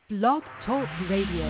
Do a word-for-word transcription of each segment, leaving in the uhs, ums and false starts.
Blog Talk Radio.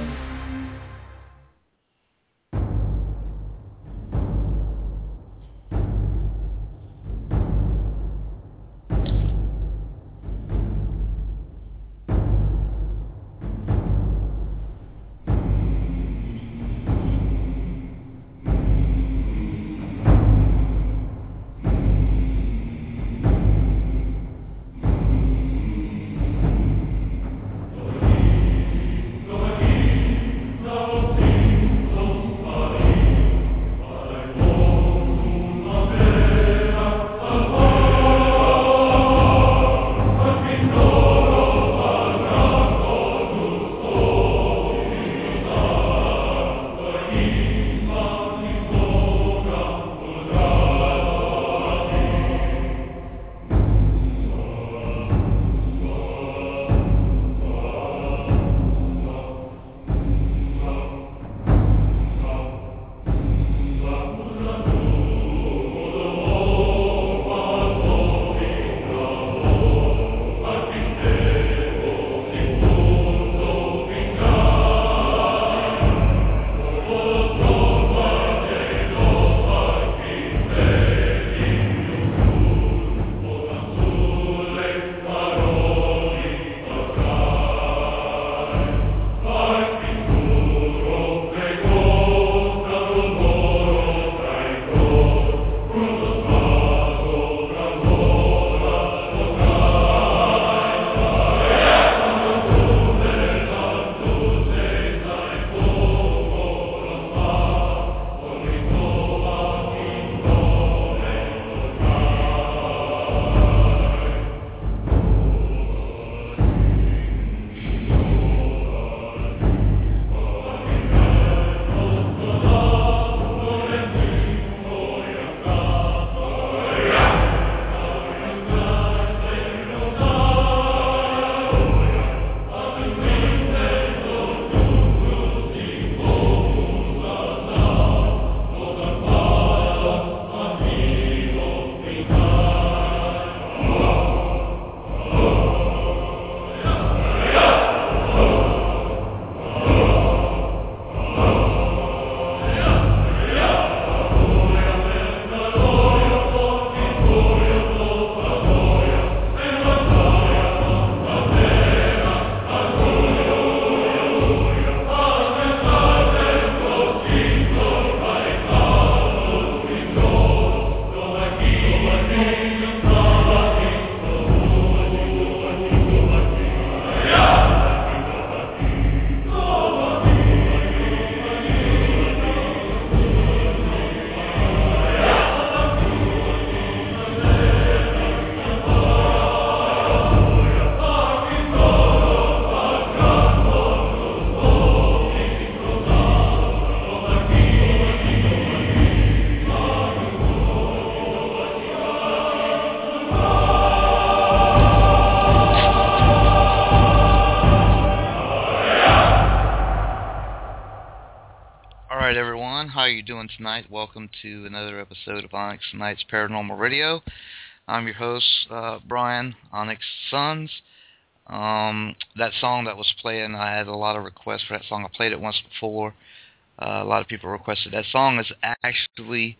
Doing tonight. Welcome to another episode of Onyx Tonight's Paranormal Radio. I'm your host, uh, Brian Onyx Sons. Um, that song that was playing, I had a lot of requests for that song. I played it once before. Uh, a lot of people requested that song. Is actually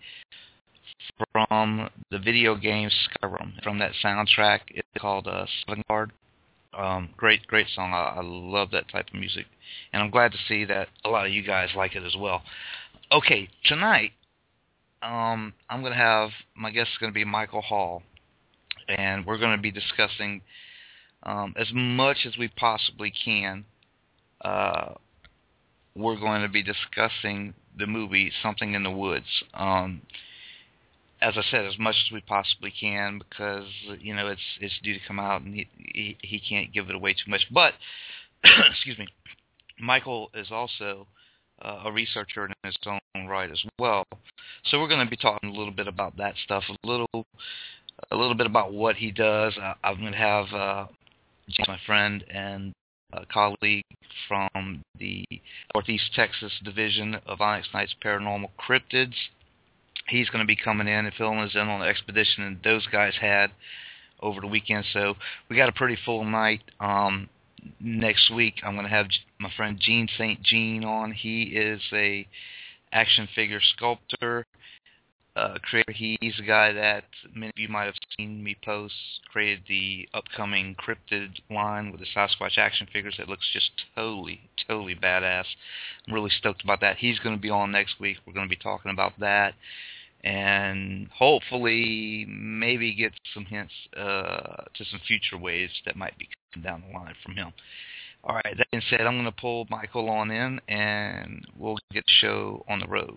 from the video game Skyrim. From that soundtrack, it's called uh, Sovngarde. Um, great, great song. I, I love that type of music, and I'm glad to see that a lot of you guys like it as well. Okay, tonight, um, I'm going to have, my guest is going to be Michael Hall, and we're going to be discussing um, as much as we possibly can. Uh, we're going to be discussing the movie Something in the Woods. Um, as I said, as much as we possibly can, because, you know, it's it's due to come out, and he, he, he can't give it away too much. But, excuse me, Michael is also Uh, a researcher in his own right as well. So we're going to be talking a little bit about that stuff, a little a little bit about what he does. Uh, I'm going to have uh, James, my friend and uh, colleague from the Northeast Texas division of Onyx Night's Paranormal Cryptids. He's going to be coming in and filling us in on the expedition that those guys had over the weekend. So we got a pretty full night. Um, next week I'm going to have my friend Gene Saint Jean on. He is a action figure sculptor, uh, creator. He's a guy that many of you might have seen me post, created the upcoming Cryptid line with the Sasquatch action figures that looks just totally, totally badass. I'm really stoked about that. He's going to be on next week. We're going to be talking about that, and hopefully maybe get some hints uh, to some future waves that might be coming down the line from him. All right, that being said, I'm going to pull Michael on in, and we'll get the show on the road.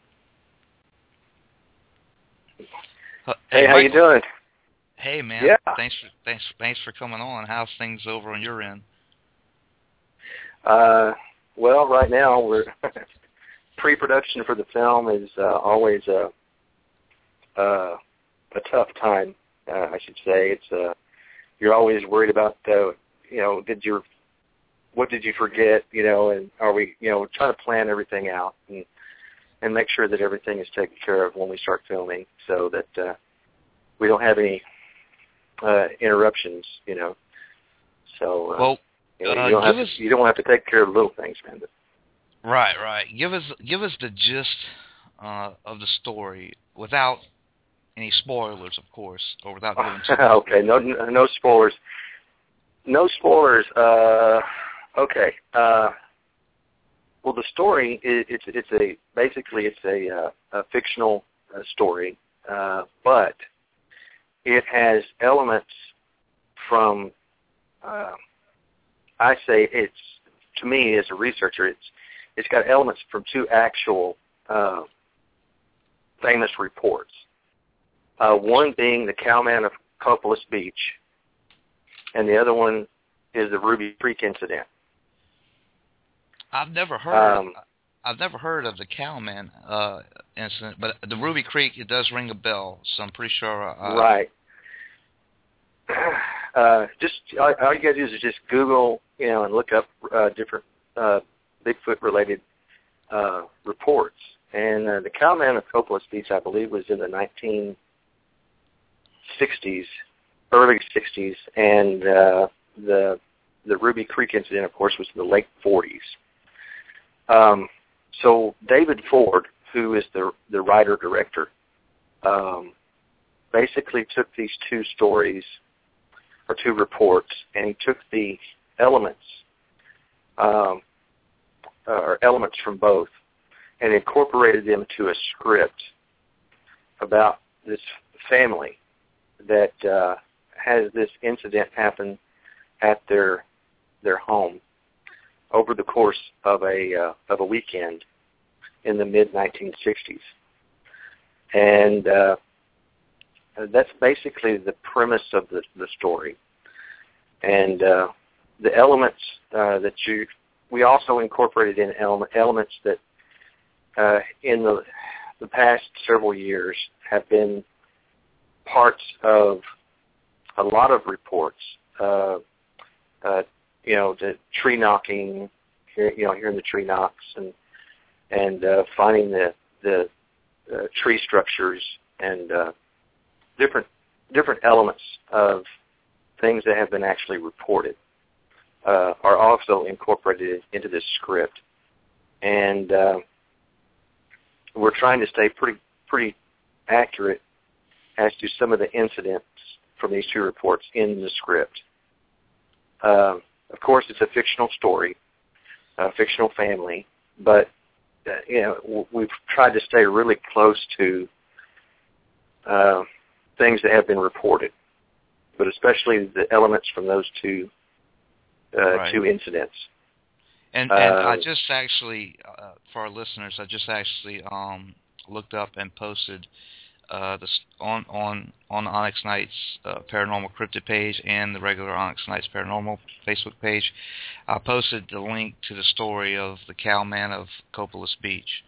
Uh, hey, hey, how Michael. you doing? Hey, man. Yeah. Thanks for thanks thanks for coming on. How's things over on your end? Uh, well, right now we're pre-production for the film is uh, always a uh, a tough time. Uh, I should say it's uh, you're always worried about uh, you know did you what did you forget you know and are we you know trying to plan everything out and and make sure that everything is taken care of when we start filming so that uh, we don't have any uh, interruptions, you know. So uh, well, you, know, uh, you, don't have us, to, you don't have to take care of little things, man. But. Right, right. Give us give us the gist uh, of the story without any spoilers, of course, or without giving too much. Okay, no no spoilers. No spoilers. Uh, okay. Uh, well, the story is it's it's a basically it's a, uh, a fictional uh, story, uh, but it has elements from. Uh, I say it's to me as a researcher, it's it's got elements from two actual uh, famous reports. Uh, one being the Cowman of Copolis Beach, and the other one is the Ruby Creek incident. I've never heard. Um, I've never heard of the Cowman uh, incident, but the Ruby Creek, it does ring a bell. So I'm pretty sure. Uh, right. Uh, just all, all you got to do is just Google, you know, and look up uh, different uh, Bigfoot-related uh, reports. And uh, the Cowman of Copolis Beach, I believe, was in the nineteen sixties, early sixties, and uh, the the Ruby Creek incident, of course, was in the late forties. Um, so David Ford, who is the the writer-director, um, basically took these two stories or two reports, and he took the elements um, uh, or elements from both and incorporated them to a script about this family that uh, has this incident happen at their their home over the course of a uh, of a weekend in the mid nineteen sixties, and uh, that's basically the premise of the the story. And uh, the elements uh, that you we also incorporated in element, elements that uh, in the the past several years have been parts of a lot of reports. Uh, uh, you know, the tree knocking, you know, hearing the tree knocks, and and uh, finding the the uh, tree structures and uh, different different elements of things that have been actually reported uh, are also incorporated into this script, and uh, we're trying to stay pretty pretty accurate as to some of the incidents from these two reports in the script. Uh, of course, it's a fictional story, a fictional family, but uh, you know we've tried to stay really close to uh, things that have been reported, but especially the elements from those two uh, right. two incidents. And, and uh, I just actually, uh, for our listeners, I just actually um, looked up and posted uh, this on on on Onyx Nights uh, Paranormal Cryptid page and the regular Onyx Nights Paranormal Facebook page. I posted the link to the story of the Cowman of Copolis Beach.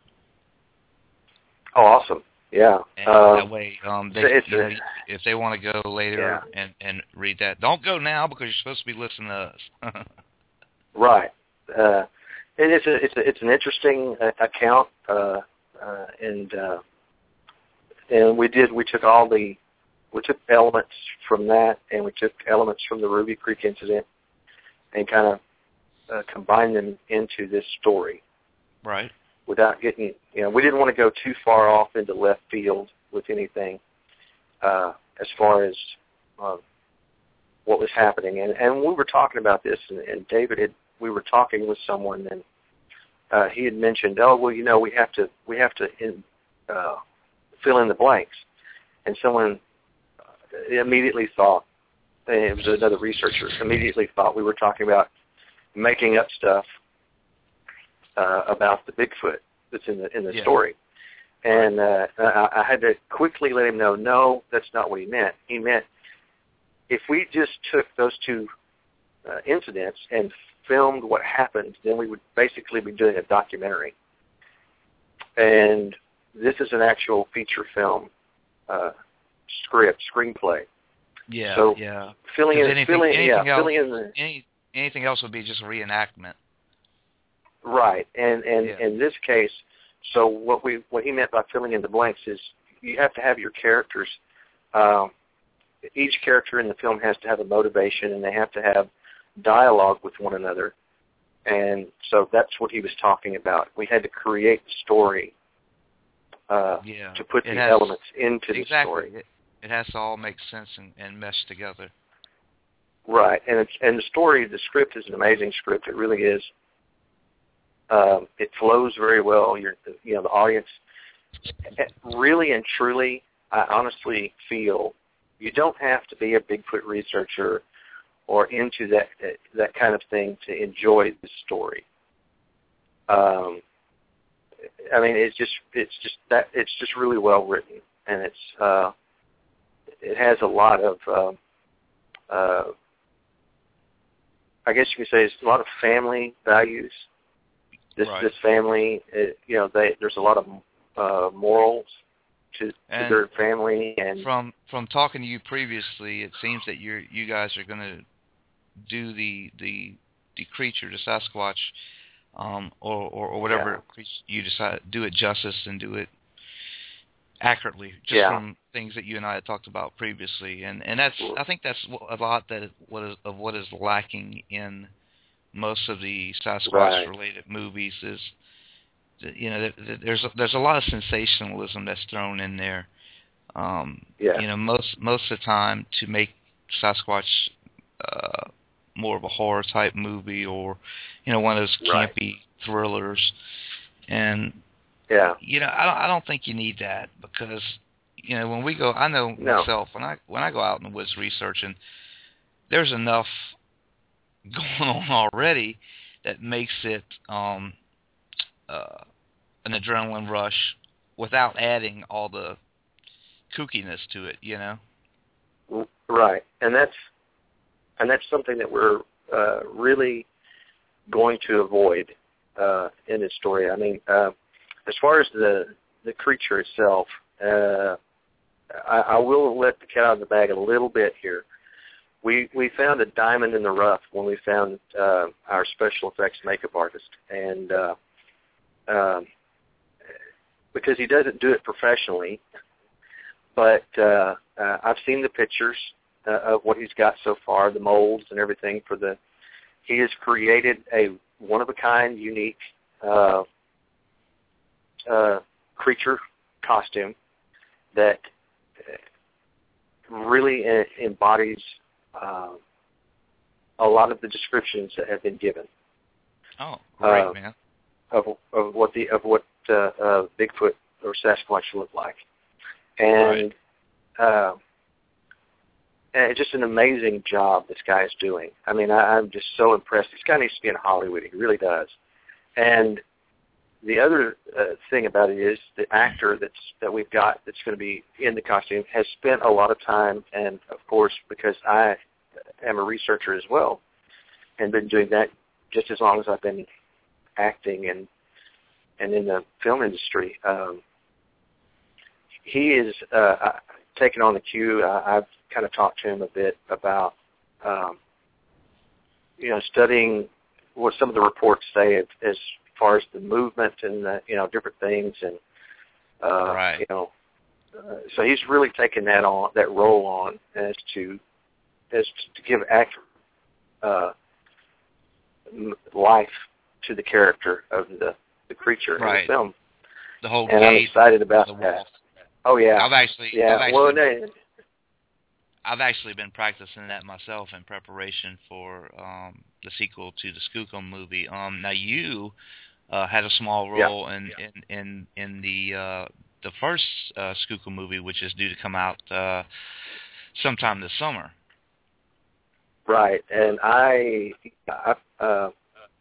Oh, awesome! Yeah. And uh, that way, um, they, it's, you know, if they want to go later yeah. and, and read that, don't go now because you're supposed to be listening to us. Right. Uh, and it's a, it's a, it's an interesting uh, account, uh, uh, and uh, and we did we took all the we took elements from that, and we took elements from the Ruby Creek incident, and kind of uh, combine them into this story. Right. Without getting, you know, we didn't want to go too far off into left field with anything uh, as far as uh, what was happening. And, and we were talking about this, and, and David had, we were talking with someone, and uh, he had mentioned, oh, well, you know, we have to, we have to in, uh, fill in the blanks. And someone immediately thought, and it was another researcher, immediately thought we were talking about making up stuff Uh, about the Bigfoot that's in the in the yeah. story, and uh, I, I had to quickly let him know, no, that's not what he meant. He meant if we just took those two uh, incidents and filmed what happened, then we would basically be doing a documentary. And this is an actual feature film uh, script, screenplay. Yeah, so yeah. Filling in, anything, filling, anything yeah, else, filling in the, any, anything else would be just a reenactment. Right, and and yeah. in this case, so what we what he meant by filling in the blanks is you have to have your characters. Um, each character in the film has to have a motivation, and they have to have dialogue with one another. And so that's what he was talking about. We had to create the story uh, yeah. to put it the has, elements into exactly. the story. It, it has to all make sense and, and mesh together. Right, and it's, and the story, the script is an amazing script. It really is. Um, it flows very well. You're, you know, the audience really and truly, I honestly feel you don't have to be a Bigfoot researcher or into that that kind of thing to enjoy the story. Um, I mean, it's just it's just that it's just really well written, and it's uh, it has a lot of uh, uh, I guess you could say it's a lot of family values. This right. this family, it, you know, they there's a lot of uh, morals to, to their family. And from from talking to you previously, it seems that you you guys are going to do the the the creature, the Sasquatch, um, or, or or whatever yeah. you decide, do it justice and do it accurately, just yeah. from things that you and I had talked about previously, and and that's I think that's a lot that what is of what is lacking in most of the Sasquatch-related right. movies is, you know, there's a, there's a lot of sensationalism that's thrown in there. Um, yeah. You know, most most of the time to make Sasquatch uh, more of a horror type movie, or you know, one of those campy right. thrillers, and yeah, you know, I don't I don't think you need that, because you know, when we go, I know no. myself when I when I go out in the woods researching, there's enough going on already that makes it um, uh, an adrenaline rush without adding all the kookiness to it, you know. Right, and that's and that's something that we're uh, really going to avoid uh, in this story. I mean, uh, as far as the the creature itself, uh, I, I will let the cat out of the bag a little bit here. We we found a diamond in the rough when we found uh, our special effects makeup artist, and uh, um, because he doesn't do it professionally, but uh, uh, I've seen the pictures uh, of what he's got so far, the molds and everything for the. He has created a one of a kind, unique uh, uh, creature costume that really embodies Uh, a lot of the descriptions that have been given. Oh, great, uh, man! Of of what the of what uh, uh, Bigfoot or Sasquatch look like, and right. uh, and it's just an amazing job this guy is doing. I mean, I, I'm just so impressed. This guy needs to be in Hollywood. He really does. And the other uh, thing about it is the actor that's that we've got that's going to be in the costume has spent a lot of time, and of course, because I am a researcher as well, and been doing that just as long as I've been acting and and in the film industry. Um, he is uh, taken on the cue. I, I've kind of talked to him a bit about, um, you know, studying what some of the reports say as, as far as the movement and the, you know, different things, and uh, right. you know, uh, so he's really taken that on that role on as to as to give accurate uh, life to the character of the, the creature right. in the film. The whole and gate, I'm excited about the that. wolf. Oh yeah, I've actually, yeah. I've actually, well, they, I've actually been practicing that myself in preparation for um, the sequel to the Skookum movie. Um, now you uh, had a small role yeah. in, in in in the uh, the first uh, Skookum movie, which is due to come out uh, sometime this summer. Right, and I, I, uh,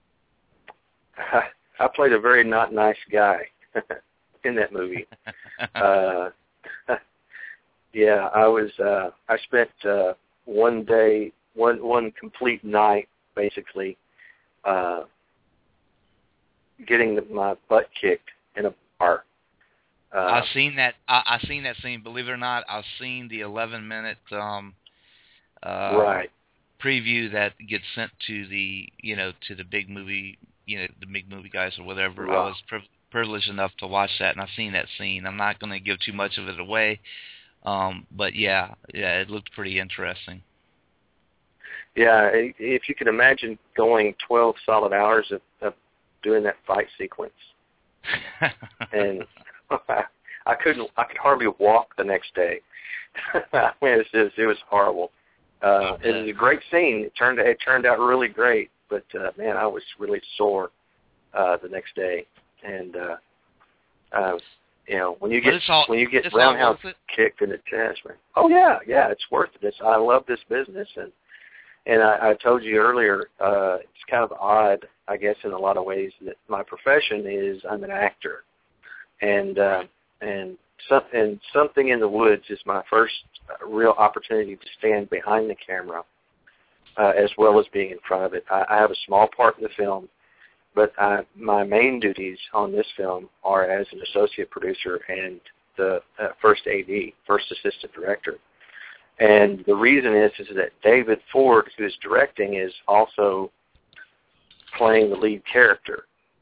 I played a very not nice guy in that movie. uh, yeah, I was. Uh, I spent uh, one day, one one complete night, basically, uh, getting the, my butt kicked in a bar. Uh, I've seen that. I, I've seen that scene. Believe it or not, I've seen the eleven minute um, uh, right. preview that gets sent to the you know to the big movie you know the big movie guys or whatever. Right. I was priv- privileged enough to watch that, and I've seen that scene. I'm not going to give too much of it away, um, but yeah, yeah, it looked pretty interesting. Yeah, if you can imagine going twelve solid hours of, of doing that fight sequence, and I couldn't, I could hardly walk the next day. I mean, it was just, it was horrible. Uh, it was a great scene. It turned, it turned out really great, but uh, man, I was really sore uh, the next day, and uh, uh, you know, when you get all, when you get roundhouse kicked in the chest, man. Oh yeah, yeah, it's worth it. It's, I love this business, and and I, I told you earlier, uh, it's kind of odd, I guess, in a lot of ways that my profession is I'm an actor, and uh, and some, and Something in the Woods is my first real opportunity to stand behind the camera, uh, as well as being in front of it. I, I have a small part in the film, but I, my main duties on this film are as an associate producer and the uh, first A D, first assistant director. And the reason is is that David Ford, who is directing, is also playing the lead character.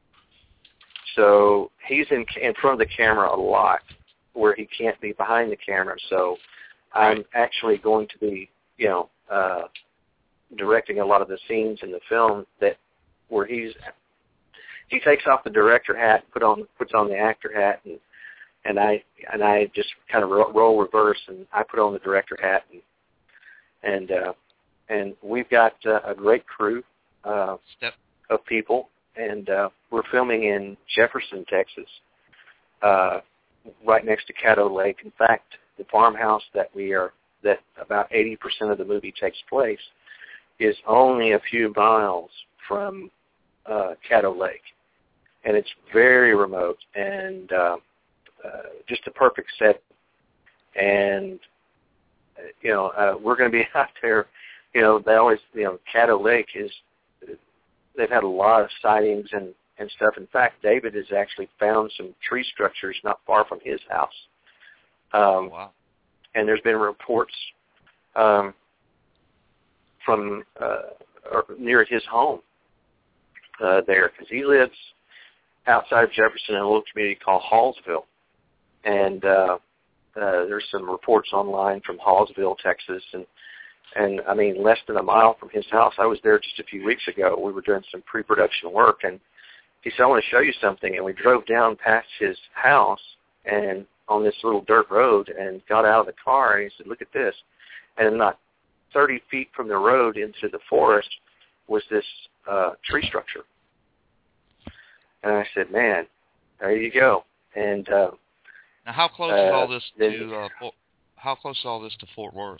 So he's in in front of the camera a lot, where he can't be behind the camera. So I'm actually going to be, you know, uh, directing a lot of the scenes in the film that where he's he takes off the director hat, put on puts on the actor hat, and and I and I just kind of roll reverse, and I put on the director hat, and and uh, and we've got uh, a great crew uh, of people, and uh, we're filming in Jefferson, Texas, uh, right next to Caddo Lake. In fact, the farmhouse that we are that about eighty percent of the movie takes place is only a few miles from uh, Caddo Lake, and it's very remote and uh, uh, just a perfect set. And uh, you know, uh, we're going to be out there. You know, they always, you know, Caddo Lake is. They've had a lot of sightings and and stuff. In fact, David has actually found some tree structures not far from his house. Um, oh, wow. And there's been reports um, from uh, or near his home uh, there, because he lives outside of Jefferson in a little community called Hallsville. And uh, uh, there's some reports online from Hallsville, Texas, and and I mean less than a mile from his house. I was there just a few weeks ago. We were doing some pre-production work, and he said, "I want to show you something." And we drove down past his house and on this little dirt road and got out of the car, and he said, "Look at this." And not thirty feet from the road into the forest was this uh, tree structure. And I said, "Man, there you go." And uh, now, how close uh, is all this then, to? Uh, Fort, how close is all this to Fort Worth?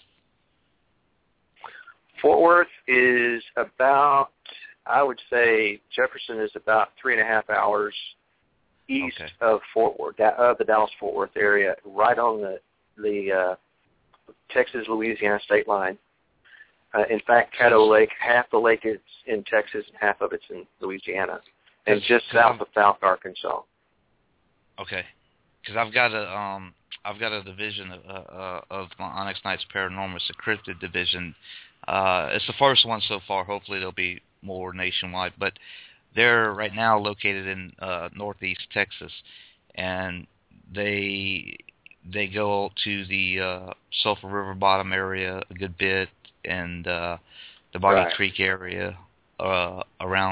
Fort Worth is about, I would say, Jefferson is about three and a half hours east okay. of Fort Worth, of the Dallas-Fort Worth area, right on the the uh, Texas-Louisiana state line. Uh, in fact, Caddo Lake, half the lake is in Texas and half of it's in Louisiana, and just south I'm, of South Arkansas. Okay, because I've got a um, I've got a division of, uh, of my Onyx Knights Paranormal, it's a cryptid division. Uh, it's the first one so far. Hopefully there'll be more nationwide, but they're right now located in uh, northeast Texas, and they they go to the uh, Sulphur River bottom area a good bit, and uh, the Boggy right. Creek area uh, around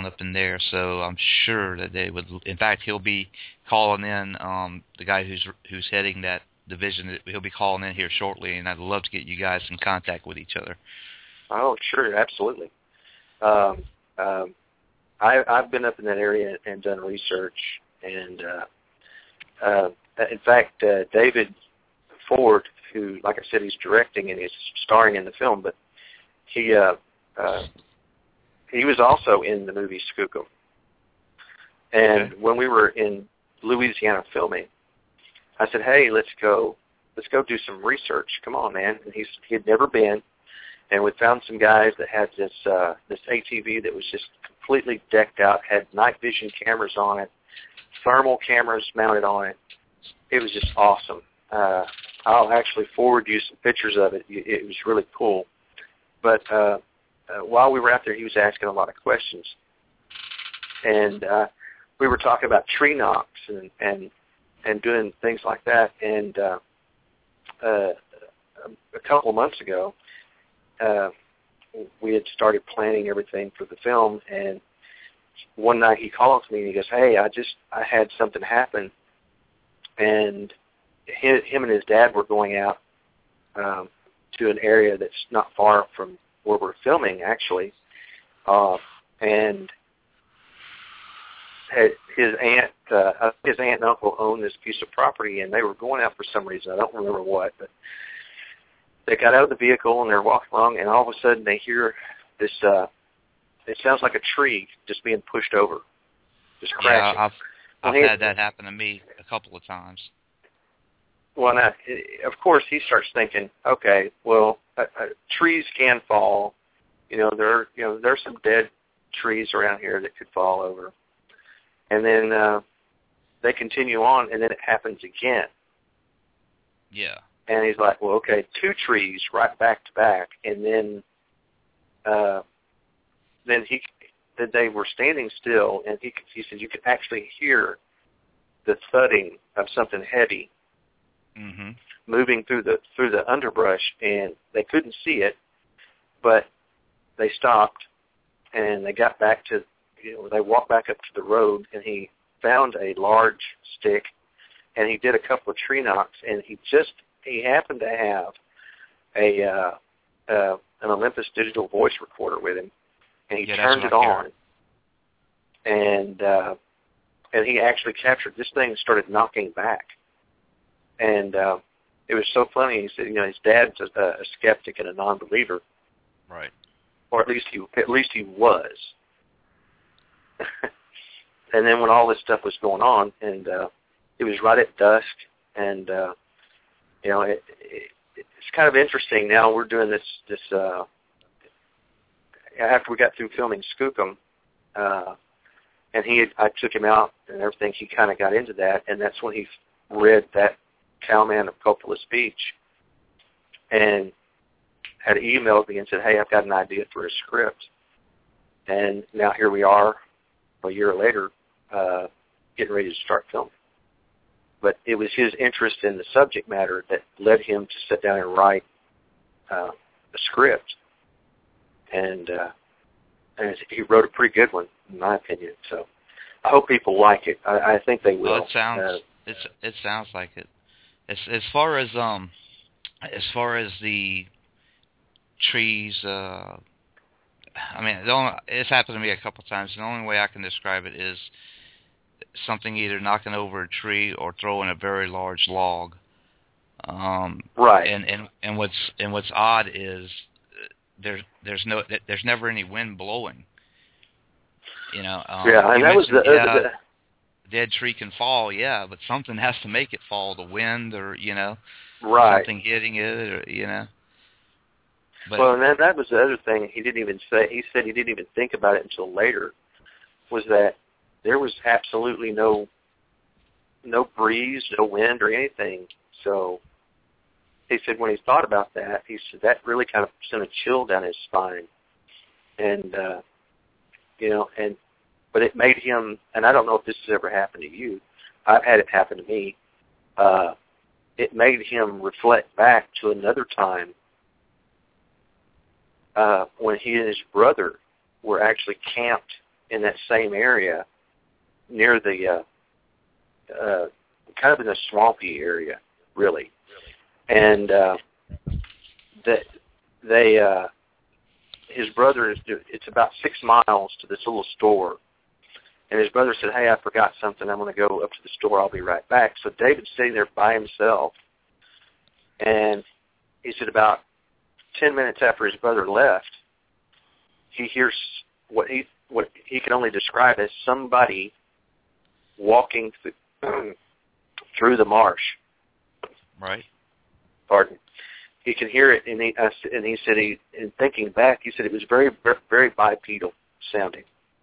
down up in there, so I'm sure that they would. In fact, he'll be calling in, um, the guy who's who's heading that division. He'll be calling in here shortly, and I'd love to get you guys in contact with each other. Oh, sure, absolutely. Um, um, I, I've been up in that area and done research, and uh, uh, in fact, uh, David Ford, who, like I said, he's directing and he's starring in the film, but he uh, uh, he was also in the movie Skookum. And okay. when we were in Louisiana filming, I said, "Hey, let's go, let's go do some research. Come on, man!" And he's he had never been, and we found some guys that had this uh, this A T V that was just completely decked out, had night vision cameras on it, thermal cameras mounted on it. It was just awesome. Uh, I'll actually forward you some pictures of it. It was really cool. But uh, uh, while we were out there, he was asking a lot of questions. And uh, we were talking about tree knocks and, and, and doing things like that. And uh, uh, a couple of months ago, uh, we had started planning everything for the film. And one night he calls me and he goes, "Hey, I just I had something happen." And him and his dad were going out um, to an area that's not far from where we're filming, actually. Uh, and his aunt, uh, his aunt and uncle owned this piece of property, and they were going out for some reason. I don't remember what, but they got out of the vehicle and they're walking along, and all of a sudden they hear this. Uh, it sounds like a tree just being pushed over, just crashing. Yeah, I've, I've well, had that happen to me a couple of times. Well, now, of course, he starts thinking, okay, well, uh, uh, trees can fall. You know, there, you know, there's some dead trees around here that could fall over. And then uh, they continue on, and then it happens again. Yeah. And he's like, well, okay, two trees right back to back, and then, uh, then he, that they were standing still, and he, he said you could actually hear the thudding of something heavy. Mm-hmm. Moving through the through the underbrush, and they couldn't see it, but they stopped, and they got back to, you know, they walked back up to the road, and he found a large stick, and he did a couple of tree knocks, and he just he happened to have a uh, uh, an Olympus digital voice recorder with him, and he yeah, turned it on, and uh, and he actually captured this thing and started knocking back. And uh, it was so funny. He said, you know, his dad's a, a skeptic and a non-believer, right? Or at least he, at least he was. And then when all this stuff was going on, and uh, it was right at dusk, and uh, you know, it, it, it's kind of interesting. Now we're doing this. This uh, after we got through filming Skookum, uh, and he, had, I took him out and everything. He kind of got into that, and that's when he read that Cowman of Coppola's speech, and had emailed me and said, "Hey, I've got an idea for a script." And now here we are, a year later, uh, getting ready to start filming. But it was his interest in the subject matter that led him to sit down and write uh, a script, and uh, and he wrote a pretty good one, in my opinion. So I hope people like it. I, I think they will. Well, it sounds uh, it's it sounds like it. As as far as um as far as the trees, uh, I mean, the only, it's happened to me a couple of times. The only way I can describe it is something either knocking over a tree or throwing a very large log. Um, right. And, and and what's and what's odd is there's there's no there's never any wind blowing. You know. Um, yeah, and that was the. yeah, Uh, the dead tree can fall, yeah, but something has to make it fall. The wind, or you know, right. something hitting it, or you know. But, well, and that, that was the other thing he didn't even say. He said he didn't even think about it until later, was that there was absolutely no no breeze, no wind or anything. So he said when he thought about that, he said that really kind of sent a chill down his spine. And, uh, you know, and but it made him, and I don't know if this has ever happened to you. I've had it happen to me. Uh, it made him reflect back to another time uh, when he and his brother were actually camped in that same area near the, uh, uh, kind of in a swampy area, really. And uh, that they, uh, his brother is, it's about six miles to this little store. And his brother said, hey, I forgot something. I'm going to go up to the store. I'll be right back. So David's sitting there by himself. And he said about ten minutes after his brother left, he hears what he what he can only describe as somebody walking through, through the marsh. Right. Pardon. He can hear it, and he, uh, and he said, he, in thinking back, he said it was very, very bipedal sounding.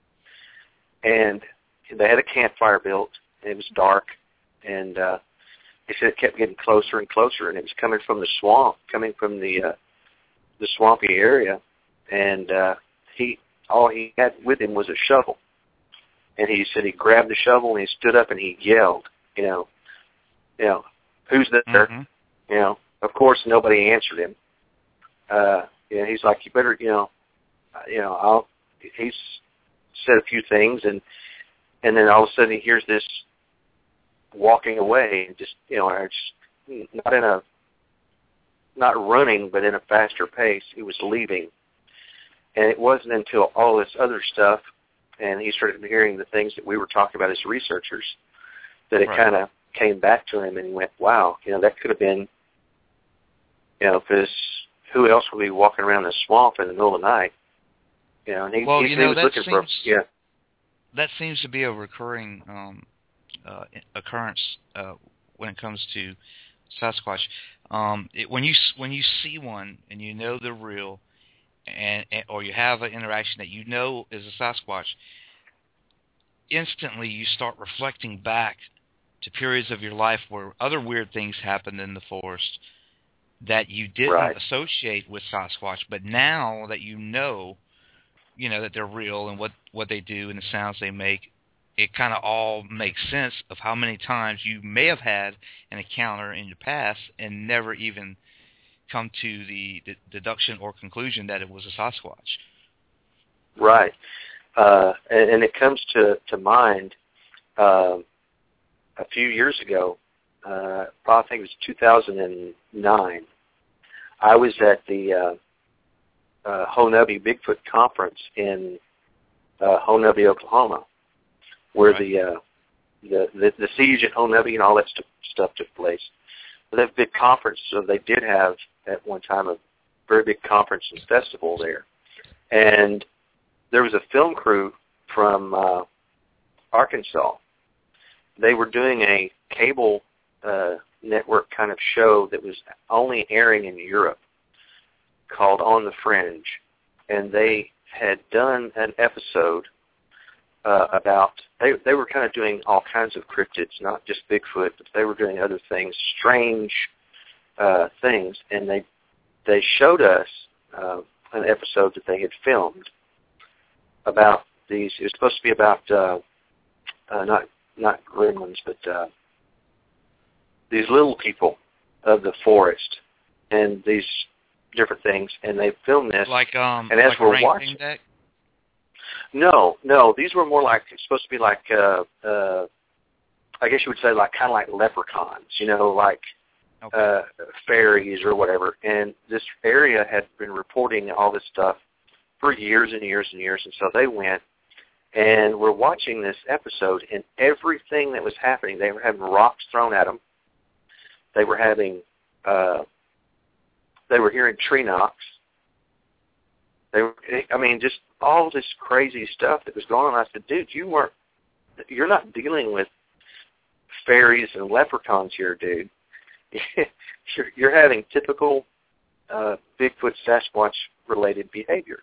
And they had a campfire built, and it was dark, and uh, he said it kept getting closer and closer, and it was coming from the swamp, coming from the uh, the swampy area, and uh, he all he had with him was a shovel, and he said he grabbed the shovel and he stood up and he yelled, you know, you know, who's there? Mm-hmm. You know, of course nobody answered him. Uh, and he's like, you better, you know, you know, I'll. He's said a few things, and and then all of a sudden he hears this walking away, and just, you know, just not in a, not running, but in a faster pace. He was leaving. And it wasn't until all this other stuff, and he started hearing the things that we were talking about as researchers, that it right. kind of came back to him, and he went, wow, you know, that could have been, you know, because who else would be walking around the swamp in the middle of the night? You know, and he, well, he, you he know, was that looking seems, for, yeah. That seems to be a recurring um, uh, occurrence uh, when it comes to Sasquatch. Um, it, when you when you see one and you know they're real, and, and or you have an interaction that you know is a Sasquatch, instantly you start reflecting back to periods of your life where other weird things happened in the forest that you didn't right. associate with Sasquatch, but now that you know, you know that they're real and what, what they do and the sounds they make, it kind of all makes sense of how many times you may have had an encounter in your past and never even come to the, the deduction or conclusion that it was a Sasquatch. Right. Uh, and, and it comes to, to mind uh, a few years ago, uh, I think it was two thousand nine, I was at the uh, uh, Honubby Bigfoot Conference in uh, Honubby, Oklahoma, where right. the, uh, the the the siege at Honubby and all that st- stuff took place. But that big conference, so they did have at one time a very big conference and festival there, and there was a film crew from uh, Arkansas. They were doing a cable uh, network kind of show that was only airing in Europe called On the Fringe. And they had done an episode uh, about, they they were kind of doing all kinds of cryptids, not just Bigfoot, but they were doing other things, strange uh, things. And they, they showed us uh, an episode that they had filmed about these. It was supposed to be about uh, uh, not not gremlins, but uh, these little people of the forest and these different things. And they filmed this. Like um, and as like we're watching, deck? No, no, these were more like it's supposed to be like uh, uh, I guess you would say like kind of like leprechauns, you know, like okay. uh, fairies or whatever. And this area had been reporting all this stuff for years and years and years, and so they went and were watching this episode, and everything that was happening, they were having rocks thrown at them. They were having, uh, they were hearing tree knocks. They were, I mean, just all this crazy stuff that was going on. I said, dude, you weren't, you're not dealing with fairies and leprechauns here, dude. you're, you're having typical uh, Bigfoot Sasquatch-related behavior.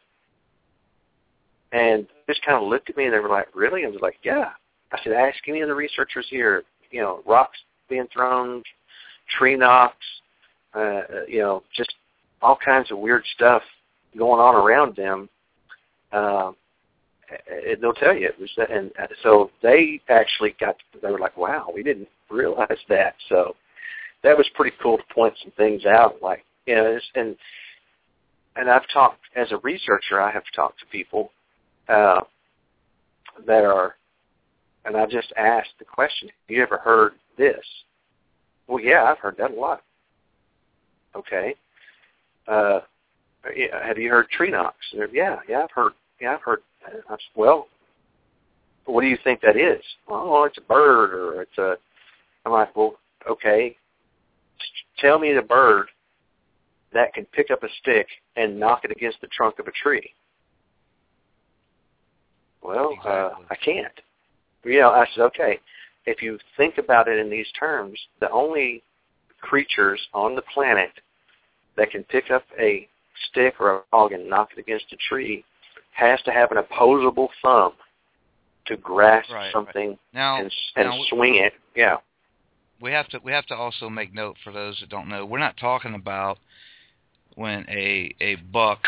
And just kind of looked at me, and they were like, really? I was like, yeah. I said, ask any of the researchers here, you know, rocks being thrown, tree knocks, uh, you know, just all kinds of weird stuff going on around them. Um, it, they'll tell you. It was that, and so they actually got, they were like, wow, we didn't realize that. So that was pretty cool to point some things out. Like, you know, it's, and, and I've talked, as a researcher, I have talked to people. Uh, that are, and I just asked the question, have you ever heard this? Well, yeah, I've heard that a lot. Okay. Uh, yeah, have you heard tree knocks? Yeah, yeah, I've heard, yeah, I've heard. I said, well, what do you think that is? Oh, it's a bird, or it's a, I'm like, well, okay, tell me the bird that can pick up a stick and knock it against the trunk of a tree. Well, exactly. uh, I can't. You know, I said, okay, if you think about it in these terms, the only creatures on the planet that can pick up a stick or a log and knock it against a tree has to have an opposable thumb to grasp right, something right. Now, and, and now, swing it. Yeah. We have to we have to also make note for those that don't know. We're not talking about when a a buck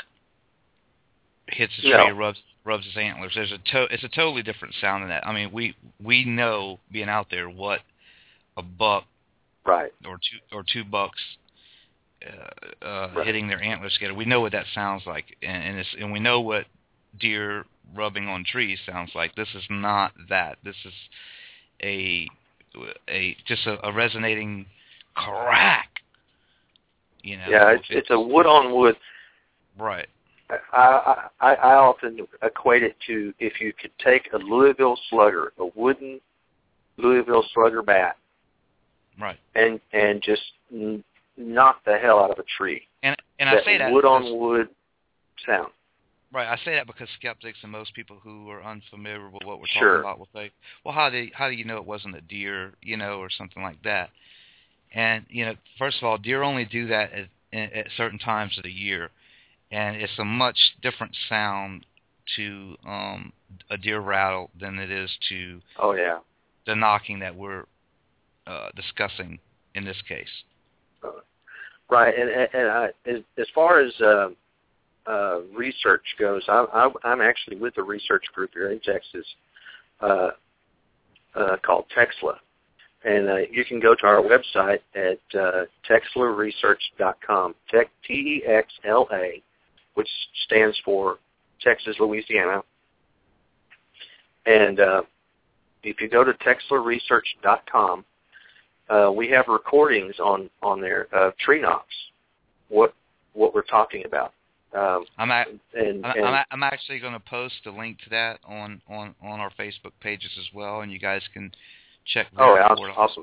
hits a tree no. or rubs rubs his antlers. There's a to, it's a totally different sound than that. I mean, we we know being out there what a buck right or two or two bucks uh, uh, right. hitting their antlers together. We know what that sounds like, and and, it's, and we know what deer rubbing on trees sounds like. This is not that. This is a a just a, a resonating crack. You know. Yeah, it's it's, it's a wood on wood. Right. I, I I often equate it to if you could take a Louisville Slugger, a wooden Louisville Slugger bat, right, and and just n- knock the hell out of a tree. And and that I say that wood because, on wood sound. Right, I say that because skeptics and most people who are unfamiliar with what we're sure. talking about will say, "Well, how do how do you know it wasn't a deer, you know, or something like that?" And you know, first of all, deer only do that at, at certain times of the year. And it's a much different sound to um, a deer rattle than it is to oh yeah the knocking that we're uh, discussing in this case. Uh, right, and and I, as, as far as uh, uh, research goes, I, I, I'm actually with a research group here in Texas uh, uh, called Texla, and uh, you can go to our website at uh, texla research dot com. T E X L A. Which stands for Texas, Louisiana. And uh, if you go to texla research dot com, uh, we have recordings on, on there of tree knocks, what what we're talking about. Um, I'm, at, and, I'm, and, I'm, I'm actually going to post a link to that on, on, on our Facebook pages as well, and you guys can check that oh, out. awesome. awesome.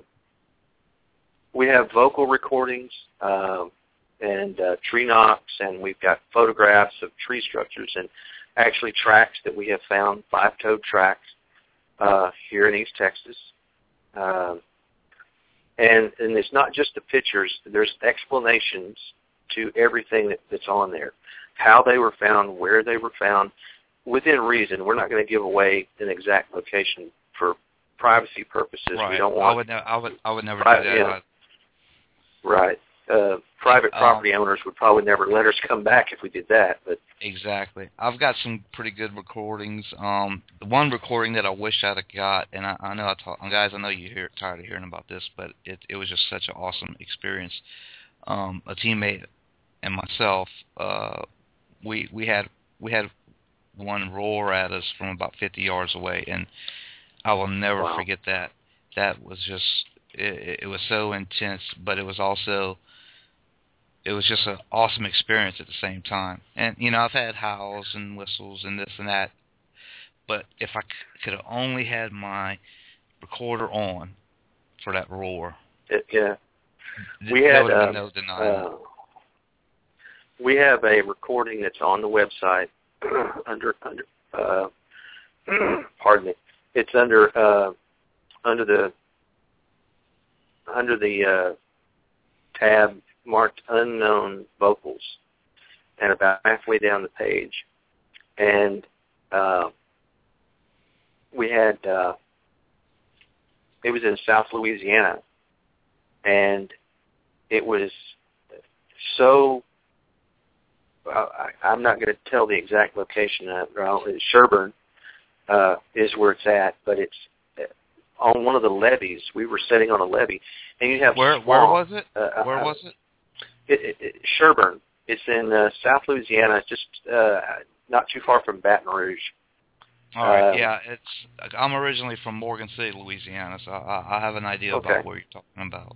We have vocal recordings, um, and uh, tree knocks, and we've got photographs of tree structures and actually tracks that we have found, five-toed tracks uh, here in East Texas. Um, and, and it's not just the pictures. There's explanations to everything that, that's on there, how they were found, where they were found, within reason. We're not going to give away an exact location for privacy purposes. Right. We don't want. I would, ne- I would, I would never pri- do that. Yeah. Right. Uh, private property um, owners would probably never let us come back if we did that. But exactly, I've got some pretty good recordings. Um, the one recording that I wish I'd have got, and I, I know I talk, guys, I know you're hear, tired of hearing about this, but it, it was just such an awesome experience. Um, a teammate and myself, uh, we we had we had one roar at us from about fifty yards away, and I will never wow. forget that. That was just it, it was so intense, but it was also it was just an awesome experience at the same time. And, you know, I've had howls and whistles and this and that, but if I could have only had my recorder on for that roar, it, yeah, th- we there had would have um, been no denying uh, we have a recording that's on the website under under uh, pardon me, it's under uh, under the under the uh, tab marked unknown vocals, and about halfway down the page, and uh, we had uh, it was in South Louisiana, and it was so I, I'm not going to tell the exact location. Uh, Sherburne uh, is where it's at, but it's on one of the levees. We were sitting on a levee, and you have where swamp. where was it? Uh, where uh, was it? It, it, it? Sherburne. It's in uh, South Louisiana, just uh, not too far from Baton Rouge. All right, Um, yeah, it's. I'm originally from Morgan City, Louisiana, so I, I have an idea okay. about what you're talking about.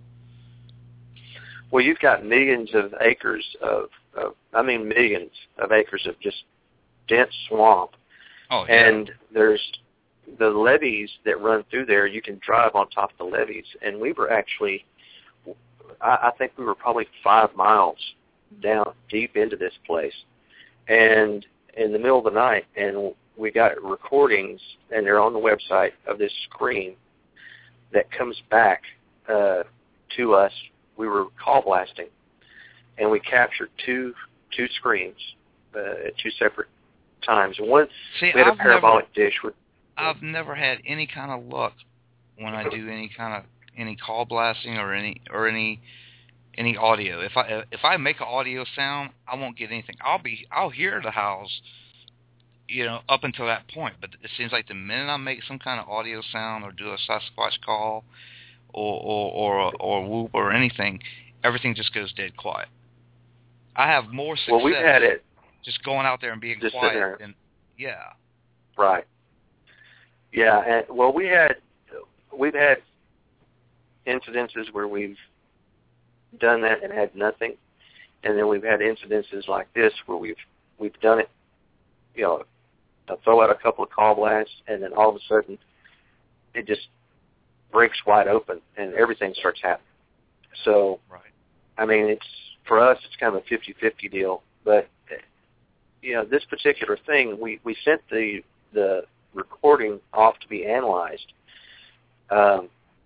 Well, you've got millions of acres of, of, I mean millions of acres of just dense swamp. Oh, yeah. And there's the levees that run through there. You can drive on top of the levees. And we were actually, I, I think we were probably five miles down deep into this place. And in the middle of the night, and we got recordings, and they're on the website, of this scream that comes back uh, to us. We were call blasting, and we captured two two screams uh, at two separate times. One, See, we had I've a parabolic never, dish. With, I've never had any kind of luck when I do any kind of any call blasting or any or any any audio. If I if I make an audio sound, I won't get anything. I'll be I'll hear the howls, you know, up until that point. But it seems like the minute I make some kind of audio sound or do a Sasquatch call, or or or, or whoop or anything, everything just goes dead quiet. I have more success well, we've had it just going out there and being just quiet there. than yeah. Right. Yeah, and well, we had we've had incidences where we've done that and had nothing, and then we've had incidences like this where we've we've done it, you know, I throw out a couple of call blasts, and then all of a sudden it just breaks wide open, and everything starts happening. So, right. I mean, it's for us, it's kind of a fifty-fifty deal. But you know, this particular thing, we, we sent the the recording off to be analyzed, um,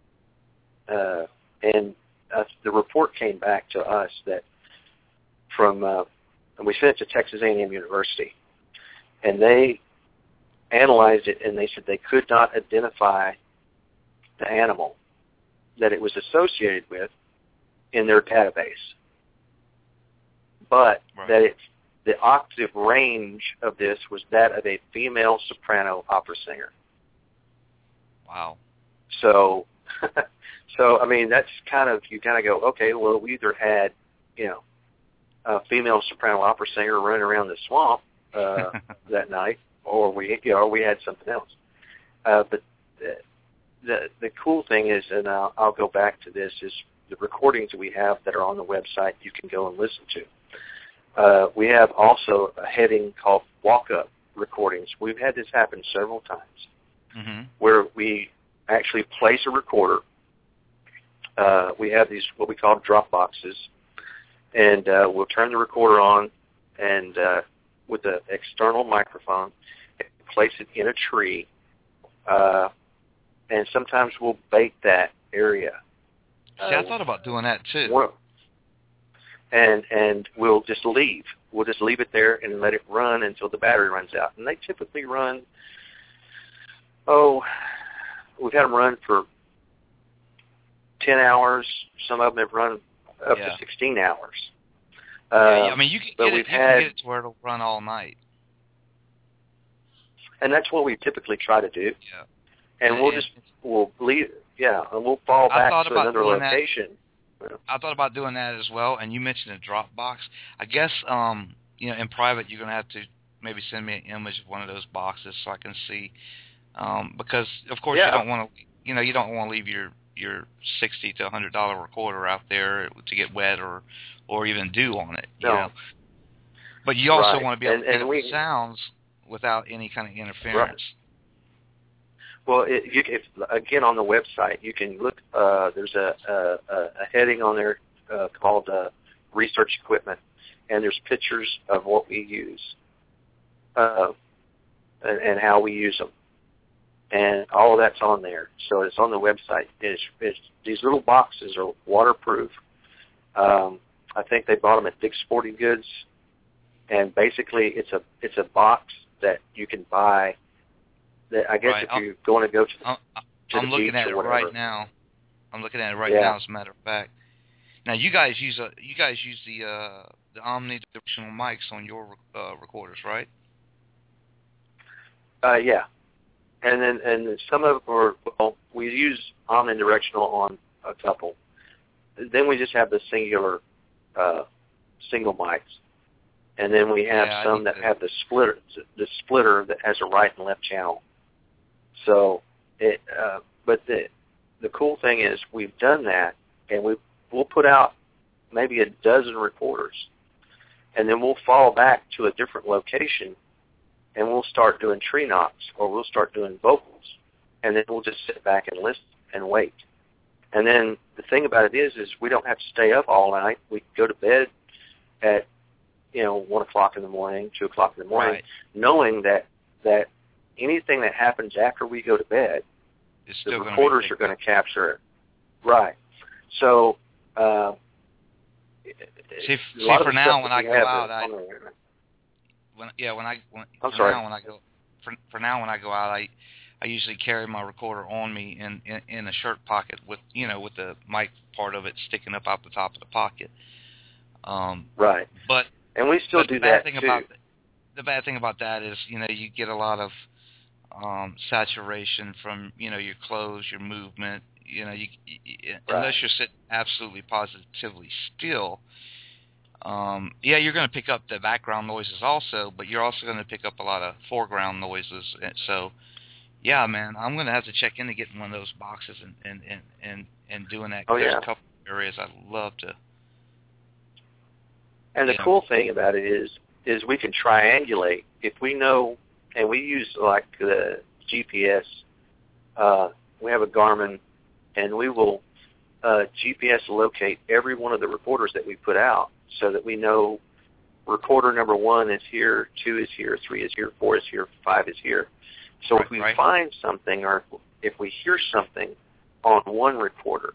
uh, and uh, the report came back to us that from, uh, and we sent it to Texas A and M University, and they analyzed it, and they said they could not identify the animal that it was associated with in their database, but right. that it's the octave range of this was that of a female soprano opera singer. Wow. So, so I mean, that's kind of, you kind of go, okay, well, we either had, you know, a female soprano opera singer running around the swamp uh, that night, or we, you know, or we had something else. Uh, but the, the the cool thing is, and I'll, I'll go back to this, is the recordings that we have that are on the website you can go and listen to. Uh, we have also a heading called walk-up recordings. We've had this happen several times, mm-hmm. where we actually place a recorder. Uh, we have these, what we call drop boxes, and uh, we'll turn the recorder on, and uh, with an external microphone, and place it in a tree, uh, and sometimes we'll bait that area. See, I uh, thought about doing that too. One, And and we'll just leave. We'll just leave it there and let it run until the battery runs out. And they typically run, oh, we've had them run for ten hours. Some of them have run up yeah. to sixteen hours. Yeah, Uh, yeah, I mean, you can, but get it, we've you had, can get it to where it'll run all night. And that's what we typically try to do. Yeah. And And we'll it- just, we'll leave, yeah, and we'll fall I back thought to about another doing that. location. I thought about doing that as well, and you mentioned a Dropbox. I guess, um, you know, in private, you're going to have to maybe send me an image of one of those boxes so I can see, um, because of course Yeah. you don't want to, you know, you don't want to leave your your sixty to a hundred dollar recorder out there to get wet or or even dew on it, you No. know. But you also Right. want to be able And- to pick and up we- the sounds without any kind of interference. Well, it, you, if, again, on the website, you can look, uh, there's a, a, a heading on there uh, called uh, Research Equipment, and there's pictures of what we use uh, and, and how we use them. And all of that's on there. So it's on the website. It's, it's, these little boxes are waterproof. Um, I think they bought them at Dick's Sporting Goods, and basically it's a it's a box that you can buy. That I guess Right. if I'm- you're going to go to the, I'm, to I'm the looking beach at or it whatever. right now. I'm looking at it right Yeah. now, as a matter of fact. Now, you guys use a you guys use the uh, the omnidirectional mics on your uh, recorders, right? Uh, yeah, and then and some of them are, well, we use omnidirectional on a couple. Then we just have the singular, uh, single mics. and then we have yeah, some that to. have the splitter, the splitter that has a right and left channel. So, it, uh, but the the cool thing is we've done that, and we we'll put out maybe a dozen recorders, and then we'll fall back to a different location, and we'll start doing tree knocks, or we'll start doing vocals, and then we'll just sit back and listen and wait. And then the thing about it is, is we don't have to stay up all night. We go to bed at, you know, one o'clock in the morning, two o'clock in the morning, right. knowing that that anything that happens after we go to bed, it's the still recorders gonna are going to capture it. Right. So, uh, see, see for now when I go out, I when yeah when I when, I'm for sorry. now when I go for for now when I go out, I I usually carry my recorder on me in, in in a shirt pocket with you know with the mic part of it sticking up out the top of the pocket. Um, right. But and we still but do the bad that thing too. About, the bad thing about that is you know you get a lot of um, saturation from you know your clothes, your movement. You know, you, you, right. unless you're sitting absolutely positively still. Um, yeah, you're going to pick up the background noises also, but you're also going to pick up a lot of foreground noises. And so, yeah, man, I'm going to have to check into getting one of those boxes and and and and, and doing that. Oh, There's yeah. a couple areas I'd love to. And the know. cool thing about it is, is we can triangulate if we know, and we use like the G P S. Uh, we have a Garmin, and we will uh, G P S locate every one of the recorders that we put out, so that we know recorder number one is here, two is here, three is here, four is here, five is here. So right, if we right. find something, or if we hear something on one recorder,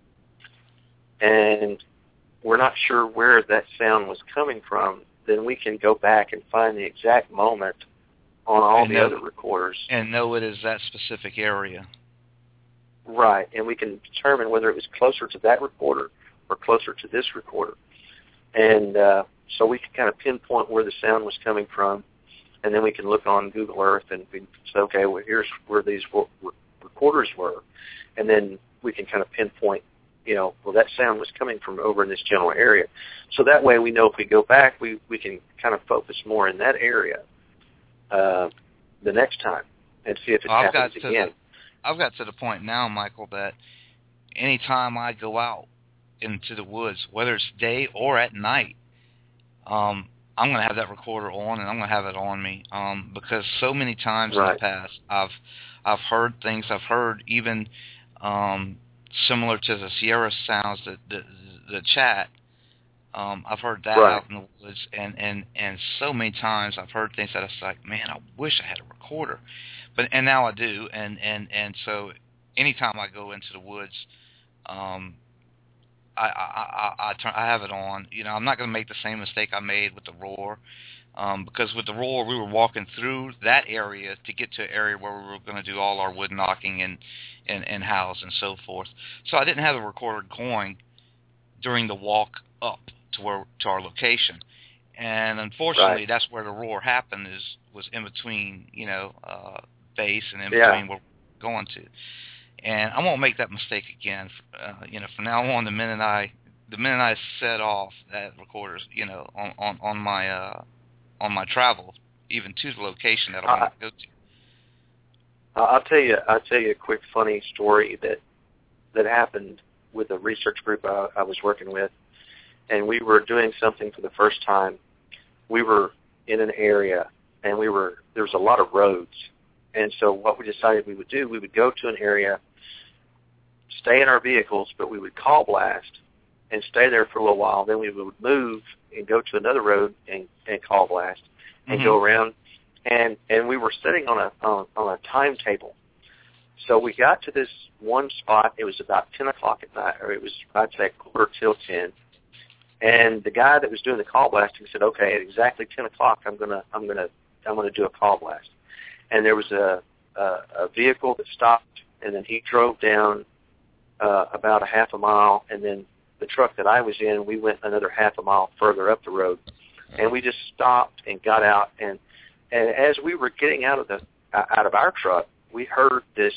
and we're not sure where that sound was coming from, then we can go back and find the exact moment on all and the know, other recorders. And know it is that specific area. Right, and we can determine whether it was closer to that recorder or closer to this recorder. And uh, so we can kind of pinpoint where the sound was coming from, and then we can look on Google Earth and we can say, okay, well, here's where these recorders were. And then we can kind of pinpoint, you know, well, that sound was coming from over in this general area. So that way we know if we go back, we, we can kind of focus more in that area uh, the next time and see if it well, I've happens got again. To the, I've got to the point now, Michael, that anytime I go out into the woods, whether it's day or at night, um, I'm going to have that recorder on, and I'm going to have it on me um, because so many times right. in the past I've I've heard things. I've heard even um, similar to the Sierra sounds, the the, the chat. Um, I've heard that right. out in the woods, and, and, and so many times I've heard things that I was like, man, I wish I had a recorder, but and now I do, and, and, and so anytime I go into the woods, um, I I, I, I, turn, I have it on. You know, I'm not going to make the same mistake I made with the roar, um, because with the roar we were walking through that area to get to an area where we were going to do all our wood knocking and, and, and house and so forth. So I didn't have the recorder going during the walk up to where to our location, and unfortunately, right. that's where the roar happened. Is was in between, you know, uh, base and in yeah. between where we're going to. And I won't make that mistake again. Uh, you know, from now on, the minute I the minute I set off that recorder, you know, on on, on my uh, on my travel, even to the location that I uh, want to go to. I'll tell you. I'll tell you a quick funny story that that happened with a research group I, I was working with. And we were doing something for the first time. We were in an area, and we were there was a lot of roads. And so what we decided we would do, we would go to an area, stay in our vehicles, but we would call blast and stay there for a little while. Then we would move and go to another road and, and call blast and mm-hmm. go around. And and we were sitting on a on, on a timetable. So we got to this one spot. It was about ten o'clock at night, or it was I'd say quarter till ten. And the guy that was doing the call blasting said, "Okay, at exactly ten o'clock, I'm gonna, I'm gonna, I'm gonna do a call blast." And there was a a, a vehicle that stopped, and then he drove down uh, about a half a mile, and then the truck that I was in, we went another half a mile further up the road, and we just stopped and got out, and and as we were getting out of the out of our truck, we heard this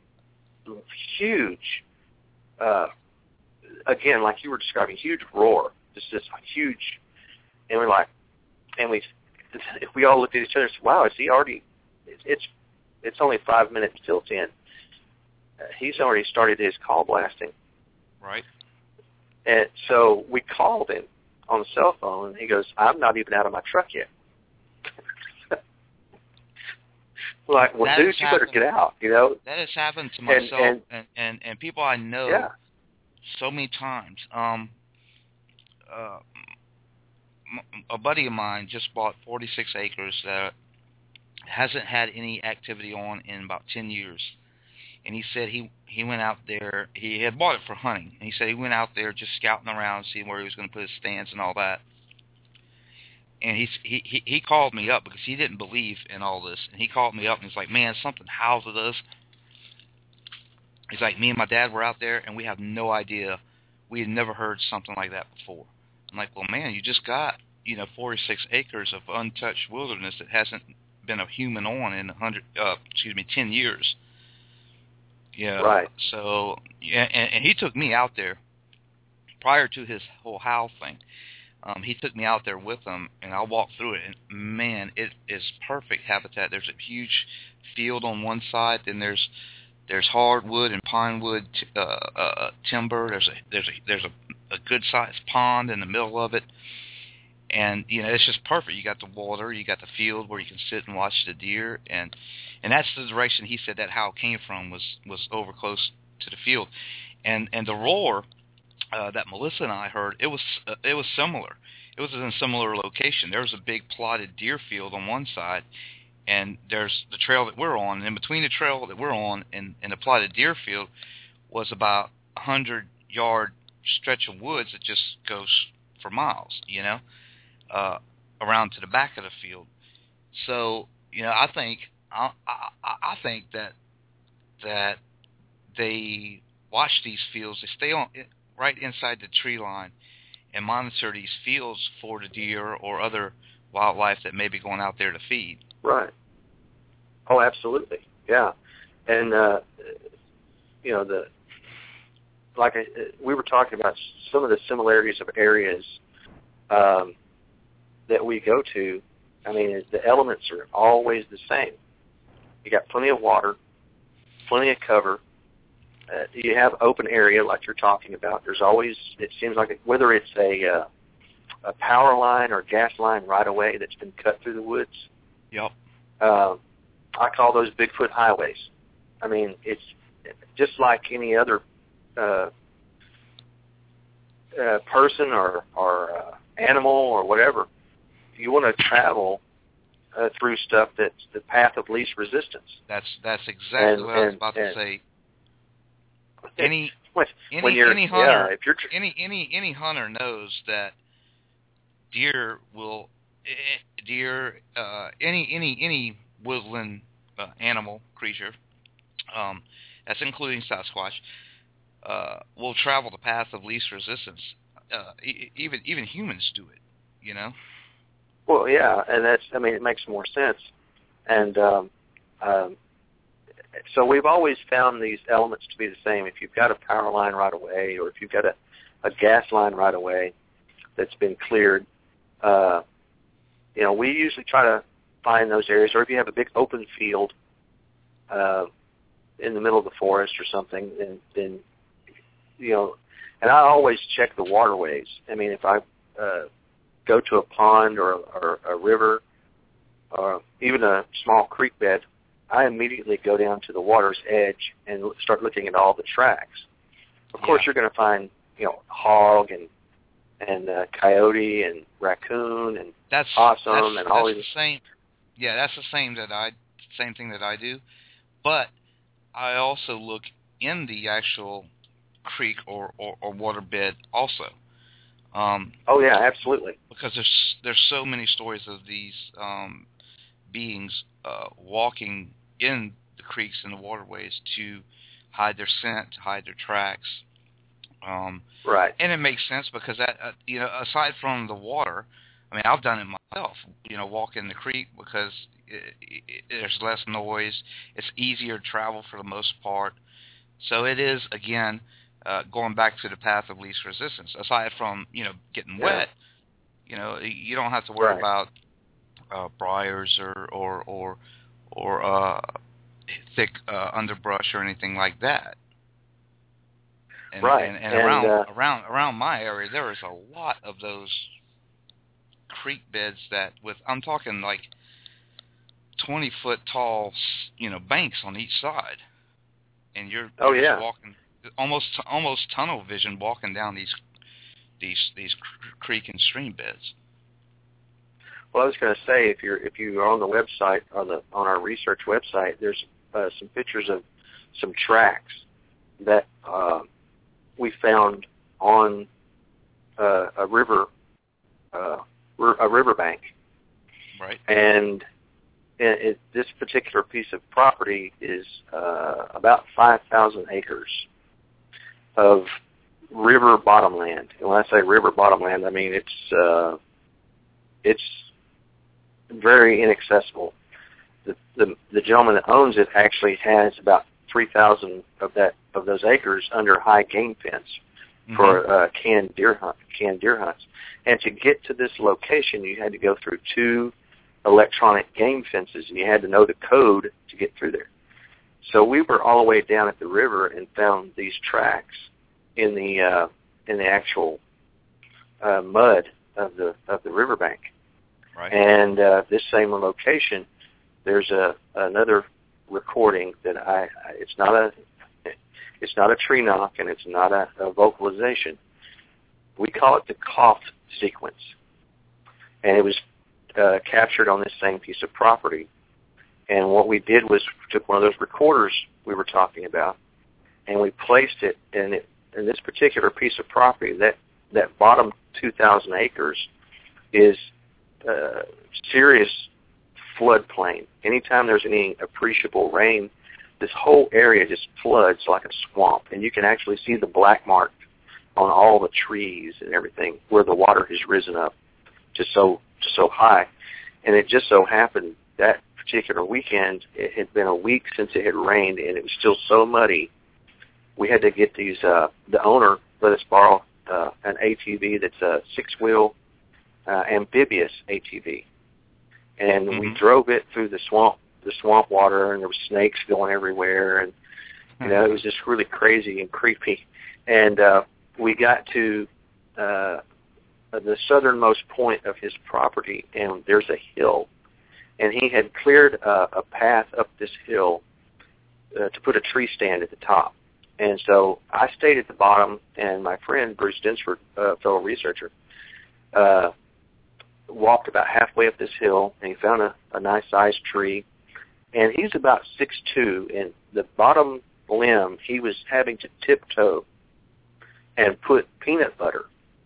huge, uh, again, like you were describing, huge roar. It's just huge, and we're like, and we we all looked at each other and said, wow, is he already, it's it's only five minutes till ten. Uh, he's already started his call blasting. Right. And so we called him on the cell phone, and he goes, I'm not even out of my truck yet. Like, well, that dude, you better get out, you know? That has happened to myself and, and, and, and, and people I know yeah. so many times. Um, uh, a buddy of mine just bought forty-six acres that hasn't had any activity on in about ten years. And he said he, he went out there, he had bought it for hunting, and he said he went out there just scouting around, seeing where he was going to put his stands and all that. And he, he he called me up because he didn't believe in all this. And he called me up and he's like, man, something howls at us. He's like, me and my dad were out there, and we have no idea. We had never heard something like that before. I'm like, well, man, you just got, you know, forty-six acres of untouched wilderness that hasn't been a human on in one hundred, uh, excuse me, ten years. Yeah. Right. So, yeah, and, and he took me out there prior to his whole howl thing. Um, he took me out there with him, and I walked through it, and man, it is perfect habitat. There's a huge field on one side, then there's there's hardwood and pinewood t- uh, uh, timber. There's a there's a there's a, a good sized pond in the middle of it, and you know it's just perfect. You got the water, you got the field where you can sit and watch the deer, and and that's the direction he said that howl came from was was over close to the field, and and the roar. Uh, that Melissa and I heard, it was uh, it was similar. It was in a similar location. There was a big plotted deer field on one side, and there's the trail that we're on. And in between the trail that we're on and, and the plotted deer field was about a hundred-yard stretch of woods that just goes for miles, you know, uh, around to the back of the field. So, you know, I think I, I, I think that that they watch these fields. They stay on right inside the tree line and monitor these fields for the deer or other wildlife that may be going out there to feed. Right. Oh, absolutely. Yeah. And, uh, you know, the like I, we were talking about some of the similarities of areas um, that we go to. I mean, the elements are always the same. You got plenty of water, plenty of cover. Uh, you have open area like you're talking about. There's always, it seems like, whether it's a uh, a power line or gas line right away that's been cut through the woods. Yep. Uh, I call those Bigfoot highways. I mean, it's just like any other uh, uh, person or, or uh, animal or whatever. You want to travel uh, through stuff that's the path of least resistance. That's that's exactly and, what I was and, about and, to say. Any when, any when you're, any hunter yeah, if you're tr- any any any hunter knows that deer will eh, deer uh, any any any woodland uh, animal creature um, that's including Sasquatch uh, will travel the path of least resistance. Uh, e- even even humans do it, you know. Well, yeah, and that's I mean it makes more sense, and um, um, so we've always found these elements to be the same. If you've got a power line right away, or if you've got a, a gas line right away that's been cleared, uh, you know, we usually try to find those areas. Or if you have a big open field uh, in the middle of the forest or something, then, then you know, and I always check the waterways. I mean, if I uh, go to a pond or, or a river or even a small creek bed, I immediately go down to the water's edge and start looking at all the tracks. Of course, yeah. you're going to find, you know, hog and and uh, coyote and raccoon and that's, possum that's, and that's all the these. same. Yeah, that's the same that I same thing that I do, but I also look in the actual creek or, or, or waterbed also. Um, oh yeah, absolutely. Because there's there's so many stories of these um, beings uh, walking in the creeks and the waterways to hide their scent, to hide their tracks. Um, right. And it makes sense because that uh, you know aside from the water, I mean I've done it myself. You know, walk in the creek because it, it, there's less noise. It's easier to travel for the most part. So it is again uh, going back to the path of least resistance. Aside from you know getting yeah. wet, you know you don't have to worry right. about uh, briars or or or, or uh, thick uh, underbrush or anything like that. And, right. And, and, and around uh, around around my area, there is a lot of those creek beds that with I'm talking like twenty foot tall, you know, banks on each side, and you're, oh you're yeah, just walking almost almost tunnel vision walking down these these these creek and stream beds. Well, I was going to say, if you're if you are on the website on the on our research website, there's uh, some pictures of some tracks that uh, we found on uh, a river uh, a riverbank, right? And it, it, this particular piece of property is uh, about five thousand acres of river bottomland. And when I say river bottomland, I mean it's uh, it's very inaccessible. The, the the gentleman that owns it actually has about three thousand of that of those acres under high game fence mm-hmm. for uh, canned deer hunt, canned deer hunts. And to get to this location, you had to go through two electronic game fences, and you had to know the code to get through there. So we were all the way down at the river and found these tracks in the uh, in the actual uh, mud of the of the riverbank. Right. And uh, this same location, there's a another recording that I. It's not a it's not a tree knock, and it's not a, a vocalization. We call it the cough sequence, and it was uh, captured on this same piece of property. And what we did was took one of those recorders we were talking about, and we placed it in it in this particular piece of property. That that bottom two thousand acres is uh, serious floodplain. Anytime there's any appreciable rain, this whole area just floods like a swamp, and you can actually see the black mark on all the trees and everything where the water has risen up just so just so high. And it just so happened that particular weekend, it had been a week since it had rained, and it was still so muddy. We had to get these. Uh, the owner let us borrow uh, an A T V that's a six-wheel uh, amphibious A T V, and mm-hmm. we drove it through the swamp, the swamp water, and there were snakes going everywhere, and you know it was just really crazy and creepy. And uh, we got to uh, the southernmost point of his property, and there's a hill. And he had cleared uh, a path up this hill uh, to put a tree stand at the top. And so I stayed at the bottom, and my friend, Bruce Dinsford, a fellow researcher, uh, walked about halfway up this hill, and he found a, a nice-sized tree. And he's about six two, and the bottom limb, he was having to tiptoe and put peanut butter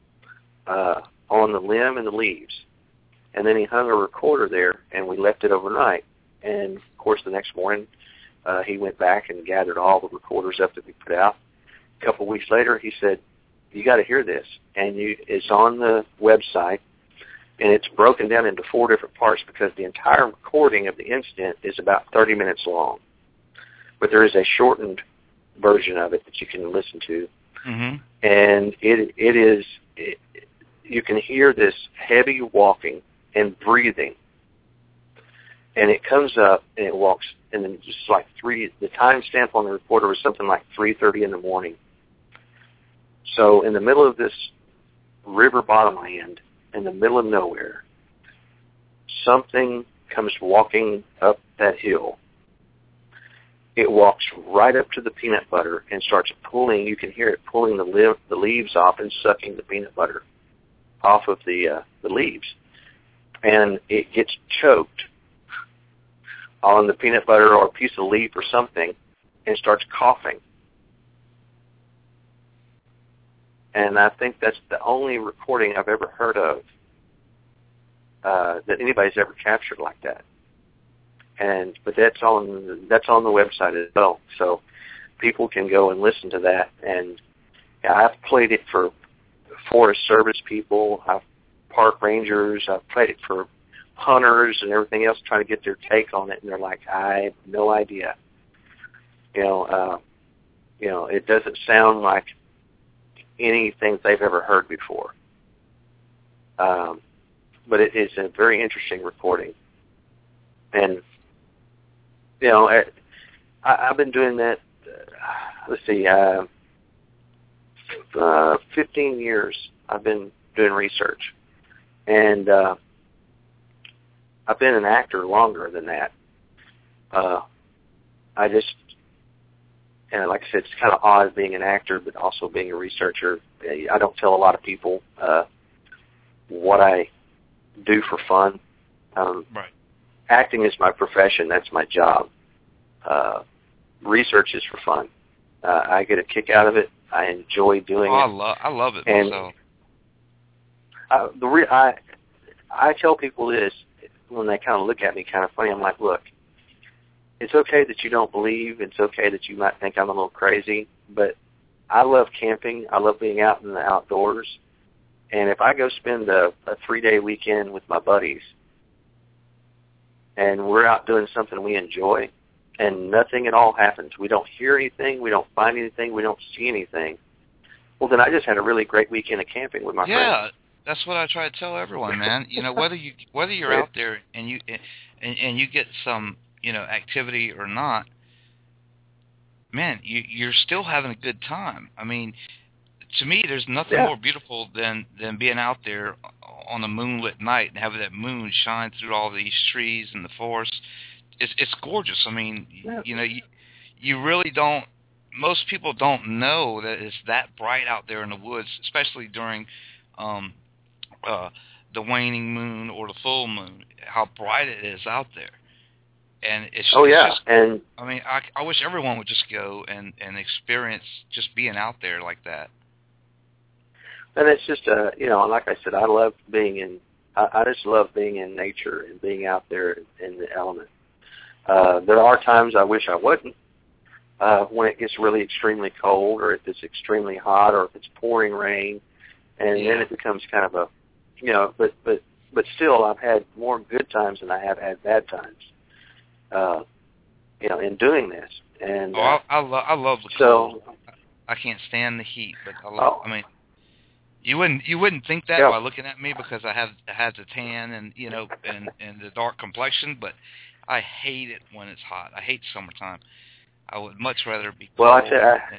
uh, on the limb and the leaves. And then he hung a recorder there, and we left it overnight. And, of course, the next morning, uh, he went back and gathered all the recorders up that we put out. A couple of weeks later, he said, you got to hear this. And you, it's on the website, and it's broken down into four different parts because the entire recording of the incident is about thirty minutes long. But there is a shortened version of it that you can listen to. Mm-hmm. And it it is, it, you can hear this heavy walking and breathing, and it comes up and it walks, and then just like three. The time stamp on the recorder was something like three thirty in the morning. So in the middle of this river bottomland, in the middle of nowhere, something comes walking up that hill. It walks right up to the peanut butter and starts pulling. You can hear it pulling the li- the leaves off and sucking the peanut butter off of the uh, the leaves. And it gets choked on the peanut butter or a piece of leaf or something and starts coughing. And I think that's the only recording I've ever heard of uh, that anybody's ever captured like that. And but that's on that's on the website as well, so people can go and listen to that. And yeah, I've played it for Forest Service people, I've park rangers, I've played it for hunters and everything else, trying to get their take on it, and they're like, I have no idea. You know, uh, you know, it doesn't sound like anything they've ever heard before. Um, but it is a very interesting recording. And, you know, I, I've been doing that, uh, let's see, uh, uh, fifteen years I've been doing research. And uh, I've been an actor longer than that. Uh, I just, and like I said, it's kind of odd being an actor, but also being a researcher. I don't tell a lot of people uh, what I do for fun. Um, right. Acting is my profession. That's my job. Uh, research is for fun. Uh, I get a kick out of it. I enjoy doing oh, it. I love, I love it and myself. I, the re- I, I tell people this when they kind of look at me kind of funny. I'm like, look, it's okay that you don't believe. It's okay that you might think I'm a little crazy, but I love camping. I love being out in the outdoors. And if I go spend a, a three-day weekend with my buddies and we're out doing something we enjoy and nothing at all happens, we don't hear anything, we don't find anything, we don't see anything, well, then I just had a really great weekend of camping with my yeah, friends. Yeah, that's what I try to tell everyone, man. You know, whether you whether you're out there and you and, and you get some, you know, activity or not, man, you, you're still having a good time. I mean, to me, there's nothing yeah. more beautiful than, than being out there on a moonlit night and having that moon shine through all these trees and the forest. It's it's gorgeous. I mean, yeah. you know, you, you really don't. Most people don't know that it's that bright out there in the woods, especially during um, uh, the waning moon or the full moon. How bright it is out there. And it's, oh it's yeah, just, and I mean, I, I wish everyone would just go and, and experience just being out there like that. and it's just uh, you know, like I said, I love being in. I, I just love being in nature and being out there in the element. Uh, there are times I wish I wouldn't. Uh, when it gets really extremely cold, or if it's extremely hot, or if it's pouring rain, and Yeah. then it becomes kind of a, you know, but but but still, I've had more good times than I have had bad times. Uh, you know, in doing this, and Oh, uh, I, I, lo- I love the so, cold. I can't stand the heat, but I love. oh, I mean, you wouldn't you wouldn't think that yeah. by looking at me because I have I have the tan and you know and and the dark complexion, but I hate it when it's hot. I hate summertime. I would much rather be cold. Well, I said, I, and,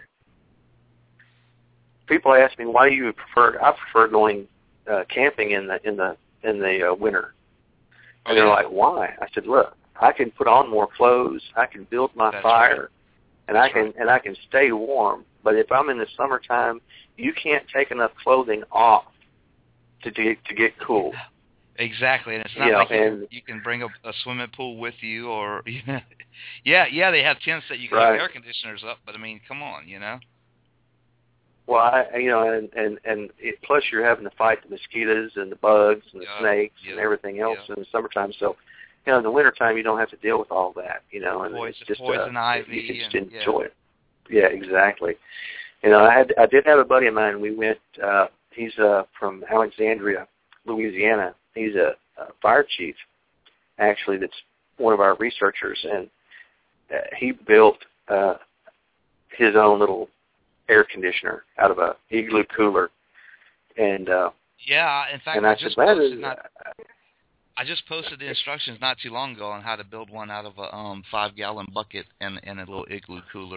people ask me why do you prefer. I prefer going uh, camping in the in the in the uh, winter, and oh, they're yeah. like, why? I said, look, I can put on more clothes, I can build my That's fire, right. and That's I can right. and I can stay warm. But if I'm in the summertime, you can't take enough clothing off to do, to get cool. Exactly, and it's not You know, like you and can, you can bring a, a swimming pool with you, or yeah, yeah, they have tents that you can right. have air conditioners up, but I mean, come on, you know. Well, I, you know, and and and it, plus you're having to fight the mosquitoes and the bugs and the Yeah, snakes yeah, and everything else yeah. in the summertime. So, you know, in the wintertime you don't have to deal with all that. You know, and Poison, it's just poison uh, ivy, you can just and, enjoy yeah. it. Yeah, exactly. You know, I had I did have a buddy of mine. We went. Uh, he's uh, from Alexandria, Louisiana. He's a, a fire chief, actually. That's one of our researchers, and uh, he built uh, his own little air conditioner out of a igloo cooler. And uh, Yeah, in fact, and I, I just said, that posted is, not. I just posted the instructions not too long ago on how to build one out of a um, five-gallon bucket and and a little igloo cooler.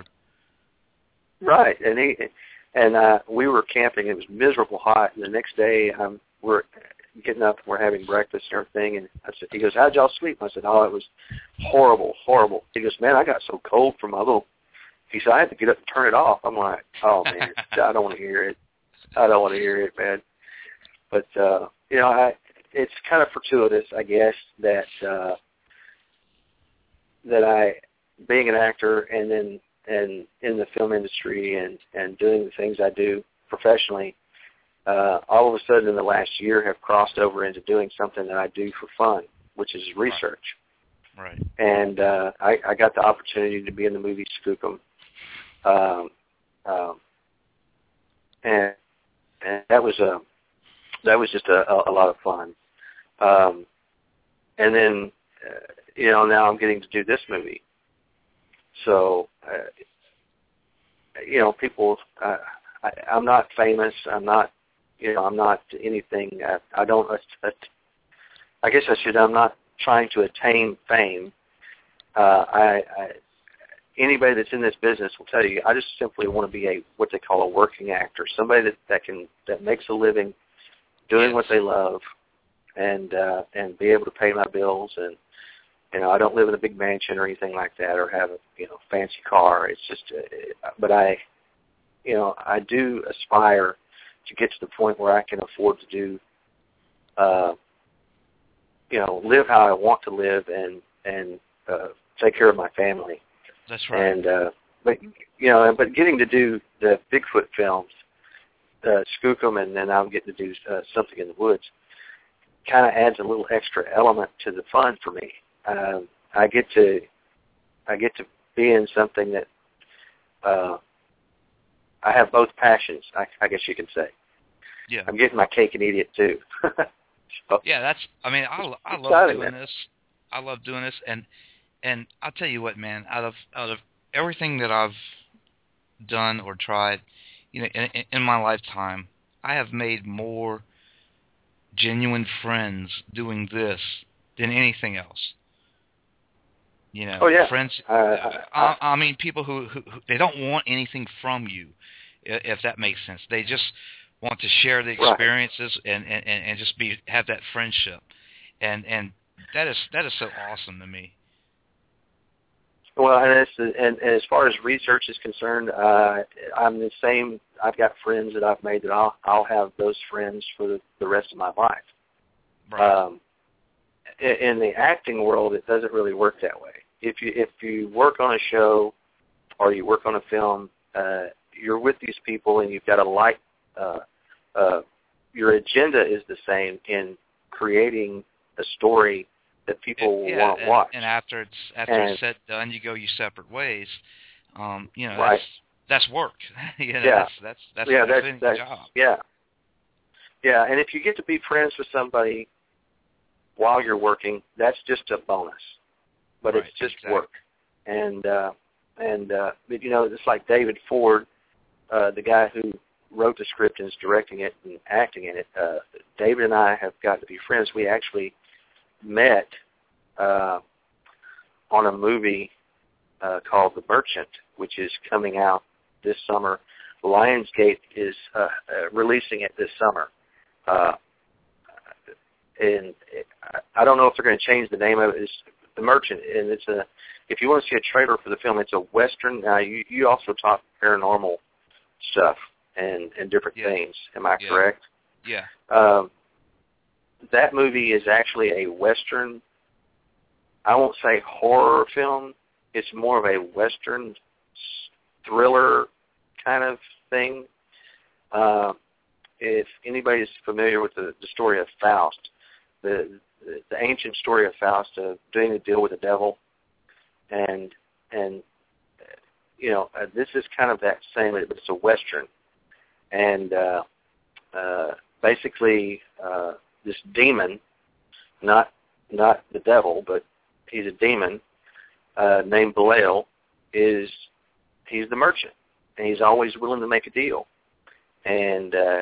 right. And he and uh, we were camping. It was miserable hot. And the next day, um, we're getting up, we're having breakfast and everything. And I said, he goes, how'd y'all sleep? I said, oh, it was horrible, horrible. He goes, man, I got so cold from my little. He said, I had to get up and turn it off. I'm like, oh man, I don't want to hear it. I don't want to hear it, man. But uh, you know, I. It's kind of fortuitous, I guess, that uh, that I, being an actor and then and in the film industry and, and doing the things I do professionally, uh, all of a sudden in the last year have crossed over into doing something that I do for fun, which is research. Right. And uh, I, I got the opportunity to be in the movie Skookum, um, um, and and that was a that was just a, a, a lot of fun. Um, and then, uh, you know, now I'm getting to do this movie. So, uh, you know, people, uh, I, I'm not famous. I'm not, you know, I'm not anything. I, I don't, I guess I should. I'm not trying to attain fame. Uh, I, I anybody that's in this business will tell you, I just simply want to be a what they call a working actor, somebody that, that can that makes a living doing what they love, and uh, and be able to pay my bills. And you know, I don't live in a big mansion or anything like that, or have a you know fancy car. It's just, uh, but I, you know, I do aspire to get to the point where I can afford to do, uh, you know, live how I want to live and and uh, take care of my family. That's right. And uh, but you know, but getting to do the Bigfoot films, uh, Skookum, and then I'm getting to do uh, Something in the Woods, kind of adds a little extra element to the fun for me. Uh, I get to I get to be in something that uh, I have both passions. I, I guess you can say. Yeah. I'm getting my cake and eat it too. So, yeah, that's. I mean, I I love doing man. this. I love doing this, and and I'll tell you what, man. Out of out of everything that I've done or tried, you know, in, in my lifetime, I have made more genuine friends doing this than anything else. You know, oh, yeah. friends. Uh, I, I, I mean, people who, who, who they don't want anything from you, if that makes sense. They just want to share the experiences right. and, and, and just be have that friendship, and and that is that is so awesome to me. Well, and, it's, and, and as far as research is concerned, uh, I'm the same. I've got friends that I've made that I'll I'll have those friends for the, the rest of my life. Right. Um, in, in the acting world, it doesn't really work that way. If you if you work on a show or you work on a film, uh, you're with these people and you've got a like. Uh, uh, your agenda is the same in creating a story that people yeah, want to and, watch. And after it's after and, it's said done, you go your separate ways. Um, you know, right. that's that's work. you know, yeah. that's that's that's, yeah, that's, that's, that's that's job. Yeah. Yeah, and if you get to be friends with somebody while you're working, that's just a bonus. But right, it's just exactly. work. And uh, and uh, but you know, it's like David Ford, uh, the guy who wrote the script and is directing it and acting in it. Uh, David and I have got to be friends. We actually met uh, on a movie uh, called The Merchant, which is coming out this summer. Lionsgate is uh, uh, releasing it this summer. Uh, and it, I don't know if they're going to change the name of it. It's The Merchant, and it's a. If you want to see a trailer for the film, it's a Western. Now, you, you also talk paranormal stuff and, and different yeah. things. Am I yeah. correct? Yeah. Um, that movie is actually a Western, I won't say horror film. It's more of a Western thriller kind of thing. Uh, if anybody is familiar with the, the story of Faust, the, the the ancient story of Faust, uh, doing a deal with the devil, and and you know uh, this is kind of that same, but it's a Western, and uh, uh, basically uh, this demon, not not the devil, but he's a demon uh, named Belial, is he's the merchant, and he's always willing to make a deal, and uh,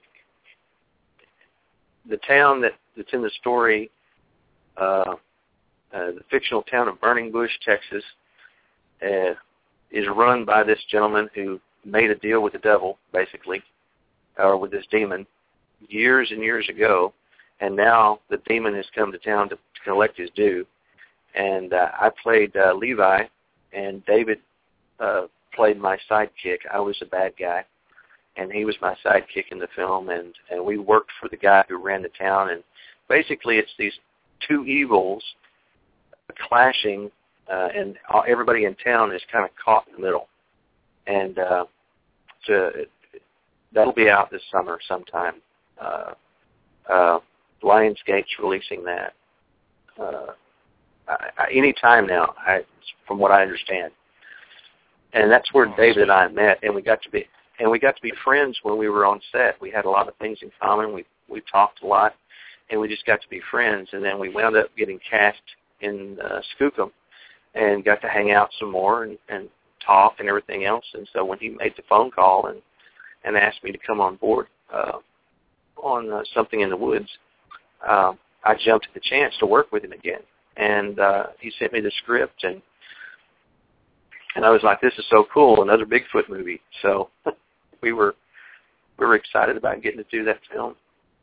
the town that, that's in the story, uh, uh, the fictional town of Burning Bush, Texas, uh, is run by this gentleman who made a deal with the devil, basically, or with this demon, years and years ago, and now the demon has come to town to, to collect his due. And uh, I played uh, Levi, and David uh, played my sidekick. I was a bad guy, and he was my sidekick in the film, and, and we worked for the guy who ran the town. And basically it's these two evils clashing, uh, and everybody in town is kind of caught in the middle. And uh, to, that'll be out this summer sometime. Uh, uh, Lionsgate's releasing that uh, I, any time now, I, from what I understand. And that's where oh, David and I met, and we got to be and we got to be friends when we were on set. We had a lot of things in common. We we talked a lot, and we just got to be friends. And then we wound up getting cast in uh, Skookum, and got to hang out some more and, and talk and everything else. And so when he made the phone call and and asked me to come on board uh, on uh, Something in the Woods, uh, I jumped at the chance to work with him again. And uh, he sent me the script, and and I was like, this is so cool, another Bigfoot movie. So we were we were excited about getting to do that film.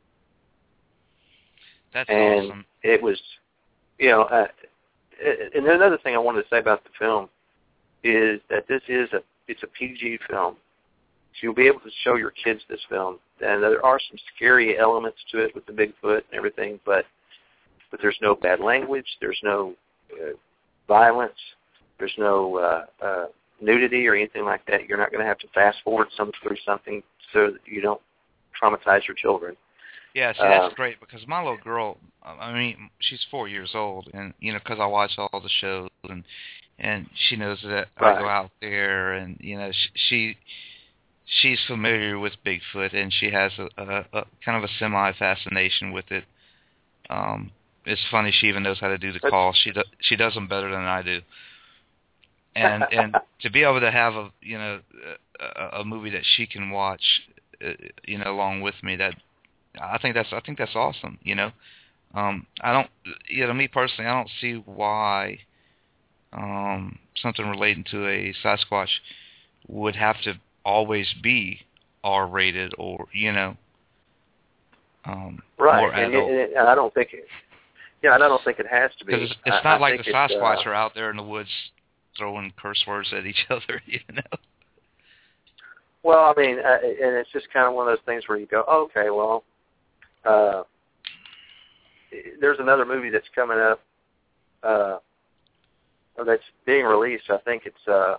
That's and awesome. It was, you know, uh, and another thing I wanted to say about the film is that this is a it's a P G film. So you'll be able to show your kids this film. And there are some scary elements to it with the Bigfoot and everything, but but there's no bad language, there's no uh, violence, there's no uh, uh, nudity or anything like that. You're not going to have to fast forward some through something so that you don't traumatize your children. Yeah, see, that's uh, great, because my little girl, I mean, she's four years old, and, you know, because I watch all the shows, and and she knows that right. I go out there, and, you know, she... she she's familiar with Bigfoot, and she has a, a, a kind of a semi-fascination with it. Um, it's funny, she even knows how to do the calls. She do, she does them better than I do. And and to be able to have a you know a, a movie that she can watch, uh, you know, along with me, that I think that's I think that's awesome. You know, um, I don't you know me personally, I don't see why um, something relating to a Sasquatch would have to always be R-rated or, you know, um, right. more and, adult. it, and I don't think it, yeah, I don't think it has to be. Because it's, it's I, not I like the Sasquatch uh, are out there in the woods throwing curse words at each other, you know. Well, I mean, uh, and it's just kind of one of those things where you go, oh, okay, well, uh, there's another movie that's coming up uh, that's being released. I think it's, uh,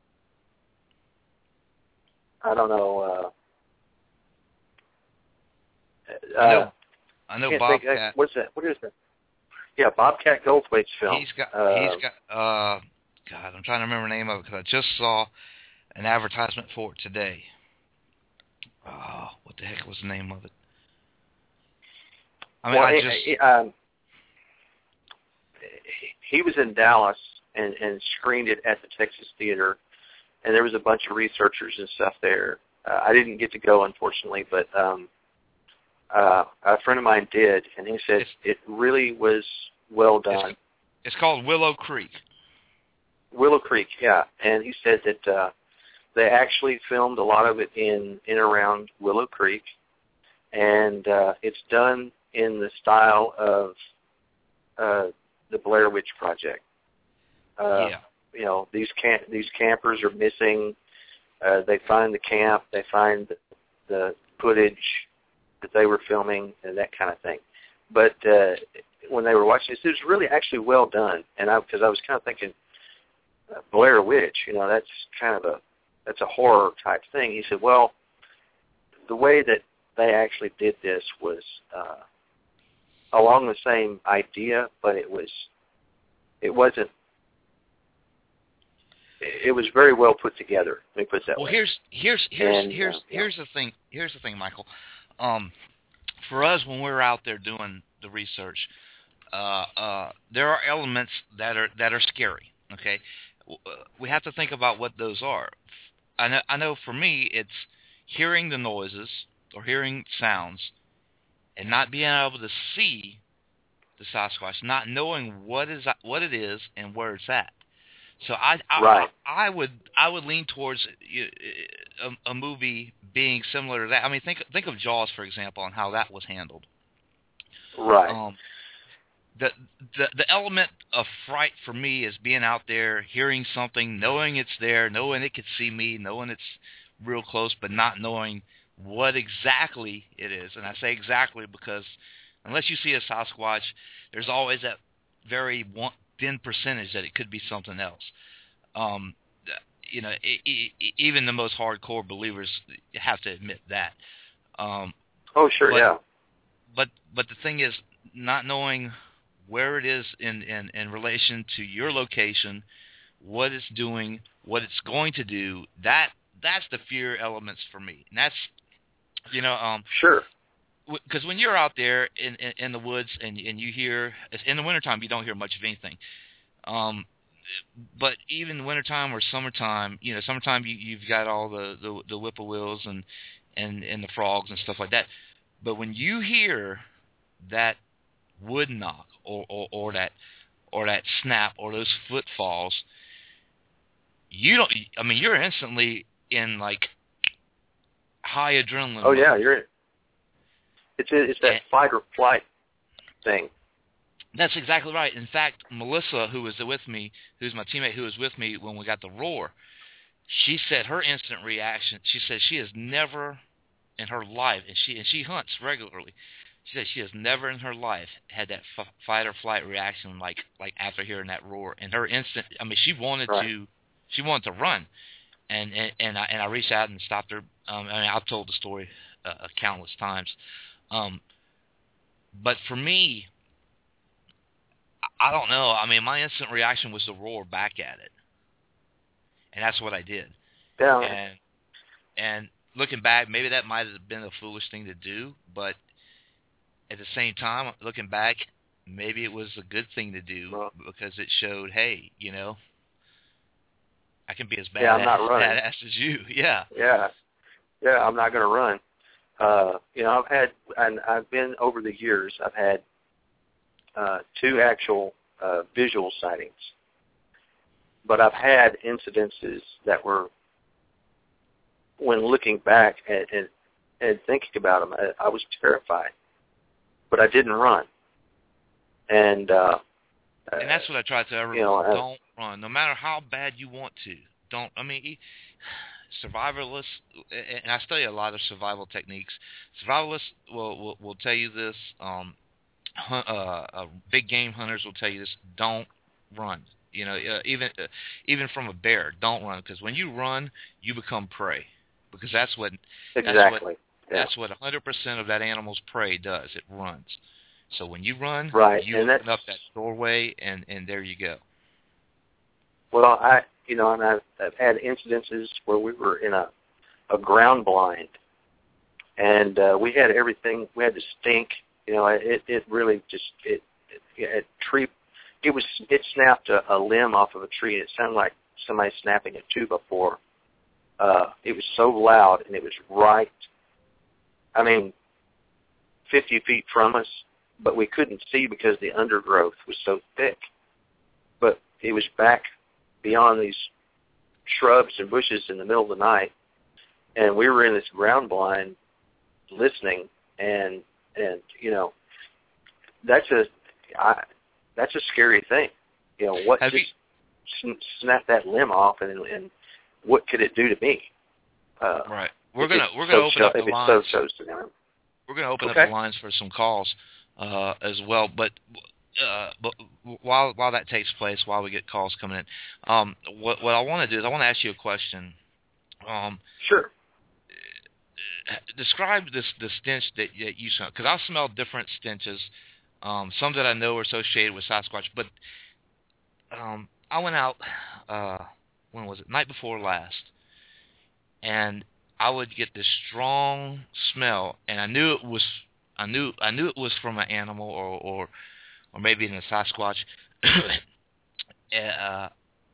I don't know. Uh, I know, uh, I know think, Bobcat. what's that? What is that? Yeah, Bobcat Goldthwait's film. He's got, uh, he's got, uh, God, I'm trying to remember the name of it because I just saw an advertisement for it today. Oh, what the heck was the name of it? I mean, well, I he, just... he, um, he was in Dallas and, and screened it at the Texas Theater, and there was a bunch of researchers and stuff there. Uh, I didn't get to go, unfortunately, but um, uh, a friend of mine did, and he said it's, it really was well done. It's, it's called Willow Creek. Willow Creek, yeah. And he said that uh, they actually filmed a lot of it in, in around Willow Creek, and uh, it's done in the style of uh, the Blair Witch Project. Uh, yeah. You know, these camp these campers are missing. Uh, they find the camp. They find the, the footage that they were filming and that kind of thing. But uh, when they were watching this, it was really actually well done. And I, because I was kind of thinking, uh, Blair Witch, you know, that's kind of a that's a horror type thing. He said, well, the way that they actually did this was uh, along the same idea, but it was it wasn't. It was very well put together. Let me put it that well, way. Well, here's here's here's and, here's uh, here's yeah. the thing. Here's the thing, Michael. Um, for us, when we're out there doing the research, uh, uh, there are elements that are that are scary. Okay, we have to think about what those are. I know. I know. For me, it's hearing the noises or hearing sounds, and not being able to see the Sasquatch, not knowing what is what it is and where it's at. So I, I, right. I, I would I would lean towards a, a movie being similar to that. I mean, think think of Jaws, for example, and how that was handled. Right. Um, the the the element of fright for me is being out there, hearing something, knowing it's there, knowing it could see me, knowing it's real close, but not knowing what exactly it is. And I say exactly because unless you see a Sasquatch, there's always that very one, thin percentage that it could be something else. Um, you know, e- e- even the most hardcore believers have to admit that. Um, oh, sure, but, yeah. But but the thing is, not knowing where it is in, in, in relation to your location, what it's doing, what it's going to do, that that's the fear elements for me. And that's, you know, um, sure. Because when you're out there in, in, in the woods and and you hear, in the wintertime you don't hear much of anything. Um, but even wintertime or summertime, you know, summertime you, you've got all the, the, the whippoorwills and, and, and the frogs and stuff like that. But when you hear that wood knock or, or, or that or that snap or those footfalls, you don't. I mean, you're instantly in like high adrenaline. Oh mode. yeah, you're. It's it's that and, fight or flight thing. That's exactly right. In fact, Melissa, who was with me, who's my teammate, who was with me when we got the roar, she said her instant reaction. She said she has never in her life, and she and she hunts regularly. She said she has never in her life had that f- fight or flight reaction like like after hearing that roar. And her instant, I mean, she wanted Right. to, she wanted to run, and and, and I and I reached out and stopped her. Um, I mean, I've told the story uh, countless times. Um, but for me, I don't know. I mean, my instant reaction was to roar back at it, and that's what I did. Yeah. And and looking back, maybe that might have been a foolish thing to do, but at the same time, looking back, maybe it was a good thing to do well, because it showed, hey, you know, I can be as bad yeah, I'm not running. badass as you. Yeah. Yeah. Yeah, I'm not going to run. Uh, you know, I've had, and I've been over the years, I've had uh, two actual uh, visual sightings, but I've had incidences that were, when looking back and, and, and thinking about them, I, I was terrified, but I didn't run. And uh, and that's what I try to tell everyone. You know, don't run, no matter how bad you want to. Don't. I mean, survivalists, and I study a lot of survival techniques. Survivalists will will, will tell you this. Um, hunt, uh, uh, big game hunters will tell you this. Don't run. You know, uh, even uh, even from a bear, don't run, because when you run, you become prey. Because that's what exactly. That's what, yeah. that's what one hundred percent of that animal's prey does. It runs. So when you run, right. you and open up that doorway, and, and there you go. Well, I, you know, and I've, I've had incidences where we were in a, a ground blind, and uh, we had everything. We had to stink. You know, it, it really just it, it, it tree. It was it snapped a, a limb off of a tree. It sounded like somebody snapping a two by four. Uh, it was so loud, and it was right. I mean, fifty feet from us, but we couldn't see because the undergrowth was so thick. But it was back beyond these shrubs and bushes in the middle of the night, and we were in this ground blind listening, and and you know, that's a I, that's a scary thing. You know, what Have just you, sn- snap that limb off, and and what could it do to me? Uh, right. We're gonna we're gonna so open up cho- the lines. so chosen him. We're gonna open Okay. up the lines for some calls uh, as well. But uh, but while while that takes place, while we get calls coming in, um, what what I want to do is I want to ask you a question. Um, Sure. Describe this the stench that, that you smell, because I smell different stenches. Um, some that I know are associated with Sasquatch, but um, I went out. Uh, when was it? Night before last, and I would get this strong smell, and I knew it was. I knew I knew it was from an animal, or or, or maybe in a Sasquatch. uh,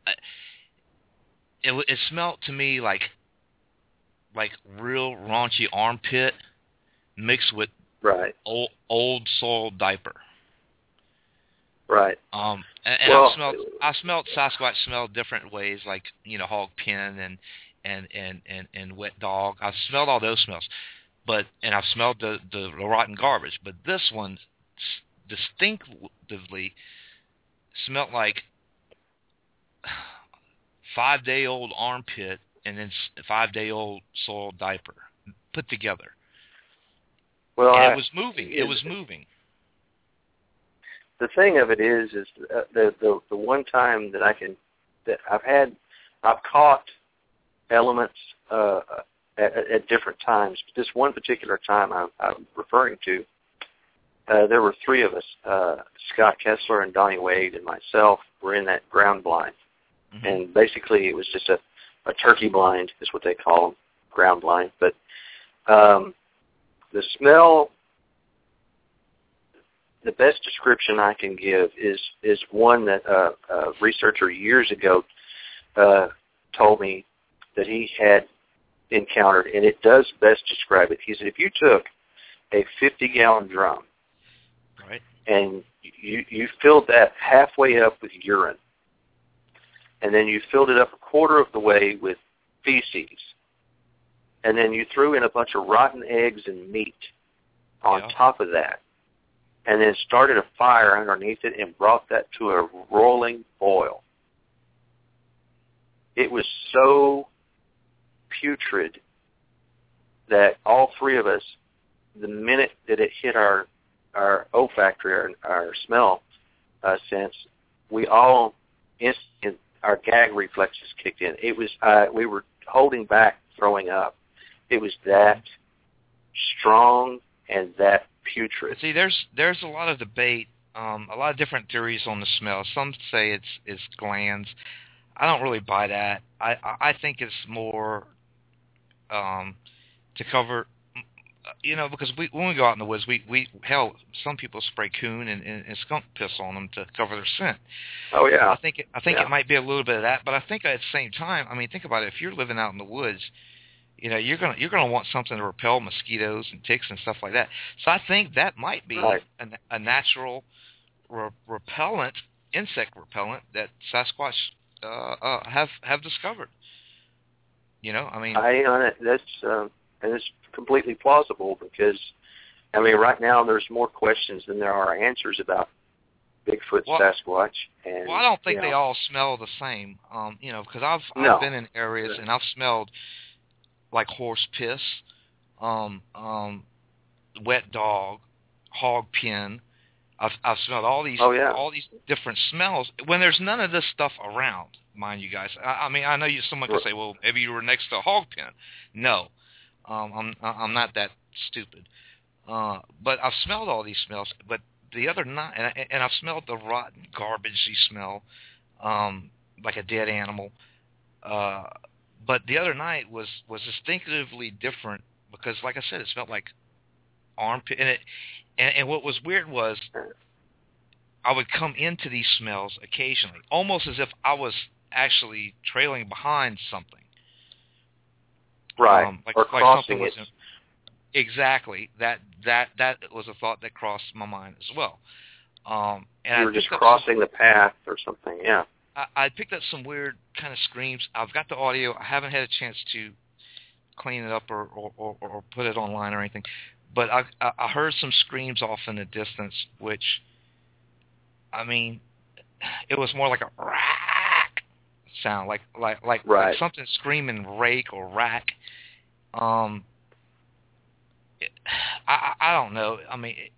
it it smelled to me like like real raunchy armpit mixed with Right. old old soiled diaper. Right. Um, and, and well, I smelled I smelled Sasquatch smelled different ways, like, you know, hog pen and and, and, and, and wet dog. I smelled all those smells, but and I've smelled the, the, the rotten garbage. But this one distinctively smelled like five day old armpit and then five day old soiled diaper put together. Well, and I, it was moving. It was moving. The thing of it is, is uh, the, the the one time that I can, that I've had, I've caught elements uh, at, at different times. But this one particular time I'm, I'm referring to, uh, there were three of us, uh, Scott Kessler and Donnie Wade and myself were in that ground blind. Mm-hmm. And basically it was just a, a turkey blind is what they call them, ground blind. But um, the smell, the best description I can give is is one that uh, a researcher years ago uh, told me that he had encountered, and it does best describe it. He said if you took a fifty-gallon drum, Right. And you you filled that halfway up with urine, and then you filled it up a quarter of the way with feces, and then you threw in a bunch of rotten eggs and meat on yeah. top of that, and then started a fire underneath it and brought that to a rolling boil. It was so putrid that all three of us, the minute that it hit our our olfactory, our, our smell uh, sense, we all instant our gag reflexes kicked in. It was uh, we were holding back throwing up. It was that strong and that putrid. See, there's there's a lot of debate, um, a lot of different theories on the smell. Some say it's it's glands. I don't really buy that. I I think it's more um, to cover, you know, because we when we go out in the woods, we, we hell, some people spray coon and, and, and skunk piss on them to cover their scent. Oh yeah. I think it, I think yeah. it might be a little bit of that, but I think at the same time, I mean, think about it. If you're living out in the woods, you know, you're gonna you're gonna want something to repel mosquitoes and ticks and stuff like that. So I think that might be right. a, a natural re- repellent, insect repellent that Sasquatch uh, uh, have have discovered. You know, I mean, I uh, that's uh, and it's completely plausible because, I mean, right now there's more questions than there are answers about Bigfoot, well, Sasquatch, and well, I don't think you they know, all smell the same. Um, you know, because I've no. I've been in areas and I've smelled like horse piss, um, um, wet dog, hog pen. I've I've smelled all these oh, yeah. all these different smells when there's none of this stuff around, mind you guys. I, I mean, I know you someone could say, well, maybe you were next to a hog pen. No, um, I'm I'm not that stupid. Uh, but I've smelled all these smells. But the other night, and, I, and I've smelled the rotten, garbagey smell, um, like a dead animal. Uh, but the other night was was distinctively different because, like I said, it smelled like armpit, and it. And, and what was weird was I would come into these smells occasionally, almost as if I was actually trailing behind something. Right, um, like, or like crossing something it. was exactly that. That that was a thought that crossed my mind as well. Um, and you I were just picked up crossing some, the path or something. Yeah. I, I picked up some weird kind of screams. I've got the audio. I haven't had a chance to clean it up or, or, or, or put it online or anything. But I, I heard some screams off in the distance, which, I mean, it was more like a rack sound, like like like, right. like something screaming rake or rack. Um, it, I I don't know. I mean, it,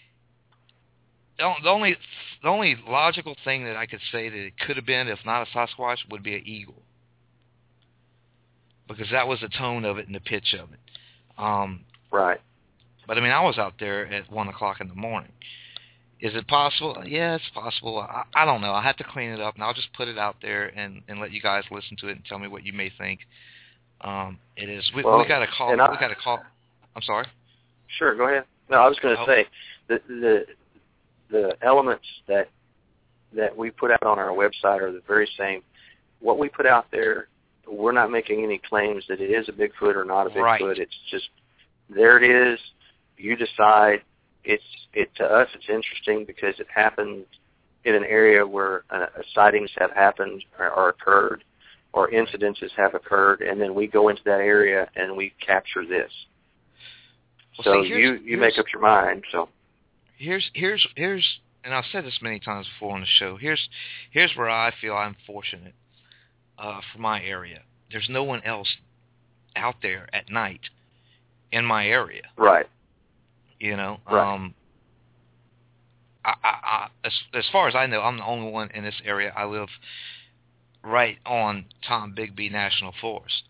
the only the only logical thing that I could say that it could have been, if not a Sasquatch, would be an eagle, because that was the tone of it and the pitch of it. Um, right. But, I mean, I was out there at one o'clock in the morning. Is it possible? Yeah, it's possible. I, I don't know. I have to clean it up, and I'll just put it out there and, and let you guys listen to it and tell me what you may think. Um, it is. We, well, we got to call. I, We got to call. I'm sorry. Sure, go ahead. No, I was going to oh. say the the the elements that that we put out on our website are the very same. What we put out there, we're not making any claims that it is a Bigfoot or not a Bigfoot. Right. It's just there it is. You decide. It's it to us. It's interesting because it happened in an area where uh, sightings have happened or, or occurred, or incidences have occurred, and then we go into that area and we capture this. Well, so see, you you make up your mind. So here's here's here's and I've said this many times before on the show. Here's here's where I feel I'm fortunate uh, for my area. There's no one else out there at night in my area. Right. You know, right. um, I, I, I, as, as far as I know, I'm the only one in this area. I live right on Tom Bigby National Forest.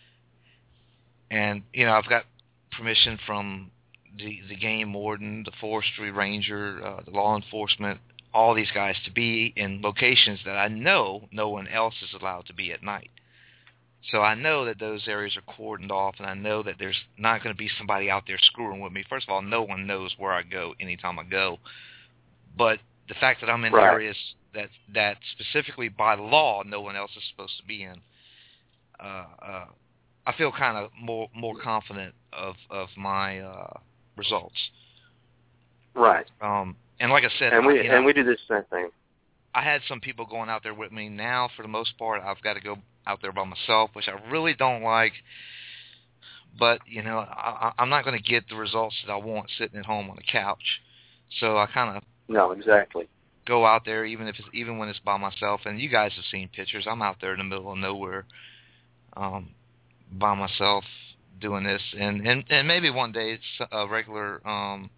And, you know, I've got permission from the, the game warden, the forestry ranger, uh, the law enforcement, all these guys to be in locations that I know no one else is allowed to be at night. So I know that those areas are cordoned off, and I know that there's not going to be somebody out there screwing with me. First of all, no one knows where I go anytime I go. But the fact that I'm in right. areas that that specifically by law no one else is supposed to be in, uh, uh, I feel kind of more more confident of of my uh, results. Right. Um, and like I said, and we I, you know, and we do the same thing. I had some people going out there with me. Now, for the most part, I've got to go out there by myself, which I really don't like. But, you know, I, I'm not going to get the results that I want sitting at home on the couch. So I kind of no, exactly. go out there, even if it's, even when it's by myself. And you guys have seen pictures. I'm out there in the middle of nowhere, um, by myself doing this. And, and, and maybe one day it's a regular um,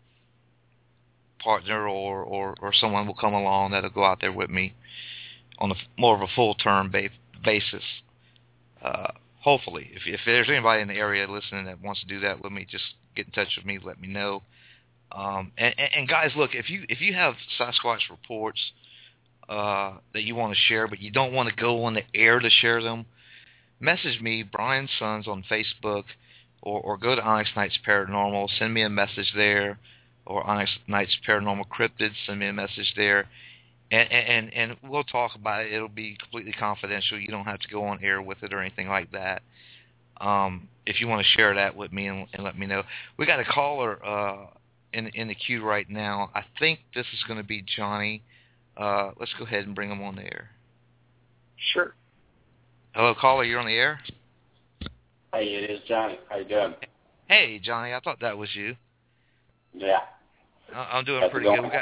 partner or, or, or someone will come along that'll go out there with me on a, more of a full-term ba- basis. Uh, hopefully. If, if there's anybody in the area listening that wants to do that with me, just get in touch with me, let me know. Um, and, and, and guys, look, if you if you have Sasquatch reports uh, that you want to share, but you don't want to go on the air to share them, message me, Brian Sons, on Facebook, or, or go to Onyx Nights Paranormal. Send me a message there, or Onyx Nights Paranormal Cryptids. Send me a message there, and, and and we'll talk about it. It'll be completely confidential. You don't have to go on air with it or anything like that. Um, if you want to share that with me and, and let me know, we got a caller. Uh, In, in the queue right now. I think this is going to be Johnny. Uh, let's go ahead and bring him on the air. Sure. Hello, caller. You're on the air. Hey, it is Johnny. How you doing? Hey, Johnny. I thought that was you. Yeah. Uh, I'm doing How's pretty it good. going? We got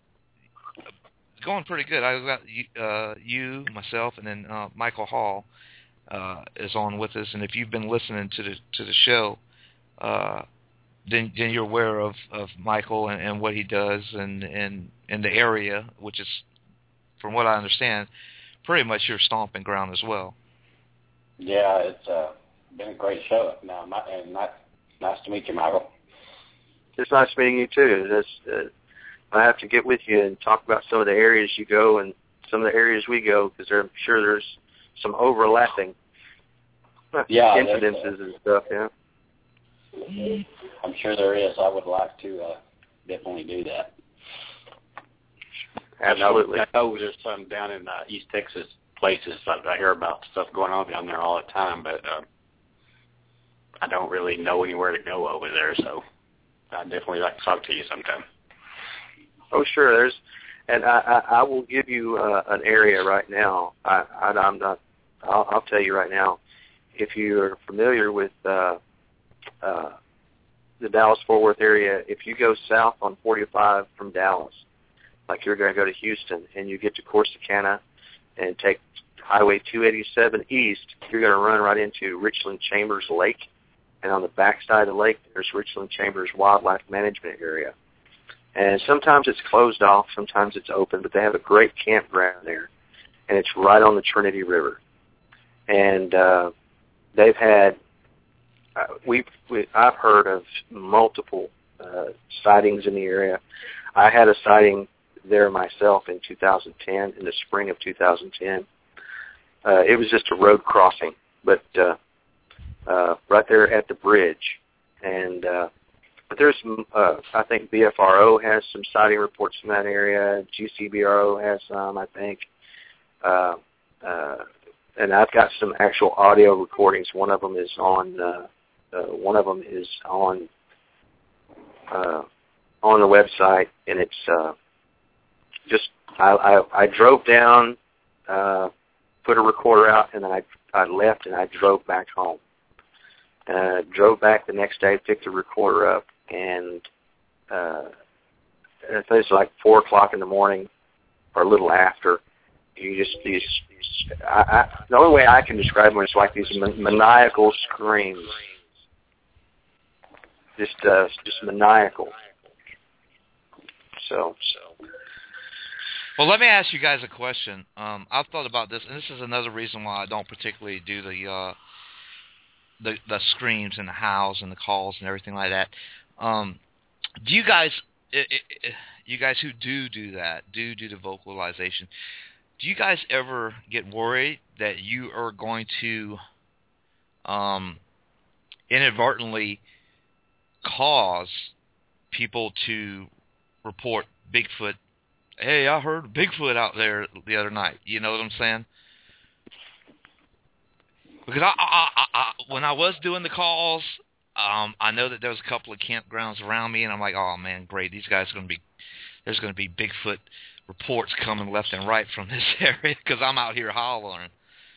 it's going pretty good. I got you, uh, you myself, and then uh, Michael Hall uh, is on with us. And if you've been listening to the to the show, uh, Then, then you're aware of, of Michael and, and what he does and in, in the area, which is, from what I understand, pretty much your stomping ground as well. Yeah, it's uh, been a great show. Now, my, and not, nice to meet you, Michael. It's nice meeting you too. That's, uh, I have to get with you and talk about some of the areas you go and some of the areas we go, because I'm sure there's some overlapping yeah, incidences uh, and stuff. Yeah. I'm sure there is. I would like to uh, definitely do that. Absolutely. I know, I know there's some down in uh, East Texas places. I, I hear about stuff going on down there all the time, but uh, I don't really know anywhere to go over there, so I'd definitely like to talk to you sometime. Oh, sure. There's, and I, I, I will give you uh, an area right now. I, I, I'm not. I'll, I'll tell you right now. If you are familiar with uh, uh, the Dallas-Fort Worth area, if you go south on forty-five from Dallas, like you're going to go to Houston, and you get to Corsicana and take Highway two eighty-seven east, you're going to run right into Richland Chambers Lake, and on the backside of the lake, there's Richland Chambers Wildlife Management Area. And sometimes it's closed off, sometimes it's open, but they have a great campground there, and it's right on the Trinity River. And uh, they've had, uh, we've, we, I've heard of multiple uh, sightings in the area. I had a sighting there myself in two thousand ten, in the spring of two thousand ten. Uh, it was just a road crossing, but uh, uh, right there at the bridge. And uh, but there's, uh, I think B F R O has some sighting reports from that area. G C B R O has some, I think. Uh, uh, and I've got some actual audio recordings. One of them is on. Uh, uh, one of them is on uh, on the website, and it's uh, just I, I, I drove down, uh, put a recorder out, and then I I left and I drove back home. Uh, drove back the next day, picked the recorder up, and uh, I think it's like four o'clock in the morning, or a little after. You just these, these I, I, the only way I can describe them is like these man, maniacal screams, just uh, just maniacal. So, so. Well, let me ask you guys a question. Um, I've thought about this, and this is another reason why I don't particularly do the uh, the the screams and the howls and the calls and everything like that. Um, do you guys, it, it, you guys who do do that, do do the vocalization, do you guys ever get worried that you are going to um, inadvertently cause people to report Bigfoot? Hey, I heard Bigfoot out there the other night. You know what I'm saying? Because I, I, I, I, when I was doing the calls, um, I know that there was a couple of campgrounds around me, and I'm like, oh man, great, these guys are going to be, there's going to be Bigfoot reports coming left and right from this area because I'm out here hollering.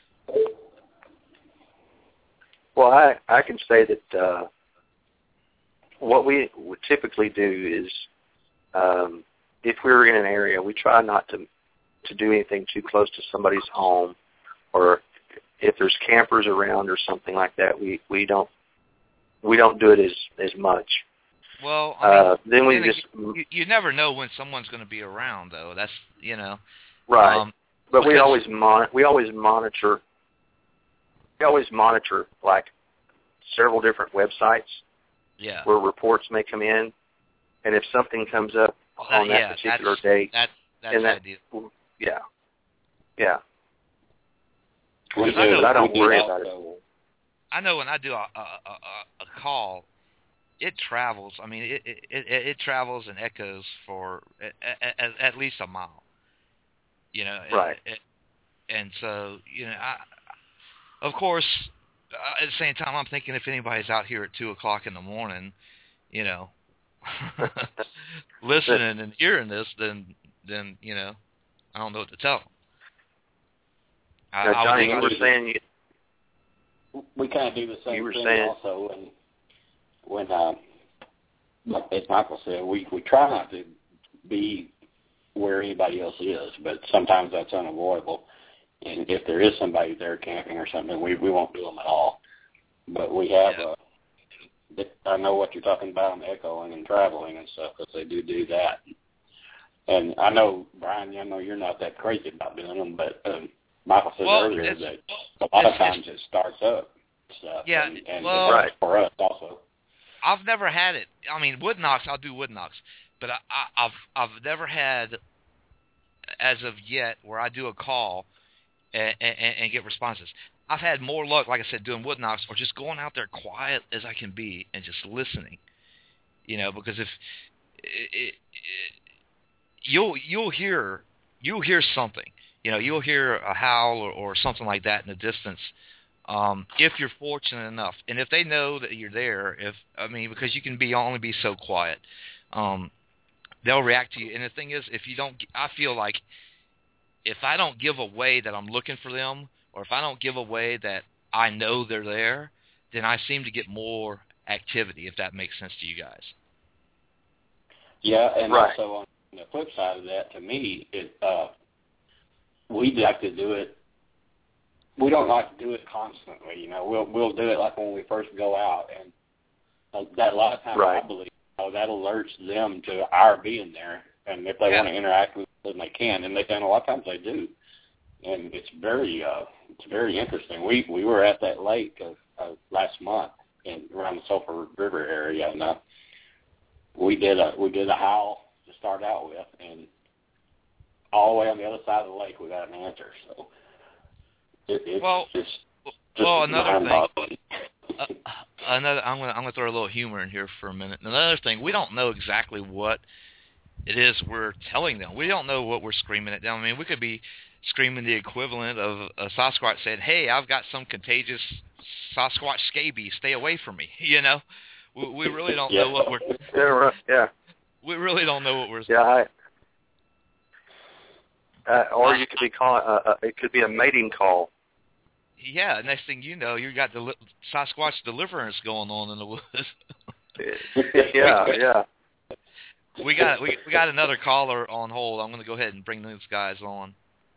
Well, I I can say that uh, what we would typically do is, um, if we were in an area, we try not to to do anything too close to somebody's home, or if there's campers around or something like that, we, we don't we don't do it as as much. Well, I mean, uh, then we just you, you never know when someone's going to be around, though. That's you know, right. Um, but we because, always mon- we always monitor. We always monitor like several different websites yeah. where reports may come in, and if something comes up that, on that yeah, particular that's, date, that, that's and that, ideal. yeah, yeah. We I, do, I don't we worry do about also, it. I know when I do a, a, a, a call, it travels. I mean, it it, it, it travels and echoes for at, at, at least a mile. You know, right? And, and so, you know, I, of course, uh, at the same time, I'm thinking if anybody's out here at two o'clock in the morning, you know, listening and hearing this, then then you know, I don't know what to tell them. I, Now, I Johnny, think you I were would- saying you, we kind of do the You same were thing saying- also when, when uh, like as Michael said, we, we try not to be where anybody else is, but sometimes that's unavoidable. And if there is somebody there camping or something, we, we won't do them at all. But we have, Yeah. uh, I know what you're talking about on echoing and traveling and stuff, because they do do that. And I know, Brian, I know you're not that crazy about doing them, but um, Michael said Well, earlier it's- that a lot of it's- times it starts up stuff. Yeah, and, and well- it Right. helps for us also. I've never had it. I mean, wood knocks, I'll do wood knocks, but I, I, I've I've never had, as of yet, where I do a call and, and, and get responses. I've had more luck, like I said, doing wood knocks or just going out there quiet as I can be and just listening. You know, because if it, it, it, you'll you'll hear you'll hear something. You know, you'll hear a howl or, or something like that in the distance. Um, if you're fortunate enough, and if they know that you're there, if I mean, because you can be only be so quiet, um, they'll react to you. And the thing is, if you don't, I feel like if I don't give away that I'm looking for them, or if I don't give away that I know they're there, then I seem to get more activity. If that makes sense to you guys. Yeah, and Right. also on the flip side of that, to me, it uh, we like to do it. We don't like to do it constantly. You know, we'll we'll do it like when we first go out, and uh, that a lot of times Right. I believe you know, that alerts them to our being there, and if they Yeah. want to interact with us, then they can, and they and a lot of times they do, and it's very uh, it's very interesting. We we were at that lake uh, uh, last month in around the Sulphur River area, and uh, we did a we did a howl to start out with, and all the way on the other side of the lake we got an answer. So it, it's Well, just, just well, another thing. mind-boggling. Uh, another, I'm gonna I'm gonna throw a little humor in here for a minute. Another thing, we don't know exactly what it is we're telling them. We don't know what we're screaming at them. I mean, we could be screaming the equivalent of a Sasquatch saying, "Hey, I've got some contagious Sasquatch scabies. Stay away from me." You know, we, we really don't Yeah. know what we're. yeah, right, yeah, We really don't know what we're. yeah. I, uh, or you could be calling. Uh, uh, it could be a mating call. Yeah. Next thing you know, you got the Sasquatch deliverance going on in the woods. yeah, yeah. We got we we got another caller on hold. I'm going to go ahead and bring those guys on.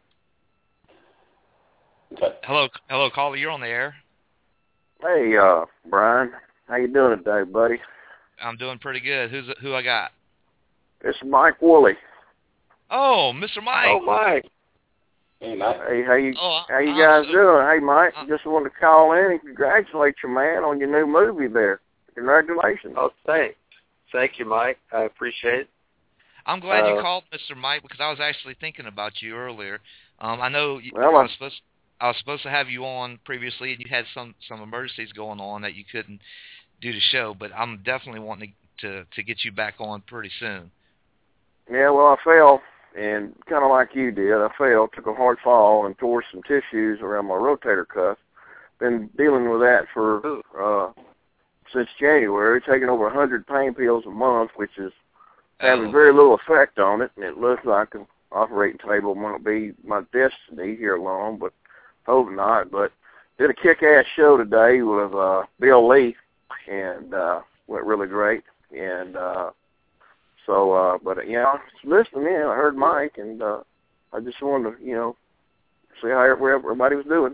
Okay. Hello, hello, caller. You're on the air. Hey, uh, Brian, how you doing today, buddy? I'm doing pretty good. Who's who I got? It's Mike Woolley. Oh, Mister Mike. Oh, Mike. Hey, Mike. Hey, how you Oh, how you I'm guys so- doing? Hey, Mike, uh, just wanted to call in and congratulate you, man, on your new movie there. Congratulations. Oh, thanks. Thank you, Mike. I appreciate it. I'm glad you uh, called, Mister Mike, because I was actually thinking about you earlier. Um, I know you, Well, I I- was supposed I was supposed to have you on previously, and you had some some emergencies going on that you couldn't do the show. But I'm definitely wanting to to, to get you back on pretty soon. Yeah, well, I fell, and kind of like you did, I fell, took a hard fall, and tore some tissues around my rotator cuff. Been dealing with that for uh, since January, taking over one hundred pain pills a month, which is having oh. very little effect on it, and it looks like an operating table won't be my destiny here long, but hope not. But did a kick-ass show today with uh, Bill Lee, and uh, went really great. And uh, so, uh, but, you know, listening in, I heard Mike, and uh, I just wanted to, you know, see how everybody was doing.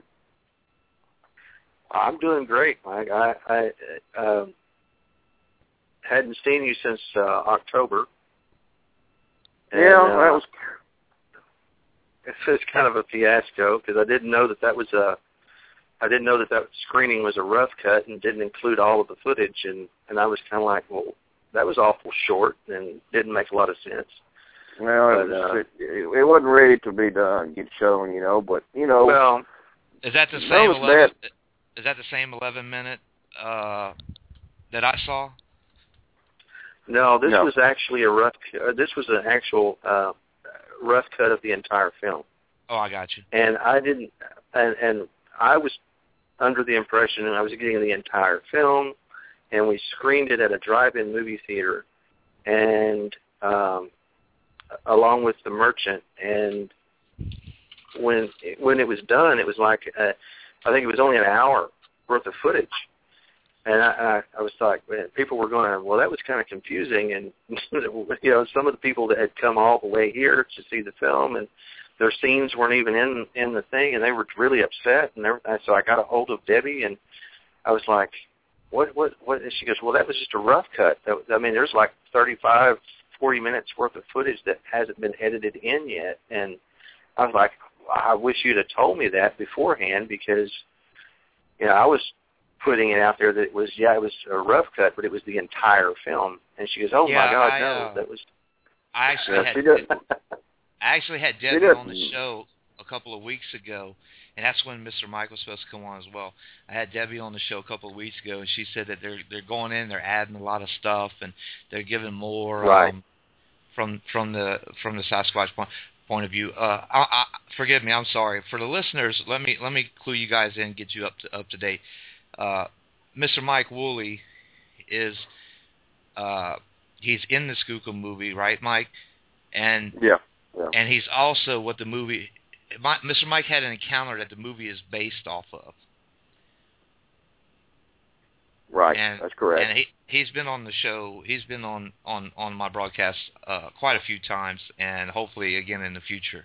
I'm doing great, Mike. I, I uh, hadn't seen you since uh, October. And, yeah, uh, that was... It's kind of a fiasco because I didn't know that that was a... I didn't know that that screening was a rough cut and didn't include all of the footage, and, and I was kind of like, well, that was awful short and didn't make a lot of sense. Well, but, it, was, uh, it, it wasn't ready to be done, get shown, you know, but, you know... Well, is that the same eleven... Is that the same eleven minute uh, that I saw? No, this no. was actually a rough. Uh, this was an actual uh, rough cut of the entire film. Oh, I got you. And I didn't, and, and I was under the impression that I was getting the entire film, and we screened it at a drive-in movie theater, and um, along with The Merchant. And when when it was done, it was like. Uh, I think it was only an hour worth of footage. And I, I, I was like, man, people were going, well, that was kind of confusing. And, you know, some of the people that had come all the way here to see the film and their scenes weren't even in, in the thing, and they were really upset. And everything. So I got a hold of Debbie, and I was like, what, what, what? And she goes, well, that was just a rough cut. That, I mean, there's like thirty-five, forty minutes worth of footage that hasn't been edited in yet. And I was like, I wish you'd have told me that beforehand because, you know, I was putting it out there that it was, yeah, it was a rough cut, but it was the entire film. And she goes, oh, yeah, my God, I, no, uh, that was... I actually, yeah, had, she did. I actually had Debbie on the show a couple of weeks ago, and that's when Mister Mike was supposed to come on as well. I had Debbie on the show a couple of weeks ago, and she said that they're they're going in, they're adding a lot of stuff, and they're giving more right. um, from from the from the Sasquatch point. point of view. Uh, I, I, forgive me, I'm sorry. For the listeners, let me let me clue you guys in, get you up to up to date. Uh, Mister Mike Woolley is uh, he's in the Skookum movie, right, Mike? And yeah, yeah. and he's also what the movie. My, Mister Mike had an encounter that the movie is based off of. Right, and, that's correct. And he he's been on the show. He's been on on on my broadcast uh, quite a few times, and hopefully again in the future.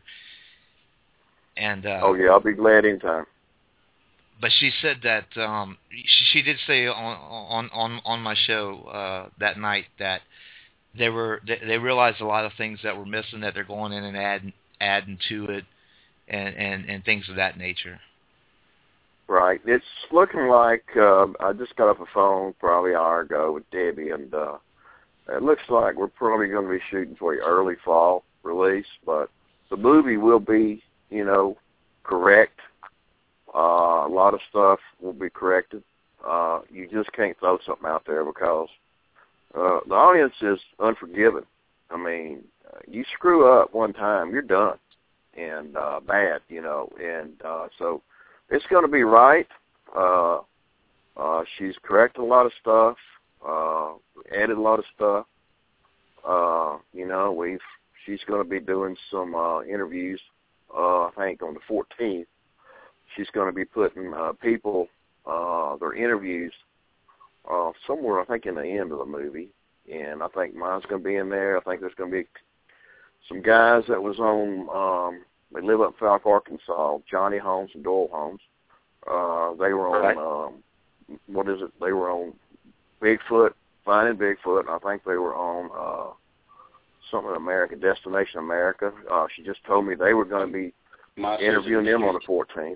And uh, oh yeah, I'll be glad anytime. But she said that um, she, she did say on on on on my show uh, that night that they were they, they realized a lot of things that were missing, that they're going in and adding adding to it, and and and things of that nature. Right. It's looking like uh, I just got off a phone probably an hour ago with Debbie, and uh, it looks like we're probably going to be shooting for the early fall release, but the movie will be, you know, correct. Uh, a lot of stuff will be corrected. Uh, you just can't throw something out there because uh, the audience is unforgiving. I mean, uh, you screw up one time, you're done, and uh, bad, you know, and uh, so it's going to be right. Uh, uh, she's corrected a lot of stuff, uh, added a lot of stuff. Uh, you know, we've she's going to be doing some uh, interviews, uh, I think, on the fourteenth. She's going to be putting uh, people, uh, their interviews, uh, somewhere, I think, in the end of the movie. And I think mine's going to be in there. I think there's going to be some guys that was on... Um, They live up in Falk, Arkansas, Johnny Holmes and Doyle Holmes. Uh, they were on, right. um, what is it? They were on Bigfoot, Finding Bigfoot, and I think they were on uh, something America, Destination America. Uh, she just told me they were going to be My interviewing them on the fourteenth.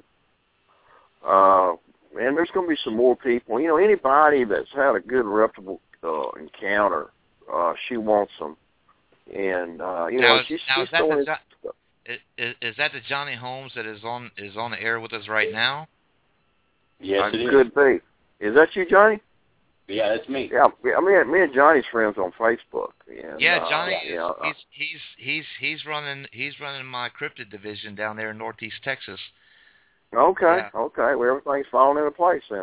Uh, and there's going to be some more people. You know, anybody that's had a good, reputable uh, encounter, uh, she wants them. And, uh, you now, know, she's, now she's is that going the jo- Is, is that the Johnny Holmes that is on is on the air with us right now? Yes, uh, it is. Could be. Is that you, Johnny? Yeah, that's me. Yeah, I mean, me and Johnny's friends on Facebook. And, yeah, Johnny. Uh, is, you know, he's he's he's he's running he's running my cryptid division down there in Northeast Texas. Okay, yeah. okay. Well, everything's falling into place then.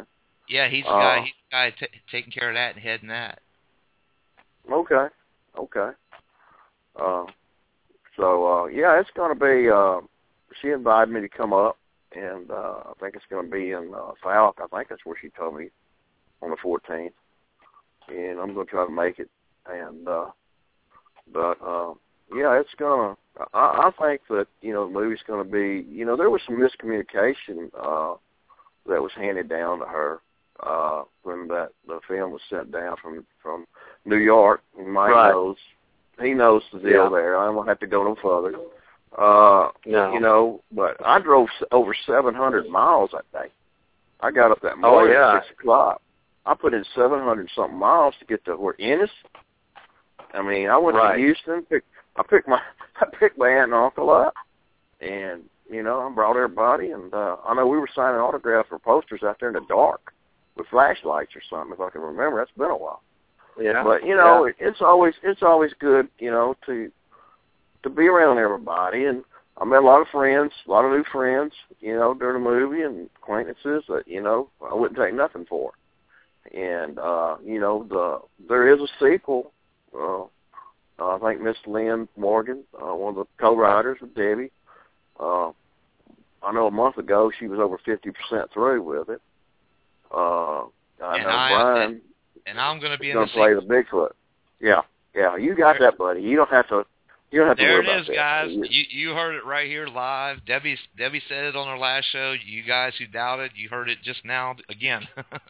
Yeah, he's the Uh, guy. He's the guy t- taking care of that and heading that. Okay, okay. Uh, so uh, yeah, it's going to be. Uh, she invited me to come up, and uh, I think it's going to be in uh, Falk. I think that's where she told me on the fourteenth, and I'm going to try to make it. And uh, but uh, yeah, it's gonna. I, I think that you know the movie's going to be. You know, there was some miscommunication uh, that was handed down to her uh, when that the film was sent down from from New York. Mike Right. knows. He knows the deal Yeah. there. I don't have to go no further. Uh, No. You know, but I drove s- over seven hundred miles that day. I got up that Oh, morning yeah. at six o'clock. I put in seven hundred something miles to get to where Ennis. I mean, I went Right. to Houston. Picked, I picked my I picked my aunt and uncle up, and you know, I brought everybody. And uh, I know we were signing autographs or posters out there in the dark with flashlights or something, if I can remember. That's been a while. Yeah. But you know, yeah. it, it's always it's always good, you know, to to be around everybody. And I met a lot of friends, a lot of new friends, you know, during the movie, and acquaintances that you know I wouldn't take nothing for. And uh, you know, the there is a sequel. Uh, I think Miss Lynn Morgan, uh, one of the co-writers with Debbie. Uh, I know a month ago she was over fifty percent through with it. Uh, I And know I- Brian. And I'm going to be in Going the to play sequel. the Bigfoot. Yeah, yeah. You got There- that, buddy. You don't have to. You don't have to There worry it about is, that. guys. You- You you heard it right here live. Debbie Debbie said it on her last show. You guys who doubted, you heard it just now again.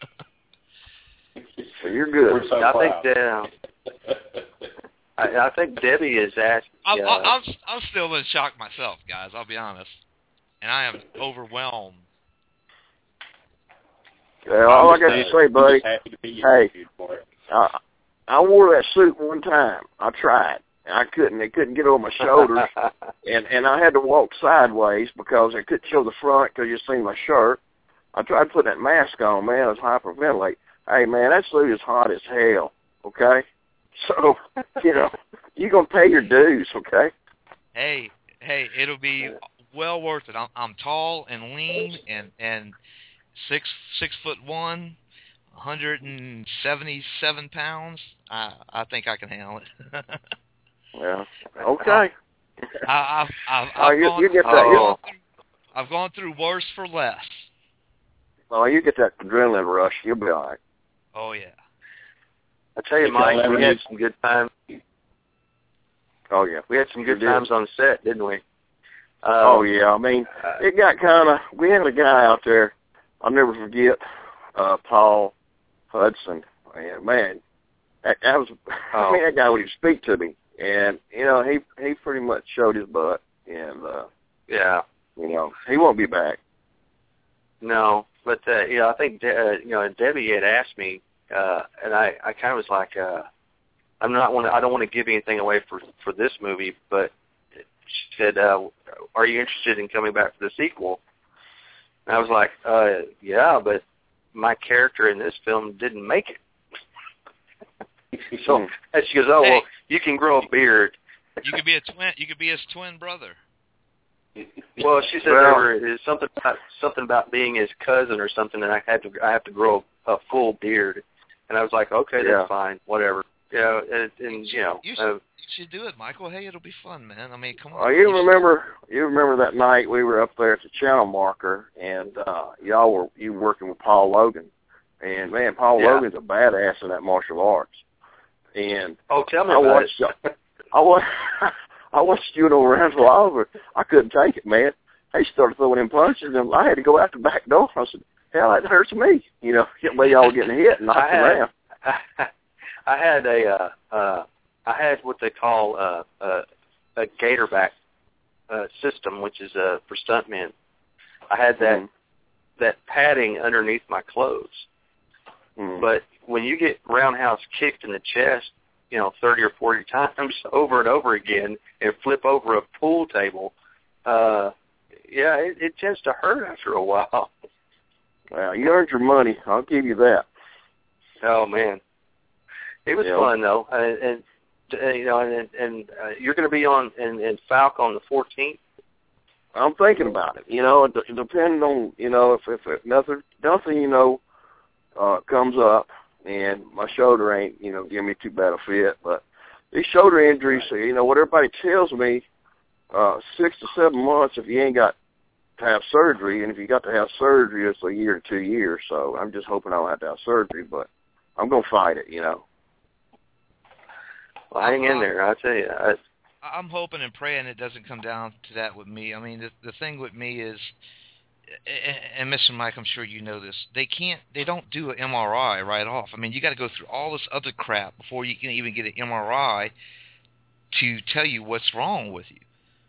so you're good. We're so I proud. think uh, I, I think Debbie is asked. I'm, uh, I'm I'm still in shock myself, guys. I'll be honest, and I am overwhelmed. Yeah, all I I'm got just to say, buddy. happy to be Hey. interviewed for it. I, I wore that suit one time. I tried. I couldn't. It couldn't get over my shoulders, and and I had to walk sideways because I couldn't show the front because you see my shirt. I tried putting that mask on, man. I was hyperventilating. Hey, man, that suit is hot as hell. Okay, so you know you're gonna pay your dues. Okay. Hey, hey, it'll be well worth it. I'm I'm tall and lean and and six six foot one, one hundred and seventy seven pounds. I I think I can handle it. Yeah. Okay. I, I've I've, Oh, I've you, gone you get that. Oh. You, I've gone through worse for less. oh, you get that adrenaline rush. You'll be all right. Oh yeah. I tell you, If y'all Mike, ever we had need- some good times. Oh yeah. We had some good We did. times on set, didn't we? Uh, Oh yeah. I mean, uh, it got kind of. We had a guy out there. I'll never forget. Uh, Paul Hudson. And man, that, that was. I mean, that guy would even speak to me, and you know, he he pretty much showed his butt, and uh, yeah. you know, he won't be back. No, but uh, you know, I think uh, you know Debbie had asked me, uh, and I, I kind of was like, uh, I'm not want I don't want to give anything away for for this movie, but she said, uh, "Are you interested in coming back for the sequel?" And I was like, uh, "Yeah, but my character in this film didn't make it." So and she goes, "Oh Hey. well, you can grow a beard." You could be a twin. You could be his twin brother. Well, she said Well- there were, is something about something about being his cousin or something, and I had to I have to grow a, a full beard, and I was like, okay, that's Yeah. fine, whatever. Yeah, and, and you know, You uh, should, you should do it, Michael. Hey, it'll be fun, man. I mean, come on. Oh, you should- remember? You remember that night we were up there at the channel marker, and uh, y'all were you were working with Paul Logan, and man, Paul Yeah. Logan's a badass in that martial arts, and oh, tell me I about watched, it. I watched, I watched you know around Oliver. I couldn't take it, man. They started throwing in punches, and I had to go out the back door. I said, "Hell, that hurts me." You know, the way y'all were getting hit and knocked I had- around. I had a uh, uh, I had what they call uh, uh, a gatorback uh, system, which is uh, for stuntmen. I had that Mhm. that padding underneath my clothes. Mhm. But when you get roundhouse kicked in the chest, you know, thirty or forty times over and over again and flip over a pool table, uh, yeah, it, it tends to hurt after a while. Well, you earned your money. I'll give you that. Oh, man. It was Yeah. fun, though. And, and uh, you know, and, and uh, you're going to be on in, in Falk on the fourteenth. I'm thinking about it. You know, it, it depending on, you know, if, if, if nothing, nothing, you know, uh, comes up, and my shoulder ain't, you know, giving me too bad a fit. But these shoulder injuries, you know, what everybody tells me, uh, six to seven months if you ain't got to have surgery, and if you got to have surgery, it's a year to two years. So I'm just hoping I don't have to have surgery, but I'm gonna fight it, you know. Well, hang in there, I tell you. I, I'm hoping and praying it doesn't come down to that with me. I mean, the, the thing with me is, and Mister Mike, I'm sure you know this, they can't, they don't do an M R I right off. I mean, you got to go through all this other crap before you can even get an M R I to tell you what's wrong with you.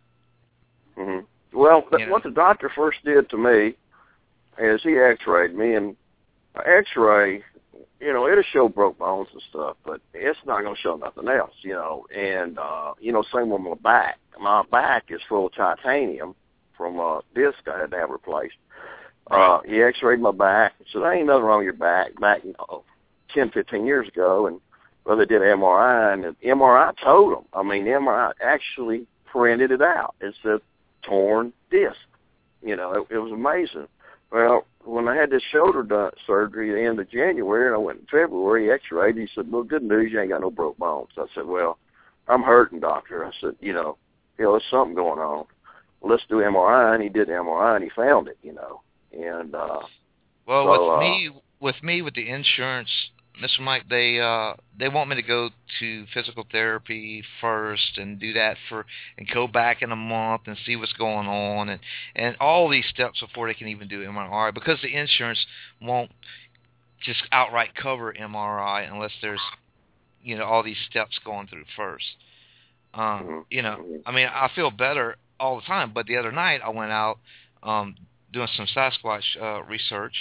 Mm-hmm. Well, You know? what the doctor first did to me is he x-rayed me, and x-ray, you know, it'll show broke bones and stuff, but it's not going to show nothing else, you know. And, uh, you know, same with my back. My back is full of titanium from a disc I had to have replaced. Uh, he x-rayed my back. So there ain't nothing wrong with your back. Back, you know, ten, fifteen years ago, and well, they did an M R I, and the M R I told them. I mean, the M R I actually printed it out. It's a torn disc. You know, it, it was amazing. Well, when I had this shoulder done, surgery at the end of January, and I went in February, he x-rayed, he said, well, good news, you ain't got no broke bones. I said, well, I'm hurting, doctor. I said, you know, you know, there's something going on. Well, let's do M R I, and he did the M R I, and he found it, you know. And, uh, Well, so, with uh, me, with me, with the insurance, Mister Mike, they uh, they want me to go to physical therapy first and do that for, and go back in a month and see what's going on, and, and all these steps before they can even do M R I, because the insurance won't just outright cover M R I unless there's, you know, all these steps going through first. Um, mm-hmm. You know, I mean, I feel better all the time, but the other night I went out um, doing some Sasquatch uh, research,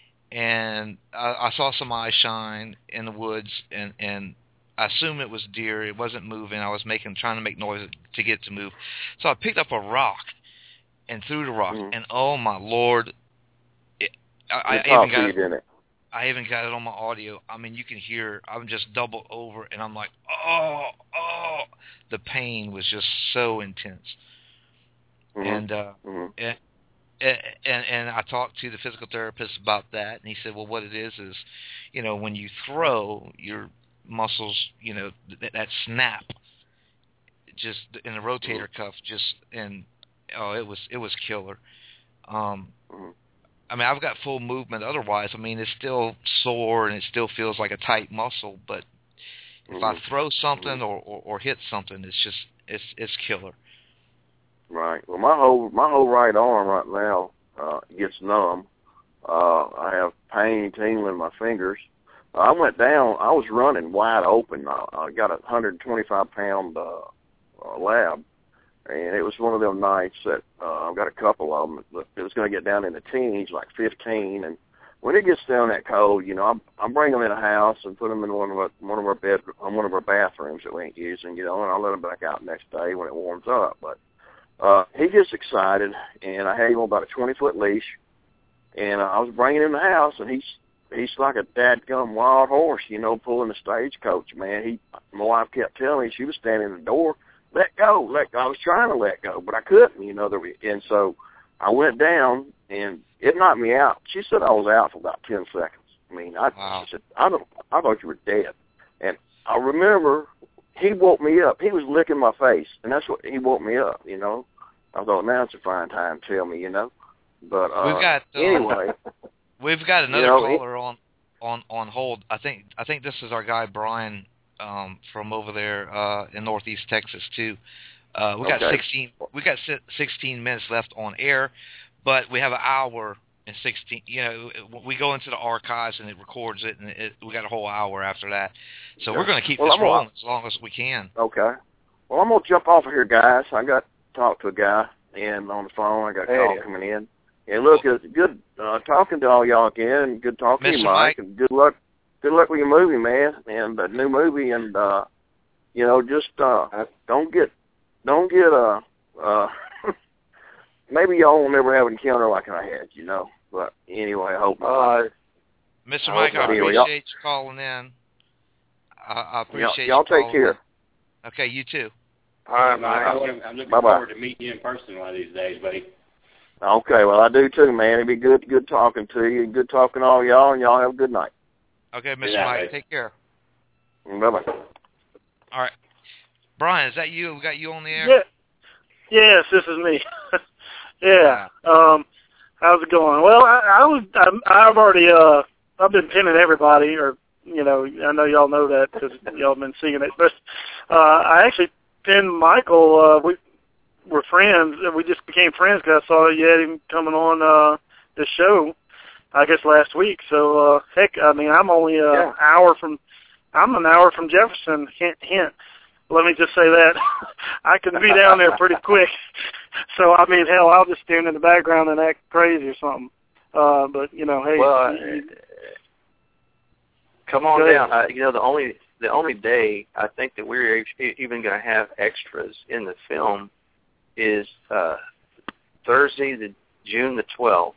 and I, I saw some eyes shine in the woods, and, and I assume it was deer. It wasn't moving. I was making, trying to make noise to get it to move. So I picked up a rock and threw the rock, mm-hmm. and oh my Lord, it, I, It I even got feed, it. didn't it? I even got it on my audio. I mean, you can hear. I'm just doubled over, and I'm like, oh, oh. The pain was just so intense, Mm-hmm. and uh, mm-hmm. and, and and I talked to the physical therapist about that, and he said, well, what it is is, you know, when you throw, your muscles, you know, th- that snap, just in the rotator mm-hmm. cuff, just and oh, it was it was killer. Um, Mm-hmm. I mean, I've got full movement. Otherwise, I mean, it's still sore and it still feels like a tight muscle. But if Mm-hmm. I throw something mm-hmm. or, or, or hit something, it's just it's it's killer. Right. Well, my whole my whole right arm right now uh, gets numb. Uh, I have pain tingling in my fingers. Uh, I went down. I was running wide open. I, I got a one hundred twenty-five pound uh, uh, lab, and it was one of them nights that uh, I've got a couple of them. It was going to get down in the teens, like fifteen, and when it gets down that cold, you know, I'm I'm bring them in a house and put them in one of our one of our bed one of our bathrooms that we ain't using, you know, and I'll let them back out next day when it warms up. But uh, he gets excited, and I had him on about a twenty foot leash, and uh, I was bringing him in the house, and he's he's like a dadgum wild horse, you know, pulling the stagecoach, man. He my wife kept telling me, she was standing in the door, let go, let go. I was trying to let go, but I couldn't, you know. There we, and so I went down, and it knocked me out. She said I was out for about ten seconds. I mean, I Wow. she said, I don't, I thought you were dead. And I remember he woke me up. He was licking my face, and that's what he woke me up. You know, I thought, now it's a fine time to tell me, you know. But uh, We've got um, anyway, we've got another you know, caller on, on on hold. I think I think this is our guy Brian um, from over there uh, in Northeast Texas too. Uh, we got okay. sixteen. We got sixteen minutes left on air, but we have an hour and sixteen. You know, we go into the archives and it records it, and it, we got a whole hour after that. So Okay. we're going to keep Well, this I'm gonna- rolling as long as we can. Okay. Well, I'm gonna jump off of here, guys. I got to talk to a guy, and on the phone, I got a Hey. call coming in. And look, it's good uh, talking to all y'all again. Good talking to you, Mister Mike, Mike. and good luck. Good luck with your movie, man, and the new movie. And uh, you know, just uh, don't get, don't get uh, uh, maybe y'all will never have an encounter like I had, you know. But anyway, I hope. Uh, Mister I Mike, hope I not. appreciate Y'all- you calling in. I, I y'all, appreciate y'all you take calling care. in. Okay, you too. all right, Mike, Mike. I wanna- I'm looking Bye-bye. forward to meeting you in person one of these days, buddy. Okay, well, I do too, man. It'd be good good talking to you, and good talking to all y'all, and y'all have a good night. Okay, Mister Yeah, Mike, mate. take care. Bye-bye. All right. Brian, is that you? We got you on the air? Yeah. Yes, this is me. yeah. Um, how's it going? Well, I, I was, I'm, I've already, uh, I've been pinning everybody, or, you know, I know y'all know that because y'all have been seeing it, but uh, I actually pinned Michael. Uh, we were friends, and we just became friends because I saw that you had him coming on uh, the show, I guess, last week. So, uh, heck, I mean, I'm only uh, Yeah. an hour from, I'm an hour from Jefferson, hint, hint. Let me just say that. I can be down there pretty quick. So, I mean, hell, I'll just stand in the background and act crazy or something. Uh, but, you know, hey. Well, you, uh, come on Go ahead. down. Uh, you know, the only the only day I think that we're e- even going to have extras in the film is uh, Thursday, the June the twelfth,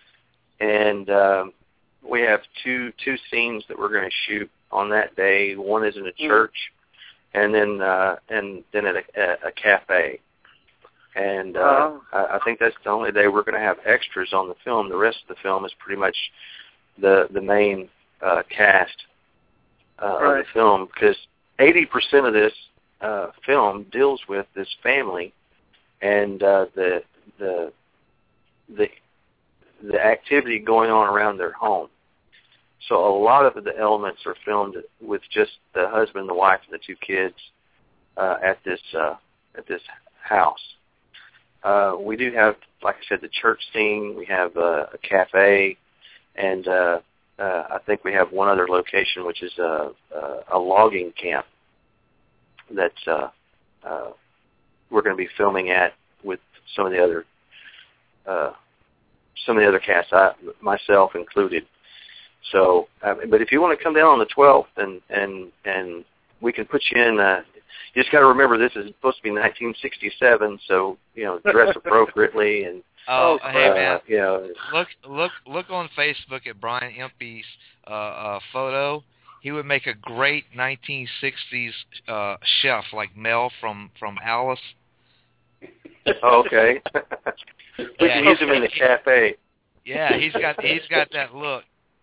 and um, we have two two scenes that we're going to shoot on that day. One is in a church, and then uh, and then at a, a cafe. And uh, Uh-huh. I, I think that's the only day we're going to have extras on the film. The rest of the film is pretty much the the main uh, cast uh, Right. of the film, because eighty percent of this uh, film deals with this family and uh, the the the the activity going on around their home. So a lot of the elements are filmed with just the husband, the wife, and the two kids uh, at this uh, at this house. Uh, we do have, like I said, the church scene. We have uh, a cafe, and uh, uh, I think we have one other location, which is a, a, a logging camp that uh, uh, we're going to be filming at with some of the other uh, some of the other cast, I, myself included. So, uh, but if you want to come down on the twelfth, and and and we can put you in. Uh, you just got to remember this is supposed to be nineteen sixty-seven, so you know, dress appropriately and. Oh, Oh, hey, uh, man. You know, Look, look, look on Facebook at Brian Impey's uh, uh, photo. He would make a great nineteen sixties uh, chef, like Mel from from Alice. oh, okay. we Yeah, can use him in the he- cafe. Yeah, he's got he's got that look.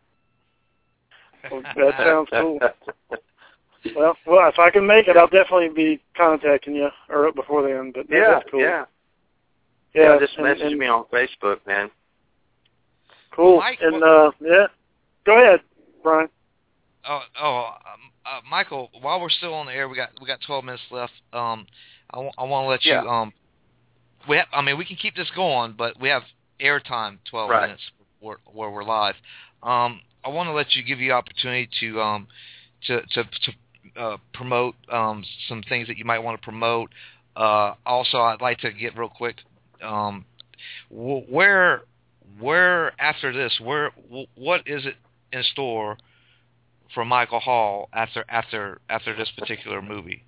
Well, that sounds cool. Well, well, if I can make it, I'll definitely be contacting you or before then. But that- Yeah, that's cool. yeah. Yeah, Yeah, just and- message and- me on Facebook, man. Cool. Mike, and what- uh, yeah, go ahead, Brian. Oh, oh, um, uh, Michael. While we're still on the air, we got we got twelve minutes left. Um, I, w- I want to let Yeah. you. Um, we have, I mean, we can keep this going, but we have airtime twelve Right. minutes where, where we're live. Um, I want to let you give you opportunity to um, to to to uh, promote um some things that you might want to promote. Uh, also, I'd like to get real quick. Um, wh- where where after this, where wh- what is it in store for Michael Hall after after after this particular movie?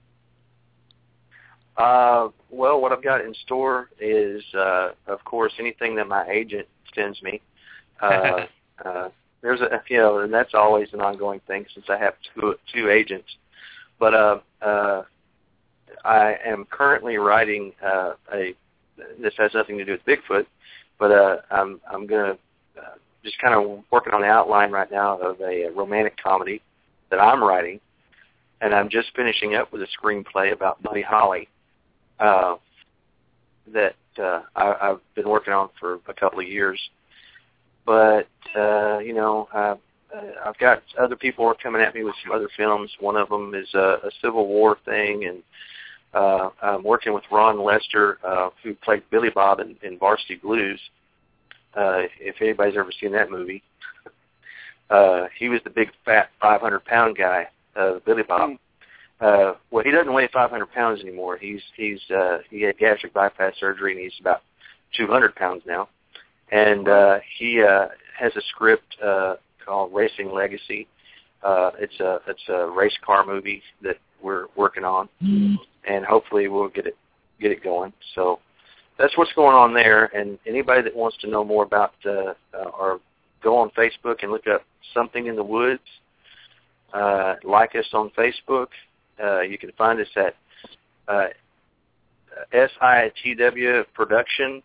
Uh, well, what I've got in store is, uh, of course, anything that my agent sends me. Uh, uh, there's a, you know, and that's always an ongoing thing since I have two two agents. But uh, uh, I am currently writing uh, a. This has nothing to do with Bigfoot, but uh, I'm I'm gonna uh, just kind of working on the outline right now of a romantic comedy that I'm writing, and I'm just finishing up with a screenplay about Buddy Holly. Uh, that uh, I, I've been working on for a couple of years. But, uh, you know, uh, I've got other people who are coming at me with some other films. One of them is a, a Civil War thing, and uh, I'm working with Ron Lester, uh, who played Billy Bob in, in Varsity Blues, uh, if anybody's ever seen that movie. Uh, he was the big, fat, five hundred pound guy, uh, Billy Bob. Uh, well, he doesn't weigh five hundred pounds anymore. He's he's uh, he had gastric bypass surgery, and he's about two hundred pounds now. And uh, he uh, has a script uh, called Racing Legacy. Uh, it's a it's a race car movie that we're working on, and hopefully we'll get it get it going. So that's what's going on there. And anybody that wants to know more about uh, uh, or go on Facebook and look up Something in the Woods. Uh, like us on Facebook. Uh, you can find us at uh, S I T W Production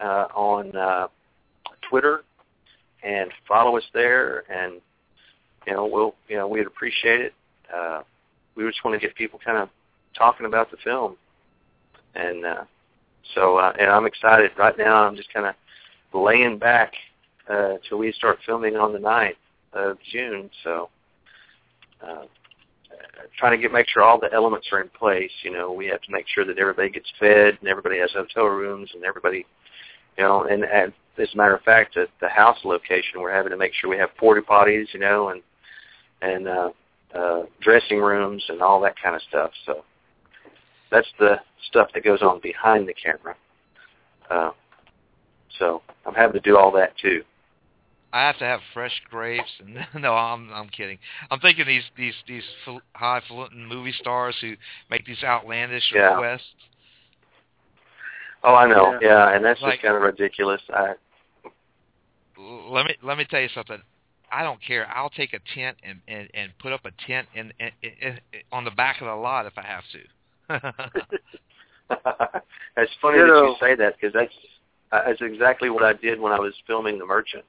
uh, on uh, Twitter and follow us there, and you know we'll you know we'd appreciate it. Uh, we just want to get people kind of talking about the film, and uh, so uh, and I'm excited right now. I'm just kind of laying back uh, till we start filming on the ninth of June. So. Uh, trying to get make sure all the elements are in place. You know, we have to make sure that everybody gets fed and everybody has hotel rooms and everybody, you know, and, and as a matter of fact, at the house location, we're having to make sure we have porta potties, you know, and and uh, uh, dressing rooms and all that kind of stuff. So that's the stuff that goes on behind the camera. Uh, so I'm having to do all that too. I have to have fresh grapes, and no, I'm I'm kidding. I'm thinking these these these highfalutin movie stars who make these outlandish yeah. requests. Oh, I know, yeah, yeah and that's like, just kind of ridiculous. I let me let me tell you something. I don't care. I'll take a tent and and, and put up a tent in, in, in, in on the back of the lot if I have to. It's funny you that know, you say that because that's uh, that's exactly what I did when I was filming The Merchant.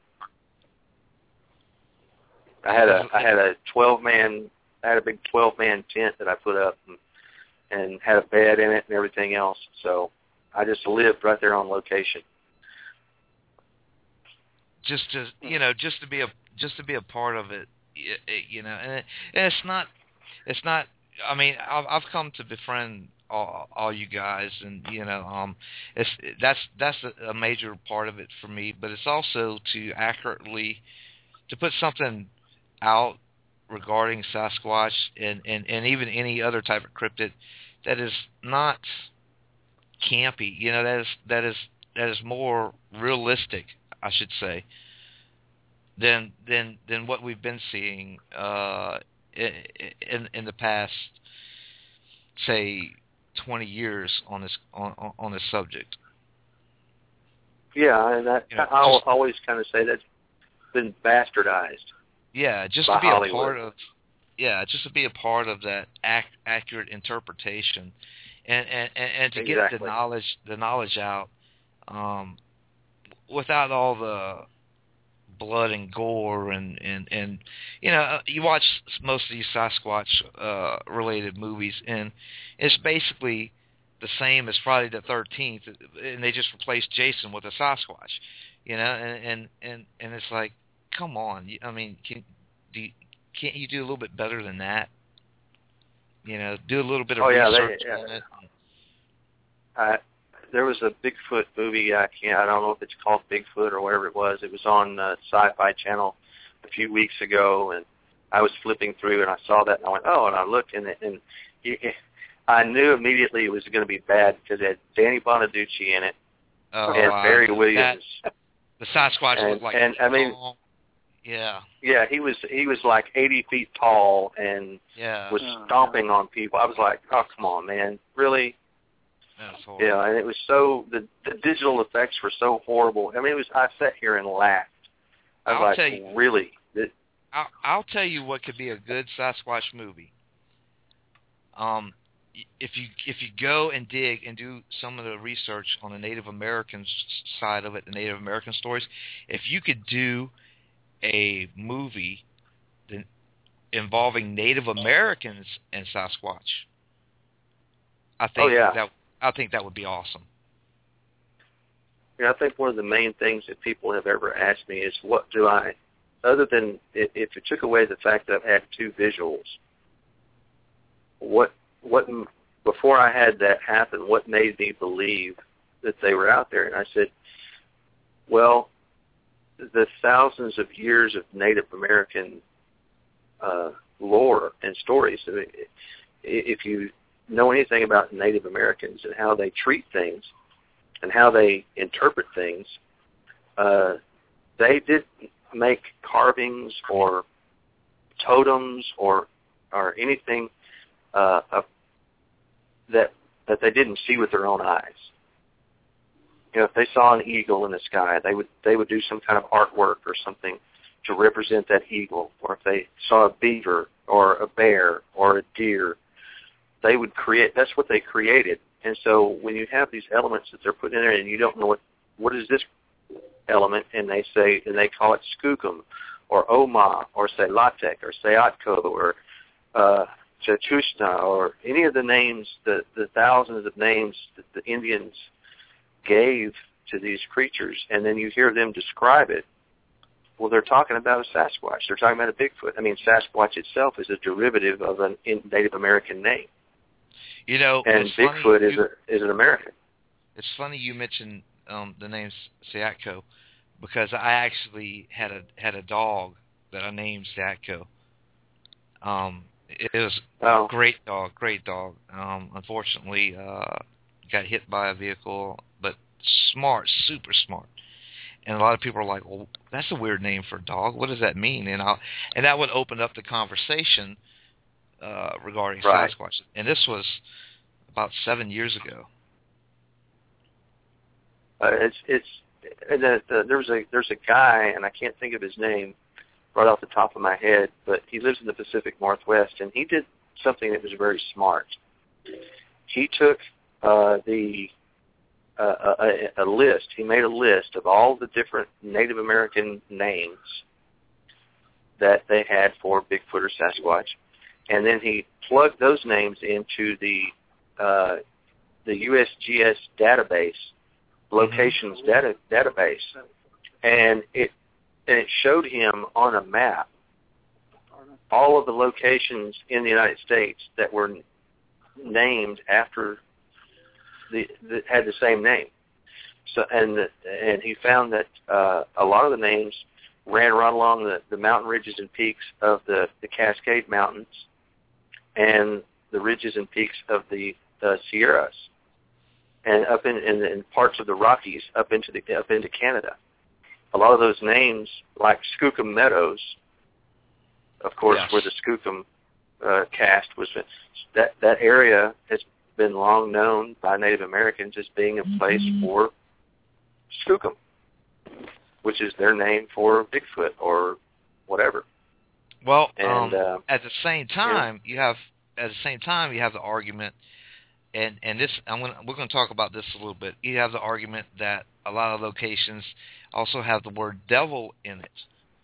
I had a I had a twelve man I had a big twelve man tent that I put up and, and had a bed in it and everything else. So I just lived right there on location. Just to you know, just to be a just to be a part of it, you know, and, it, and it's not it's not. I mean, I've, I've come to befriend all, all you guys, and you know, um, it's that's that's a, a major part of it for me. But it's also to accurately to put something out regarding Sasquatch and, and, and even any other type of cryptid that is not campy. You know, that is that is that is more realistic, I should say, than than than what we've been seeing uh, in in the past, say, twenty years on this on on this subject. Yeah, and that, you know, I'll just, always kind of say that's been bastardized. Yeah, just by to be Hollywood. a part of, yeah, just to be a part of that ac- accurate interpretation, and and, and, and to exactly. get the knowledge the knowledge out, um, without all the blood and gore and and, and you know, you watch most of these Sasquatch uh, related movies, and it's basically the same as Friday the thirteenth, and they just replaced Jason with a Sasquatch, you know, and and and, and it's like, come on, I mean, can do you, can't you do a little bit better than that? You know, do a little bit of oh, yeah, research they, yeah. on it. I, there was a Bigfoot movie. I can't. I don't know if it's called Bigfoot or whatever it was. It was on uh, Sci-Fi Channel a few weeks ago, and I was flipping through and I saw that and I went, oh, and I looked and, and it, I knew immediately it was going to be bad because it had Danny Bonaducci in it Oh, and wow. Barry Williams. That, the Sasquatch and, looked like and I mean. Oh, yeah. Yeah, he was he was like eighty feet tall and yeah. was Oh, stomping on people. I was like, oh, come on, man, really? That was horrible. Yeah, and it was so the the digital effects were so horrible. I mean, it was. I sat here and laughed. I was I'll like, tell you, really? This, I'll, I'll tell you what could be a good Sasquatch movie. Um, if you if you go and dig and do some of the research on the Native American side of it, the Native American stories, if you could do a movie that, involving Native Americans and Sasquatch, I think oh, yeah. that I think that would be awesome. Yeah, I think one of the main things that people have ever asked me is, what do I, other than if, if it took away the fact that I've had two visuals, what what before I had that happen, what made me believe that they were out there? And I said, well, the thousands of years of Native American uh, lore and stories. I mean, if you know anything about Native Americans and how they treat things and how they interpret things, uh, they didn't make carvings or totems or or anything uh, uh, that that they didn't see with their own eyes. You know, if they saw an eagle in the sky, they would they would do some kind of artwork or something to represent that eagle. Or if they saw a beaver or a bear or a deer, they would create. That's what they created. And so when you have these elements that they're putting in there, and you don't know what what is this element? And they say, and they call it Skookum, or Oma, or Selatek, or Sayatko, or uh, Chachushna, or any of the names, the, the thousands of names that the Indians gave to these creatures, and then you hear them describe it. Well, they're talking about a Sasquatch. They're talking about a Bigfoot. I mean, Sasquatch itself is a derivative of a Native American name. You know, and it's Bigfoot funny, is you, a, is an American. It's funny you mentioned um, the name Sayatko, because I actually had a had a dog that I named Sayatko. Um, it, it was oh. a great dog, great dog. Um, unfortunately, uh, got hit by a vehicle, but smart, super smart. And a lot of people are like, well, that's a weird name for a dog. What does that mean? And I'll, and that would open up the conversation uh, regarding right. Sasquatch. And this was about seven years ago. Uh, it's it's and the, the, there's a there's a guy, and I can't think of his name right off the top of my head, but he lives in the Pacific Northwest, and he did something that was very smart. He took uh, the Uh, a, a list. He made a list of all the different Native American names that they had for Bigfoot or Sasquatch, and then he plugged those names into the uh, the U S G S database, locations mm-hmm. data database, and it and it showed him on a map all of the locations in the United States that were named after The, that had the same name. So and the, and he found that uh, a lot of the names ran right along the, the mountain ridges and peaks of the, the Cascade Mountains and the ridges and peaks of the, the Sierras, and up in, in, in parts of the Rockies up into the up into Canada. A lot of those names, like Skookum Meadows, of course, yes. where the Skookum uh, cast was, that that area has been long known by Native Americans as being a place mm-hmm. for Skookum, which is their name for Bigfoot or whatever. Well, and, um, uh, at the same time, yeah. you have at the same time you have the argument, and and this I'm gonna we're gonna talk about this a little bit. You have the argument that a lot of locations also have the word devil in it.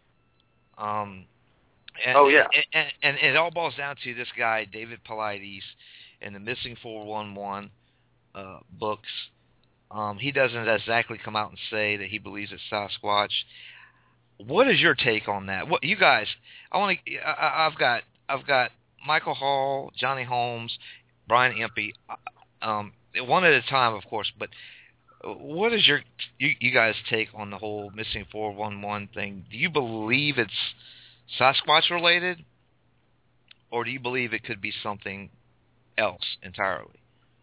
Um. And, oh yeah. And, and, and it all boils down to this guy David Paulides in the Missing four one one uh, books. Um, he doesn't exactly come out and say that he believes it's Sasquatch. What is your take on that? What you guys? I want to. I've got. I've got Michael Hall, Johnny Holmes, Brian Empey, um, one at a time, of course. But what is your you, you guys' take on the whole Missing four one one thing? Do you believe it's Sasquatch related, or do you believe it could be something else entirely?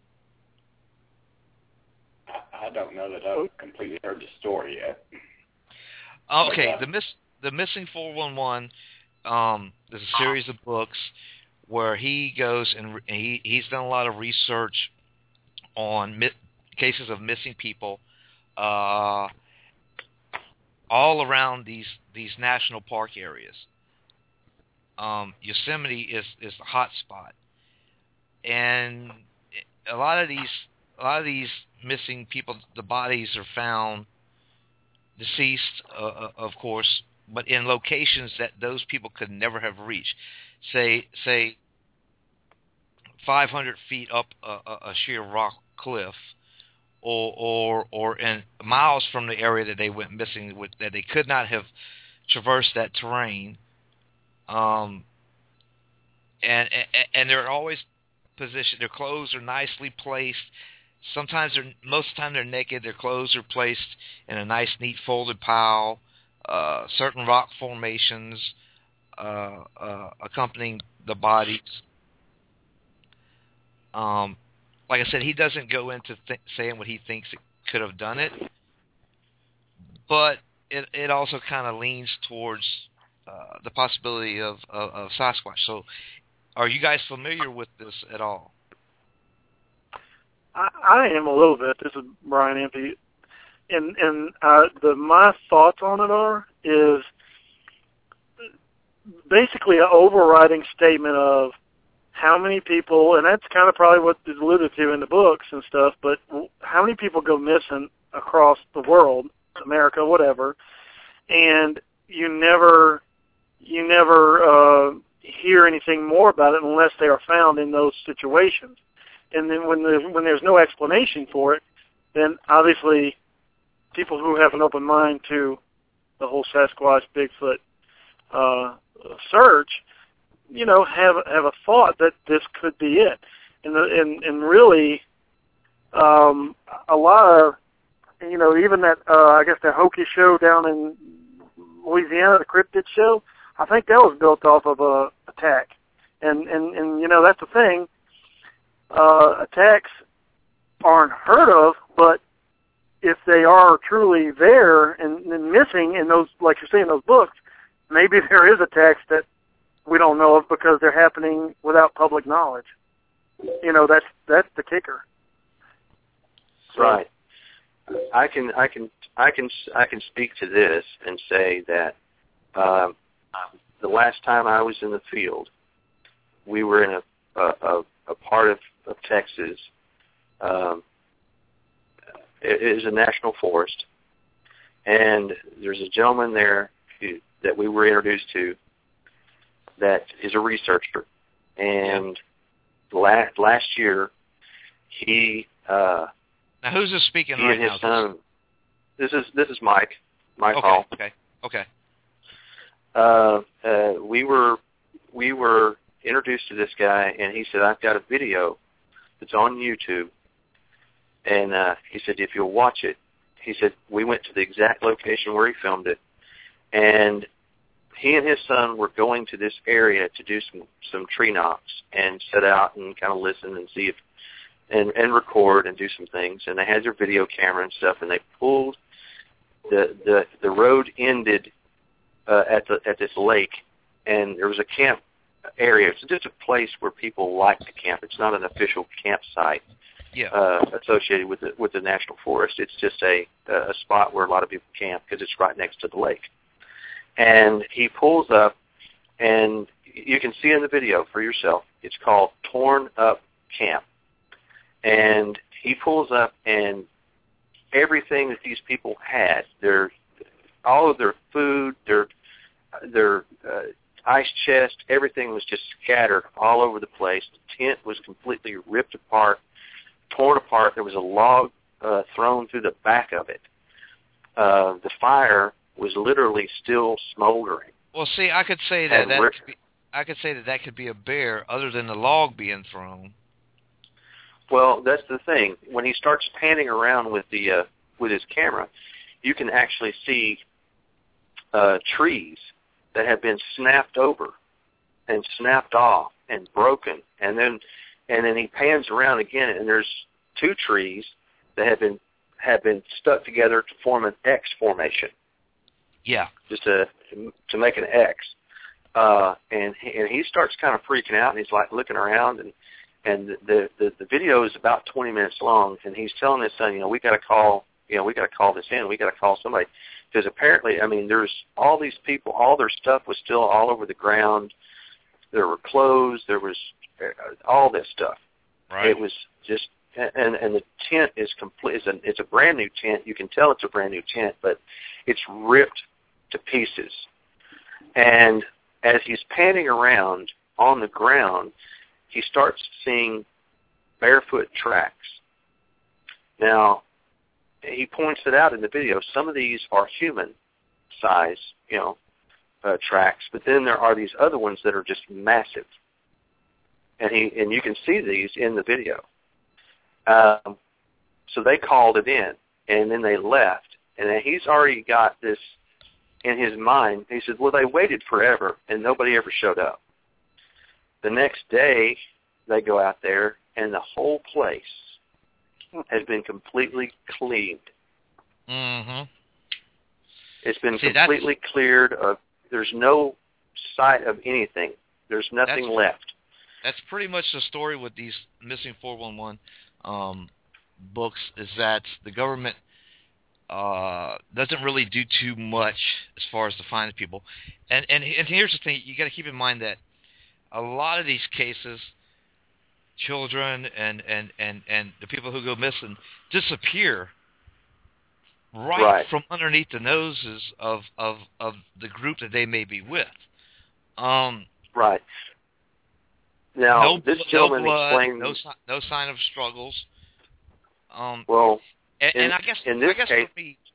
I don't know that I've completely heard the story yet. Okay, but, uh, the miss the Missing four one one. Um, there's a series of books where he goes and re- he he's done a lot of research on mi- cases of missing people, uh, all around these these national park areas. Um, Yosemite is is the hot spot. And a lot of these, a lot of these missing people, the bodies are found deceased, uh, of course, but in locations that those people could never have reached. Say, say, five hundred feet up a, a sheer rock cliff, or or or in miles from the area that they went missing, with, that they could not have traversed that terrain. Um, and and, and they're always positioned. Their clothes are nicely placed. Sometimes they're most of the time they're naked. Their clothes are placed in a nice, neat, folded pile. Uh, certain rock formations uh, uh, accompanying the bodies. Um, like I said, he doesn't go into th- saying what he thinks it could have done it, but it it also kind of leans towards uh, the possibility of, of, of Sasquatch. So, are you guys familiar with this at all? I, I am a little bit. This is Brian Empey, and and uh, the my thoughts on it are is basically an overriding statement of, how many people, and that's kind of probably what is alluded to in the books and stuff, but how many people go missing across the world, America, whatever, and you never, you never uh, hear anything more about it unless they are found in those situations. And then when there's, when there's no explanation for it, then obviously people who have an open mind to the whole Sasquatch, Bigfoot uh, search, you know, have have a thought that this could be it. And the, and, and really, um, a lot of, you know, even that, uh, I guess that Hokie show down in Louisiana, the cryptid show, I think that was built off of a attack. And, and, and you know, that's the thing. Uh, attacks aren't heard of, but if they are truly there and, and missing in those, like you say in those books, maybe there is attacks that we don't know of because they're happening without public knowledge. You know, that's that's the kicker. So, right. I can I can I can I can speak to this and say that uh, the last time I was in the field, we were in a a, a part of, of Texas. Um, it is a national forest, and there's a gentleman there who, that we were introduced to that is a researcher, and last last year he uh, now who's this speaking he right and his now? son. This is this is Mike Mike okay, Hall. Okay. Okay. Uh, uh, we were we were introduced to this guy, and he said, "I've got a video that's on YouTube," and uh, he said, "If you'll watch it," he said, we went to the exact location where he filmed it, and he and his son were going to this area to do some, some tree knocks and sit out and kind of listen and see if, and, and record and do some things. And they had their video camera and stuff, and they pulled, the, the, the road ended uh, at the, at this lake, and there was a camp area. It's just a place where people like to camp. It's not an official campsite yeah. uh, associated with the, with the national forest. It's just a, a spot where a lot of people camp because it's right next to the lake. And he pulls up, and you can see in the video for yourself. It's called Torn Up Camp. And he pulls up, and everything that these people had, their all of their food, their their uh, ice chest, everything was just scattered all over the place. The tent was completely ripped apart, torn apart. There was a log uh, thrown through the back of it. Uh, the fire was literally still smoldering. Well, see, I could say that And that we're- could be, I could say that that could be a bear, other than the log being thrown. Well, that's the thing. When he starts panning around with the uh, with his camera, you can actually see uh, trees that have been snapped over and snapped off and broken, and then and then he pans around again, and there's two trees that have been have been stuck together to form an X formation. Yeah. Just to to make an X, uh, and he, and he starts kind of freaking out, and he's like looking around, and and the the the video is about twenty minutes long, and he's telling his son, you know, we got to call, you know, we got to call this in, we got to call somebody, because apparently, I mean, there's all these people, all their stuff was still all over the ground. There were clothes, there was all this stuff. Right. It was just, and and the tent is complete. It's a it's a brand new tent. You can tell it's a brand new tent, but it's ripped to pieces. And as he's panning around on the ground, he starts seeing barefoot tracks. Now, he points it out in the video. Some of these are human size, you know, uh, tracks, but then there are these other ones that are just massive. And he and you can see these in the video. Um, so they called it in, and then they left. And then he's already got this in his mind. He said, well, they waited forever, and nobody ever showed up. The next day, they go out there, and the whole place has been completely cleaned. Mm-hmm. It's been See, completely that's... cleared of, there's no sight of anything. There's nothing that's, left. That's pretty much the story with these missing four one one um, books, is that the government uh, doesn't really do too much as far as to find people. And, and, and here's the thing, you got to keep in mind that a lot of these cases children and, and, and, and the people who go missing disappear right, right. from underneath the noses of, of, of the group that they may be with. Um, right. Now, no, this no gentleman blood, explained... no, no sign of struggles. Um, well, and, in, and I guess, in this I guess case... for me,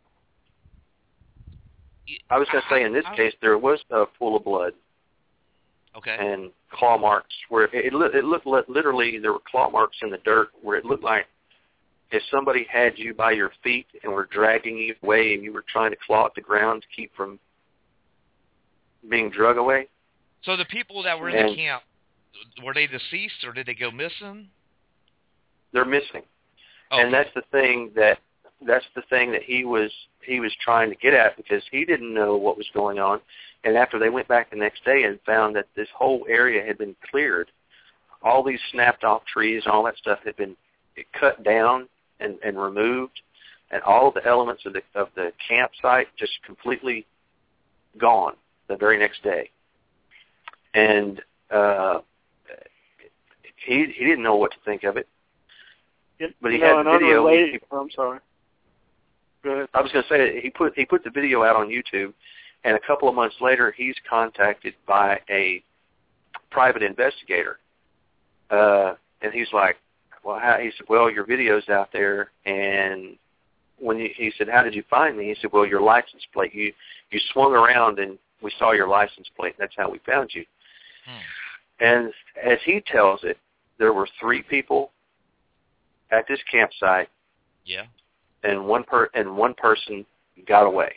I was going to say, in this I, I, case, there was a pool of blood. Okay. And claw marks where it, it, it looked literally, there were claw marks in the dirt where it looked like if somebody had you by your feet and were dragging you away and you were trying to claw at the ground to keep from being drug away. So the people that were in and the camp, were they deceased or did they go missing? They're missing. Okay. And that's the thing that that's the thing that he was he was trying to get at, because he didn't know what was going on. And after they went back the next day and found that this whole area had been cleared, all these snapped off trees and all that stuff had been cut down and, and removed, and all of the elements of the of the campsite just completely gone the very next day. And uh, he he didn't know what to think of it. But he you know, had the video. Unrelated, he, I'm sorry. Go ahead. I was going to say he put he put the video out on YouTube, and a couple of months later, he's contacted by a private investigator, uh, and he's like, "Well, how?" He said, "Well, your video's out there, and when you, he said, how did you find me?" He said, "Well, your license plate. You you swung around, and we saw your license plate. And that's how we found you." Hmm. And as he tells it, there were three people at this campsite. Yeah. And one per and one person got away.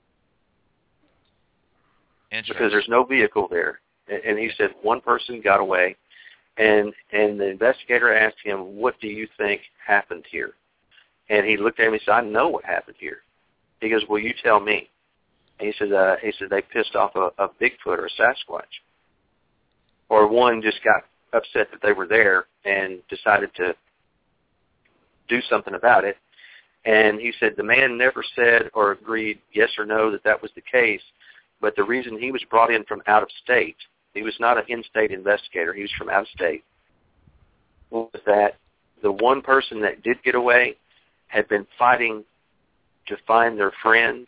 Because there's no vehicle there. And, and he said one person got away, and and the investigator asked him, "What do you think happened here?" And he looked at him and said, "I know what happened here." He goes, "Well, you tell me." And he said, uh, he said they pissed off a, a Bigfoot or a Sasquatch, or one just got upset that they were there and decided to do something about it. And he said the man never said or agreed yes or no that that was the case, but the reason he was brought in from out of state, he was not an in-state investigator, he was from out of state, was that the one person that did get away had been fighting to find their friends,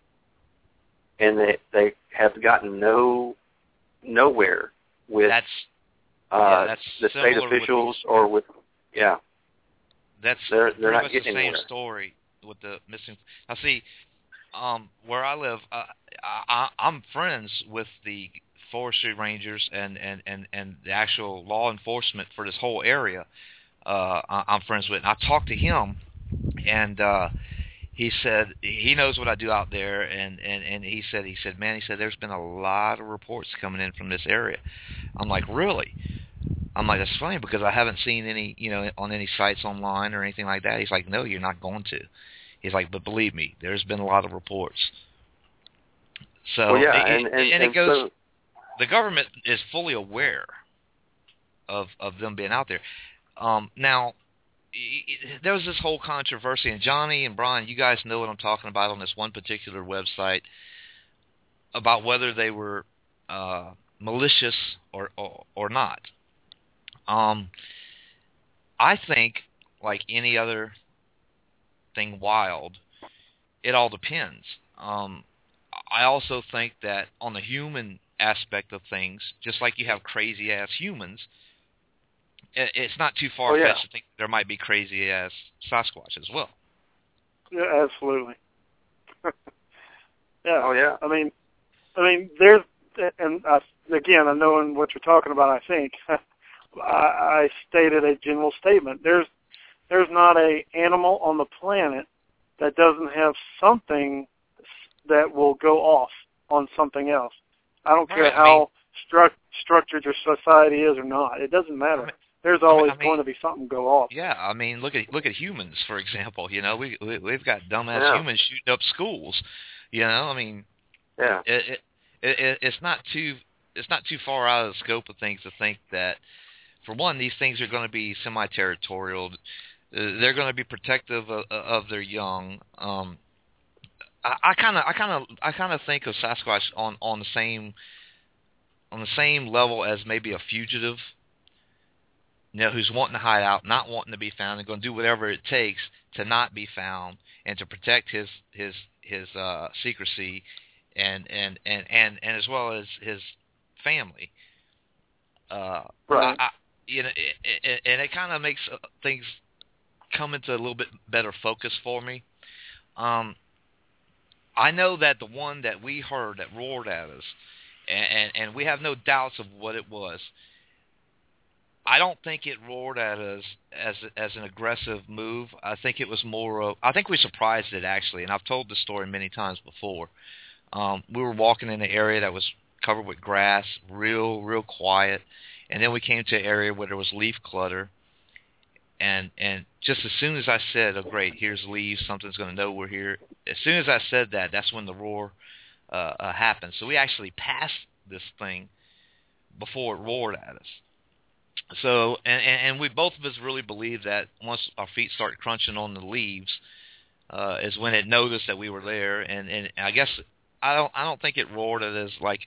and they, they have gotten no nowhere with that's, uh, yeah, that's the state officials with, or with, yeah. That's they're, they're not much getting the same anywhere. story with the missing. Now, see, um, where I live, uh, I, I'm friends with the forestry rangers and, and, and, and the actual law enforcement for this whole area. Uh, I, I'm friends with. And I talked to him, and uh, he said he knows what I do out there, and, and, and he said he said man, he said there's been a lot of reports coming in from this area. I'm like, really? I'm like, that's funny because I haven't seen any, you know, on any sites online or anything like that. He's like, no, you're not going to. He's like, but believe me, there's been a lot of reports. So, well, yeah, it, and, and, and and it goes, so, the government is fully aware of of them being out there. Um, now, it, there was this whole controversy, and Johnny and Brian, you guys know what I'm talking about on this one particular website about whether they were uh, malicious or, or, or not. Um, I think, like any other thing wild, it all depends. Um, I also think that on the human aspect of things, just like you have crazy-ass humans, it's not too far-fetched oh, yeah. to think there might be crazy-ass Sasquatch as well. Yeah, absolutely. yeah. Oh, yeah. I mean, I mean, there's, and I, again, I know what you're talking about, I think. I stated a general statement. There's there's not a animal on the planet that doesn't have something that will go off on something else. I don't care right, how I mean, stru- structured your society is or not. It doesn't matter. I mean, there's always I mean, going to be something go off. Yeah, I mean, look at look at humans, for example. You know, we, we we've got dumbass yeah. humans shooting up schools. You know, I mean, yeah, it, it, it it's not too it's not too far out of the scope of things to think that. For one, these things are going to be semi-territorial. They're going to be protective of, of their young. Um, I kind of, I kind of, I kind of think of Sasquatch on, on the same, on the same level as maybe a fugitive. you know, who's wanting to hide out, not wanting to be found, and going to do whatever it takes to not be found and to protect his his his uh, secrecy, and, and, and, and, and as well as his family. Uh, right. I, I, you know, it, it, and it kind of makes things come into a little bit better focus for me. Um, I know that the one that we heard that roared at us, and, and, and we have no doubts of what it was. I don't think it roared at us as as an aggressive move. I think it was more of, I think we surprised it actually, and I've told this story many times before. Um, we were walking in an area that was covered with grass, real, real quiet, and then we came to an area where there was leaf clutter, and and just as soon as I said, oh great, here's leaves, something's going to know we're here, as soon as I said that, that's when the roar uh, uh, happened. So we actually passed this thing before it roared at us. So, and, and we both of us really believe that once our feet started crunching on the leaves, uh, is when it noticed that we were there. And, and I guess I don't, I don't think it roared at us like,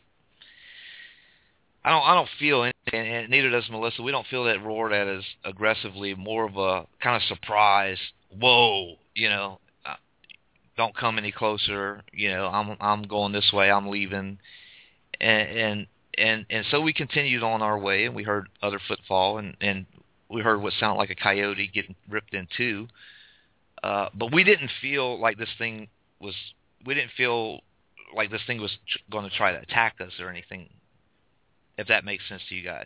I don't, I don't feel anything, and neither does Melissa. We don't feel that it roared at us aggressively. More of a kind of surprise. Whoa, you know, uh, don't come any closer. You know, I'm, I'm going this way. I'm leaving, and. and And and so we continued on our way, and we heard other footfall, and, and we heard what sounded like a coyote getting ripped in two. Uh, but we didn't feel like this thing was. We didn't feel like this thing was tr- going to try to attack us or anything. If that makes sense to you guys.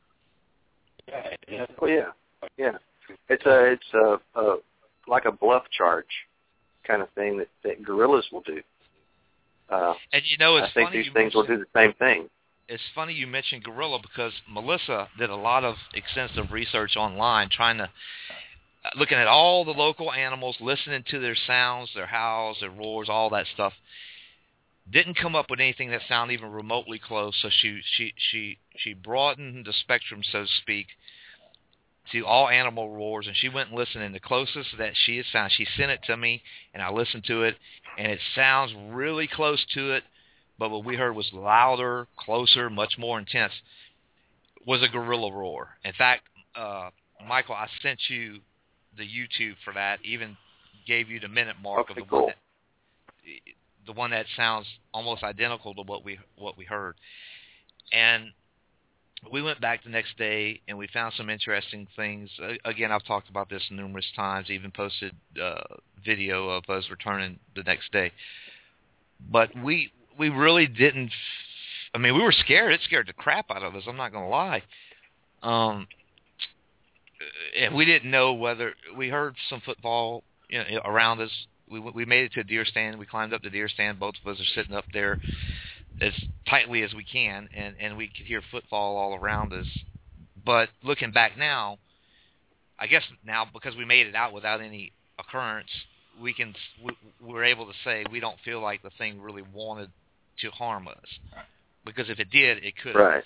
Yeah, well, yeah, yeah. It's a it's a, a like a bluff charge kind of thing that, that guerrillas will do. Uh, and you know, it's I think funny these things will do the same thing. It's funny you mentioned gorilla because Melissa did a lot of extensive research online, trying to looking at all the local animals, listening to their sounds, their howls, their roars, all that stuff. Didn't come up with anything that sounded even remotely close. So she she she she broadened the spectrum, so to speak, to all animal roars, and she went and listened. And the closest that she had found, she sent it to me, and I listened to it, and it sounds really close to it. But what we heard was louder, closer, much more intense, was a gorilla roar. In fact, uh, Michael, I sent you the YouTube for that, even gave you the minute mark okay, of the cool. one that, the one that sounds almost identical to what we what we heard. And we went back the next day, and we found some interesting things. Uh, again, I've talked about this numerous times, even posted uh, video of us returning the next day. But we... We really didn't. I mean, we were scared. It scared the crap out of us. I'm not going to lie. Um, and we didn't know whether we heard some footfall, you know, around us. We we made it to a deer stand. We climbed up the deer stand. Both of us are sitting up there as tightly as we can, and, and we could hear footfall all around us. But looking back now, I guess now because we made it out without any occurrence, we can we, we're able to say we don't feel like the thing really wanted to harm us, because if it did, it could. Right.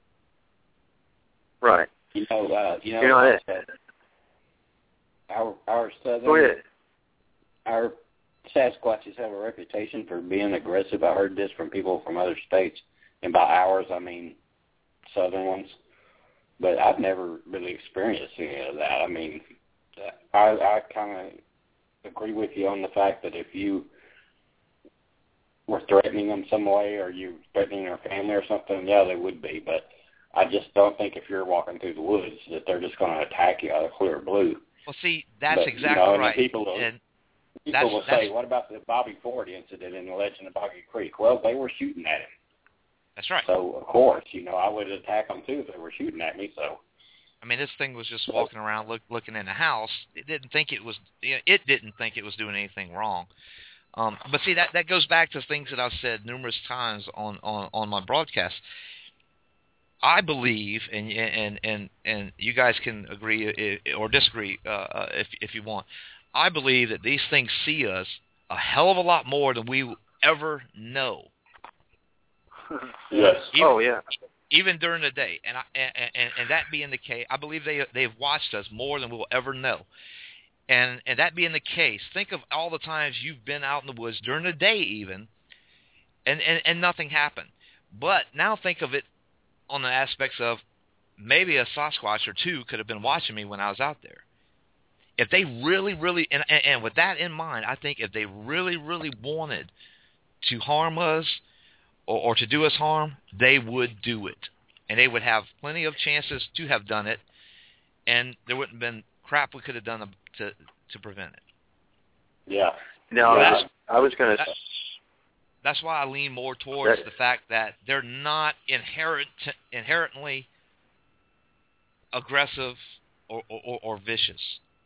Right. You know, uh, you know, you know uh, our our southern, Go ahead. our Sasquatches have a reputation for being aggressive. I heard this from people from other states, and by ours I mean southern ones. But I've never really experienced any of that. I mean, I I kind of agree with you on the fact that if you were threatening them some way, or you threatening their family or something, yeah, they would be. But I just don't think if you're walking through the woods that they're just going to attack you out of clear blue. Well, see, that's but, exactly you know, right. People will, and people that's, will that's, say, what about the Bobby Ford incident in the Legend of Boggy Creek? Well, they were shooting at him. That's right. So, of course, you know, I would attack them too if they were shooting at me. So, I mean, this thing was just walking around look, looking in the house. It didn't think it was, you know, it didn't think it was doing anything wrong. Um, but see, that, that goes back to things that I've said numerous times on, on, on my broadcast. I believe, and and and and you guys can agree or disagree uh, if if you want. I believe that these things see us a hell of a lot more than we will ever know. Yes. Even, oh yeah. Even during the day, and I, and, and and that being the case, I believe they they've watched us more than we'll ever know. And and that being the case, think of all the times you've been out in the woods during the day, even, and and, and nothing happened. But now think of it on the aspects of maybe a Sasquatch or two could have been watching me when I was out there. If they really, really, and, and, and with that in mind, I think if they really, really wanted to harm us or, or to do us harm, they would do it. And they would have plenty of chances to have done it, and there wouldn't have been crap we could have done to to prevent it. Yeah. No, yeah. I was going to... That's why I lean more towards that, the fact that they're not inherent, inherently aggressive or, or, or vicious.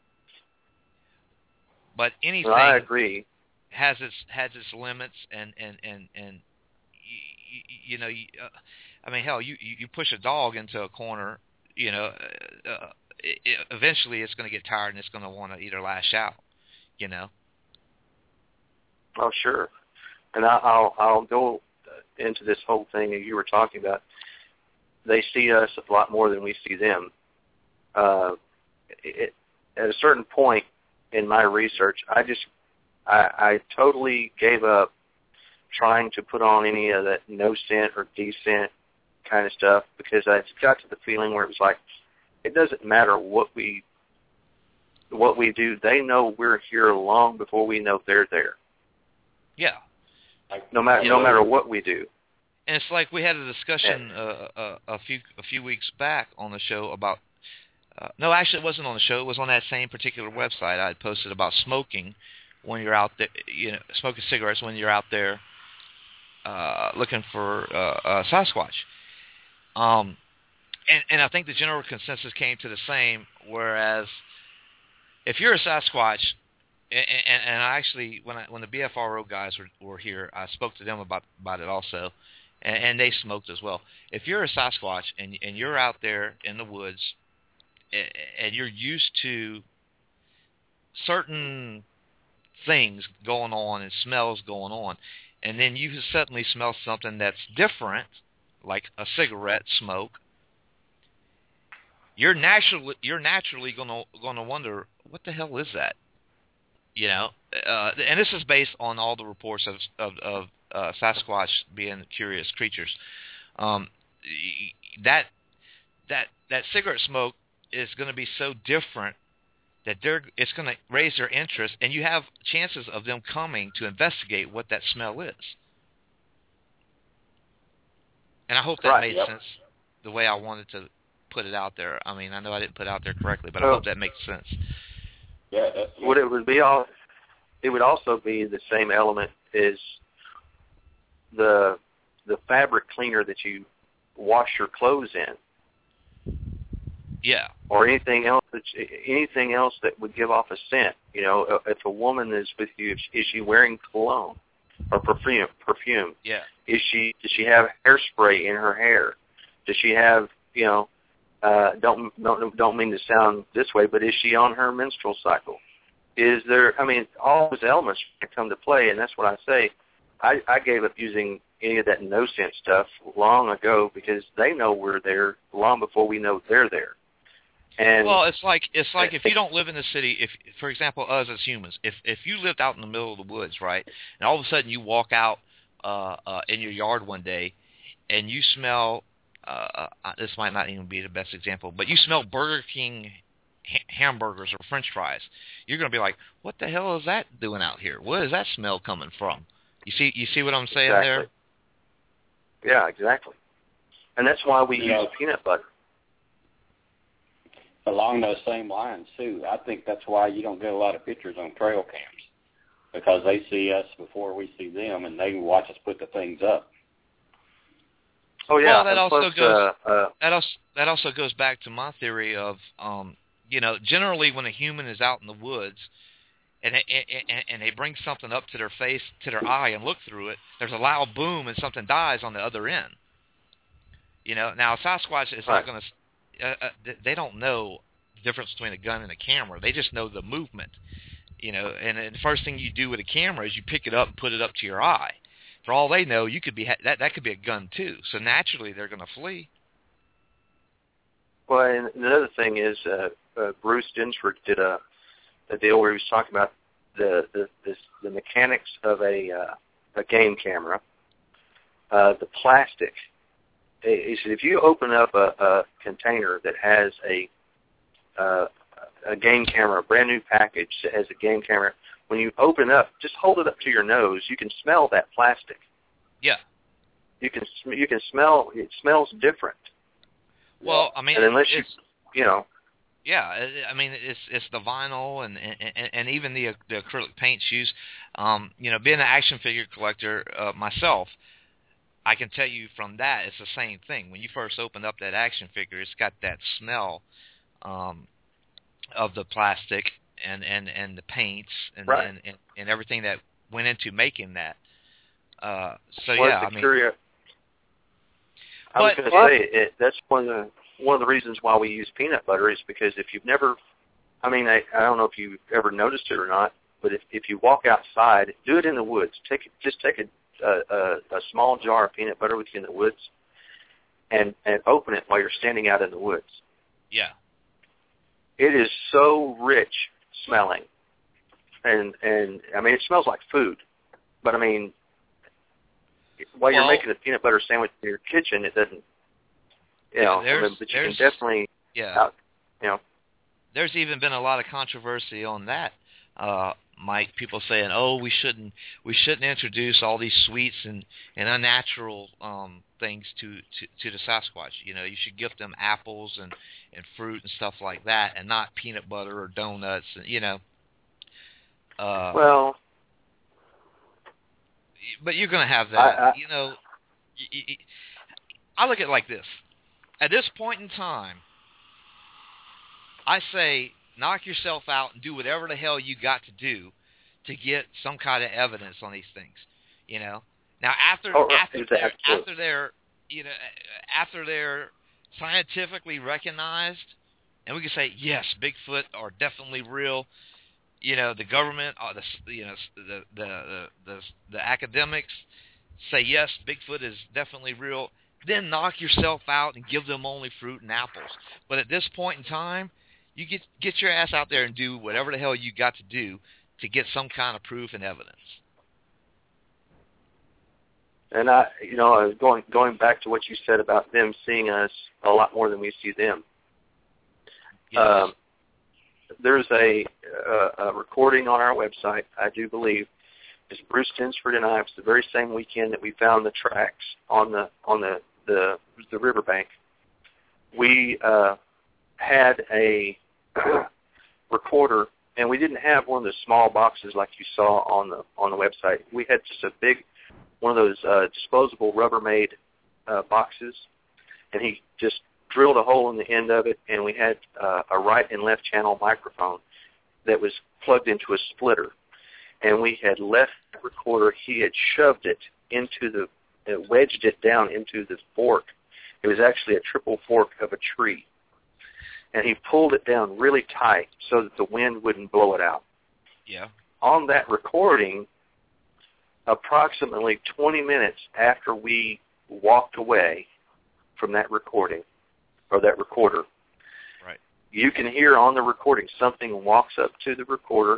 But anything well, I agree. has its has its limits, and and and and you, you know, you, uh, I mean, hell, you you push a dog into a corner, you know, uh, it, it, eventually it's going to get tired and it's going to want to either lash out, you know. Oh, sure. And I, I'll I'll go into this whole thing that you were talking about. They see us a lot more than we see them. Uh, it, at a certain point in my research, I just I, I totally gave up trying to put on any of that no scent or descent kind of stuff, because I got to the feeling where it was like, it doesn't matter what we what we do. They know we're here long before we know they're there. Yeah. No matter no matter what we do. And it's like we had a discussion uh, a, a few a few weeks back on the show about. Uh, no, actually, it wasn't on the show. It was on that same particular website. I had posted about smoking when you're out there, you know, smoking cigarettes when you're out there uh, looking for uh, uh, Sasquatch. Um, and, and I think the general consensus came to the same. Whereas, if you're a Sasquatch, and, and, and I actually, when I, when the B F R O guys were, were here, I spoke to them about about it also, and, and they smoked as well. If you're a Sasquatch and and you're out there in the woods, and you're used to certain things going on and smells going on, and then you suddenly smell something that's different, like a cigarette smoke, you're naturally you're naturally gonna gonna wonder, what the hell is that? You know, uh, and this is based on all the reports of of, of uh, Sasquatch being curious creatures. Um, that that that cigarette smoke is going to be so different that they're it's going to raise their interest, and you have chances of them coming to investigate what that smell is. And I hope that right, made yep. sense the way I wanted to put it out there. I mean, I know I didn't put it out there correctly, but I oh. hope that makes sense. Yeah, that's, What it would be all, it would also be the same element is the the fabric cleaner that you wash your clothes in. Yeah. Or anything else that anything else that would give off a scent. You know, if a woman is with you, is she wearing cologne or perfume? Perfume. Yeah. Is she? Does she have hairspray in her hair? Does she have? You know, uh, don't don't don't mean to sound this way, but is she on her menstrual cycle? Is there? I mean, all those elements come to play, and that's what I say. I, I gave up using any of that no scent stuff long ago because they know we're there long before we know they're there. And well, it's like it's like if you don't live in the city, if for example us as humans, if if you lived out in the middle of the woods, right, and all of a sudden you walk out uh, uh, in your yard one day, and you smell uh, uh, this might not even be the best example, but you smell Burger King ha- hamburgers or French fries, you're going to be like, what the hell is that doing out here? Where is that smell coming from? You see, you see what I'm saying exactly. there? Yeah, exactly. And that's why we Yeah. use peanut butter. Along those same lines, too, I think that's why you don't get a lot of pictures on trail cams, because they see us before we see them, and they watch us put the things up. Oh, yeah. Well, that and also plus, goes uh, uh, that also that also goes back to my theory of, um, you know, generally when a human is out in the woods, and they, and, and they bring something up to their face, to their eye, and look through it, there's a loud boom, and something dies on the other end. You know, now a Sasquatch is right. not going to. Uh, uh, they don't know the difference between a gun and a camera. They just know the movement, you know. And, and the first thing you do with a camera is you pick it up and put it up to your eye. For all they know, you could be that that could be a gun too. So naturally, they're going to flee. Well, and another thing is uh, uh, Bruce Dinsford did a, a deal where he was talking about the the, this, the mechanics of a uh, a game camera, uh, the plastic he said, if you open up a, a container that has a uh, a game camera, a brand new package that has a game camera, when you open up, just hold it up to your nose. You can smell that plastic. Yeah. You can sm- you can smell. It smells different. Well, I mean, and unless it's, you you know. Yeah, I mean, it's it's the vinyl and and, and even the the acrylic paints used. Um, you know, being an action figure collector uh, myself, I can tell you from that it's the same thing. When you first open up that action figure, it's got that smell um, of the plastic and, and, and the paints and, right. and, and and everything that went into making that. Uh, so well, yeah, I mean. Curio- I but, was going to say it, that's one of the one of the reasons why we use peanut butter is because if you've never, I mean, I, I don't know if you've ever noticed it or not, but if if you walk outside, do it in the woods. Take just take a a, a, a small jar of peanut butter with you in the woods, and and open it while you're standing out in the woods. Yeah. It is so rich smelling, and and I mean it smells like food, but I mean while well, you're making a peanut butter sandwich in your kitchen, it doesn't. You know, I mean, but you can definitely. Yeah. Out, you know. There's even been a lot of controversy on that, uh, Mike. People saying, "Oh, we shouldn't, we shouldn't introduce all these sweets and, and unnatural um, things to, to, to the Sasquatch. You know, you should gift them apples and, and fruit and stuff like that, and not peanut butter or donuts. And, you know." Uh, well, but you're going to have that. I, I, you know, I look at it like this. At this point in time, I say knock yourself out and do whatever the hell you got to do to get some kind of evidence on these things. You know. Now after oh, after exactly. they're, after they're you know after they're scientifically recognized, and we can say yes, Bigfoot are definitely real. You know, the government, or the you know the the the the, the academics say yes, Bigfoot is definitely real. Then knock yourself out and give them only fruit and apples. But at this point in time, you get get your ass out there and do whatever the hell you got to do to get some kind of proof and evidence. And I, you know, going going back to what you said about them seeing us a lot more than we see them. Yes. Um, there's a, a, a recording on our website, I do believe. It's Bruce Tinsford and I. It was the very same weekend that we found the tracks on the on the the, the riverbank. We uh, had a recorder, and we didn't have one of the small boxes like you saw on the on the website. We had just a big one of those uh, disposable Rubbermaid uh, boxes, and he just drilled a hole in the end of it, and we had uh, a right and left channel microphone that was plugged into a splitter. And we had left the recorder, he had shoved it into the, uh, wedged it down into the fork. It was actually a triple fork of a tree. And he pulled it down really tight so that the wind wouldn't blow it out. Yeah. On that recording, approximately twenty minutes after we walked away from that recording, or that recorder, right, you can hear on the recording something walks up to the recorder,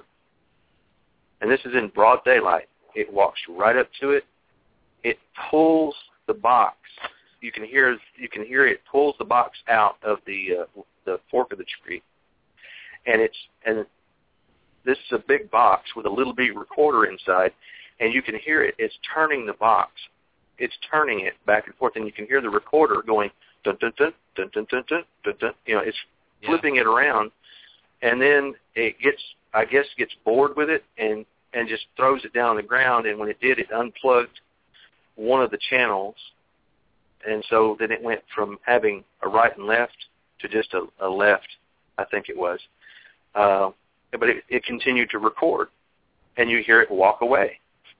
and this is in broad daylight. It walks right up to it. It pulls the box. You can hear you can hear it pulls the box out of the uh, the fork of the tree, and it's and this is a big box with a little bitty recorder inside, and you can hear it. It's turning the box. It's turning it back and forth, and you can hear the recorder going dun dun dun dun dun dun dun dun. dun. You know, it's yeah. flipping it around, and then it gets. I guess gets bored with it and, and just throws it down on the ground, and when it did, it unplugged one of the channels, and so then it went from having a right and left to just a, a left, I think it was. Uh, but it, it continued to record, and you hear it walk away.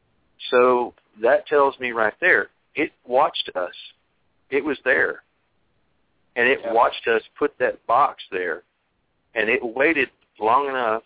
So that tells me right there, it watched us. It was there, and it yeah. watched us put that box there, and it waited long enough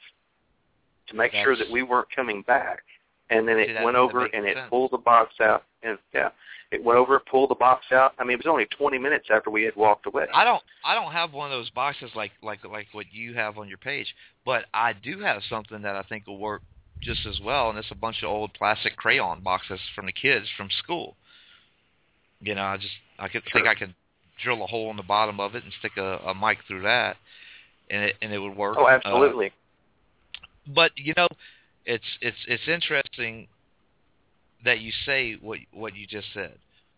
to make That's, sure that we weren't coming back. And then it see, went over and it sense. pulled the box out. And yeah, it went over, pulled the box out. I mean, it was only twenty minutes after we had walked away. I don't, I don't have one of those boxes like, like, like what you have on your page, but I do have something that I think will work just as well, and it's a bunch of old plastic crayon boxes from the kids from school. You know, I just I could Sure. think I could drill a hole in the bottom of it and stick a, a mic through that, and it and it would work. Oh, absolutely. Uh, but you know, it's it's it's interesting that you say what what you just said,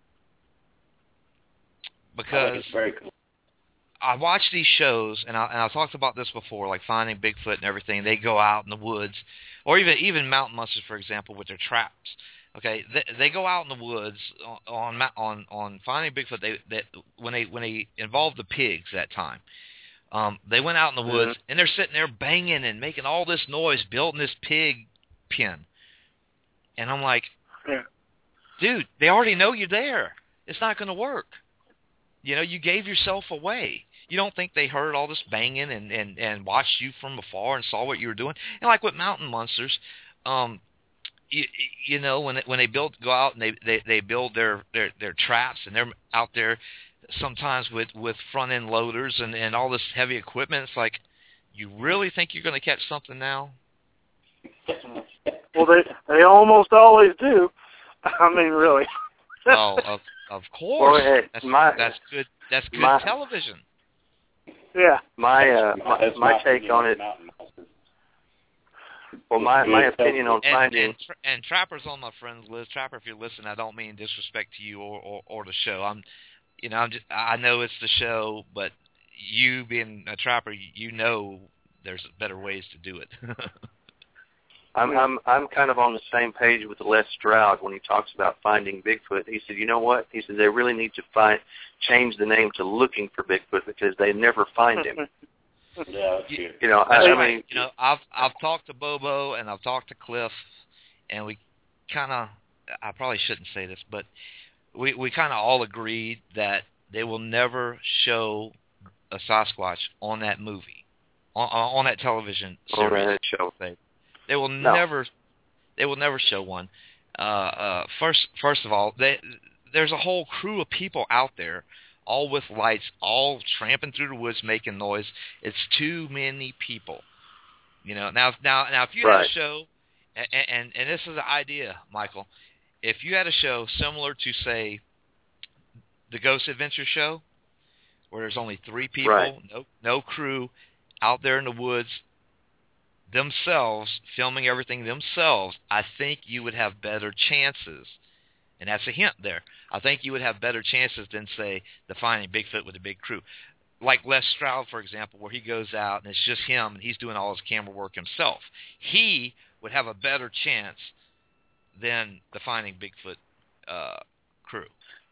because I think it's very cool. I watch these shows, and I and I talked about this before, like Finding Bigfoot and everything. They go out in the woods, or even even mountain monsters, for example, with their traps. Okay, they, they go out in the woods on on on, on Finding Bigfoot. They that when they when they involved the pigs that time, um, they went out in the woods Mm-hmm. and they're sitting there banging and making all this noise, building this pig pen, and I'm like, Yeah. dude, they already know you're there. It's not going to work. You know, you gave yourself away. You don't think they heard all this banging and, and, and watched you from afar and saw what you were doing? And like with mountain monsters, um, you, you know, when they, when they build, go out and they, they, they build their, their, their traps, and they're out there sometimes with, with front end loaders and, and all this heavy equipment. It's like, you really think you're going to catch something now? Well, they they almost always do. I mean, really. Oh, of of course. Well, hey, that's, my- that's good. That's good my- television. Yeah. My uh, my, That's my take opinion on of it. mountain monsters. Well, my my Good opinion on And, finding. and, tra- and Trapper's on my friends list. Trapper, if you're listening, I don't mean disrespect to you or, or, or the show. I'm, you know, I'm just, I know it's the show, but you being a Trapper, you know there's better ways to do it. I'm I'm I'm kind of on the same page with Les Stroud when he talks about finding Bigfoot. He said, you know what? He said they really need to find change the name to Looking for Bigfoot because they never find him. Yeah, that's good. You know, I, That's I right. mean, You know, I've I've talked to Bobo and I've talked to Cliff, and we kind of, I probably shouldn't say this, but we we kind of all agreed that they will never show a Sasquatch on that movie, on on that television on series. that show. They, they will No. never, they will never show one. Uh, uh, first, first of all, they, there's a whole crew of people out there, all with lights, all tramping through the woods making noise. It's too many people. You know, now, now, now, if you had Right. a show, and, and and this is the idea, Michael, if you had a show similar to, say, the Ghost Adventure show, where there's only three people, Right. no no crew, out there in the woods themselves, filming everything themselves, I think you would have better chances. And that's a hint there. I think you would have better chances than, say, the Finding Bigfoot with a big crew. Like Les Stroud, for example, where he goes out and it's just him and he's doing all his camera work himself. He would have a better chance than the Finding Bigfoot uh, crew.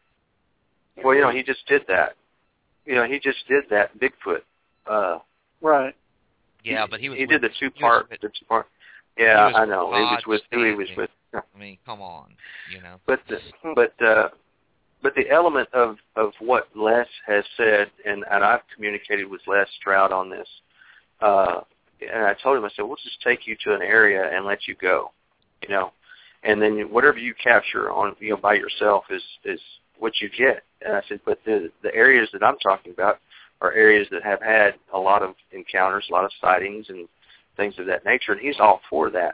Well, you know, he just did that. You know, he just did that Bigfoot. Uh, Right. Yeah, but he was he with, did the two he was part. with- The two part. Yeah, was I with know. He was Todd with who he was Stanley. with. I mean, come on, you know. But the, but uh, but the element of, of what Les has said, and, and I've communicated with Les Stroud on this, uh, and I told him, I said, we'll just take you to an area and let you go, you know, and then whatever you capture on, you know, by yourself is, is what you get. And I said, but the the areas that I'm talking about are areas that have had a lot of encounters, a lot of sightings, and things of that nature, and he's all for that.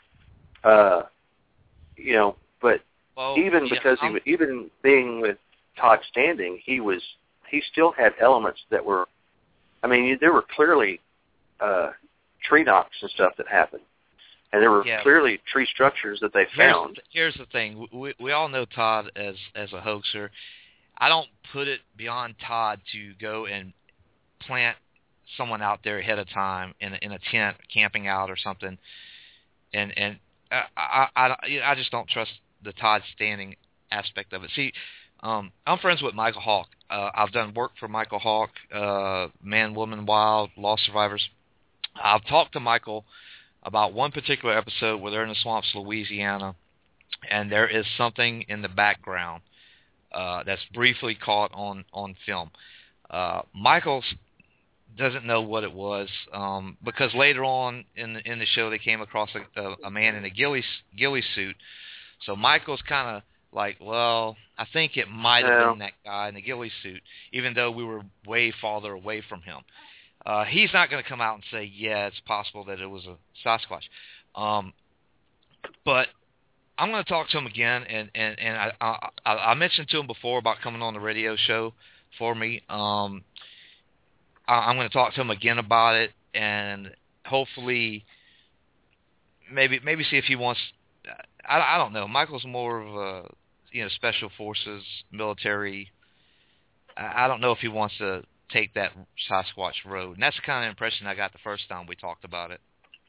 Uh, you know, but Well, even yeah, because he I'm- was, even being with Todd Standing, he was he still had elements that were, I mean, there were clearly uh, tree knocks and stuff that happened, and there were Yeah. clearly tree structures that they Here's, found. here's the thing. We, we all know Todd as, as a hoaxer. I don't put it beyond Todd to go and plant someone out there ahead of time in a, in a tent, camping out or something. And and I, I, I, I just don't trust the Todd Standing aspect of it. See, um, I'm friends with Michael Hawk. Uh, I've done work for Michael Hawk, uh, Man, Woman, Wild, Lost Survivors. I've talked to Michael about one particular episode where they're in the swamps, Louisiana, and there is something in the background uh, that's briefly caught on, on film. Uh, Michael doesn't know what it was um, because later on in the, in the show they came across a, a, a man in a ghillie, ghillie suit. So Michael's kind of like, well, I think it might have Yeah. been that guy in the ghillie suit, even though we were way farther away from him. Uh, he's not going to come out and say, yeah, it's possible that it was a Sasquatch. Um, but I'm going to talk to him again, and and and I, I I mentioned to him before about coming on the radio show for me. Um, I, I'm going to talk to him again about it, and hopefully, maybe maybe see if he wants. I I don't know. Michael's more of a you know special forces military. I, I don't know if he wants to take that Sasquatch road, and that's the kind of impression I got the first time we talked about it.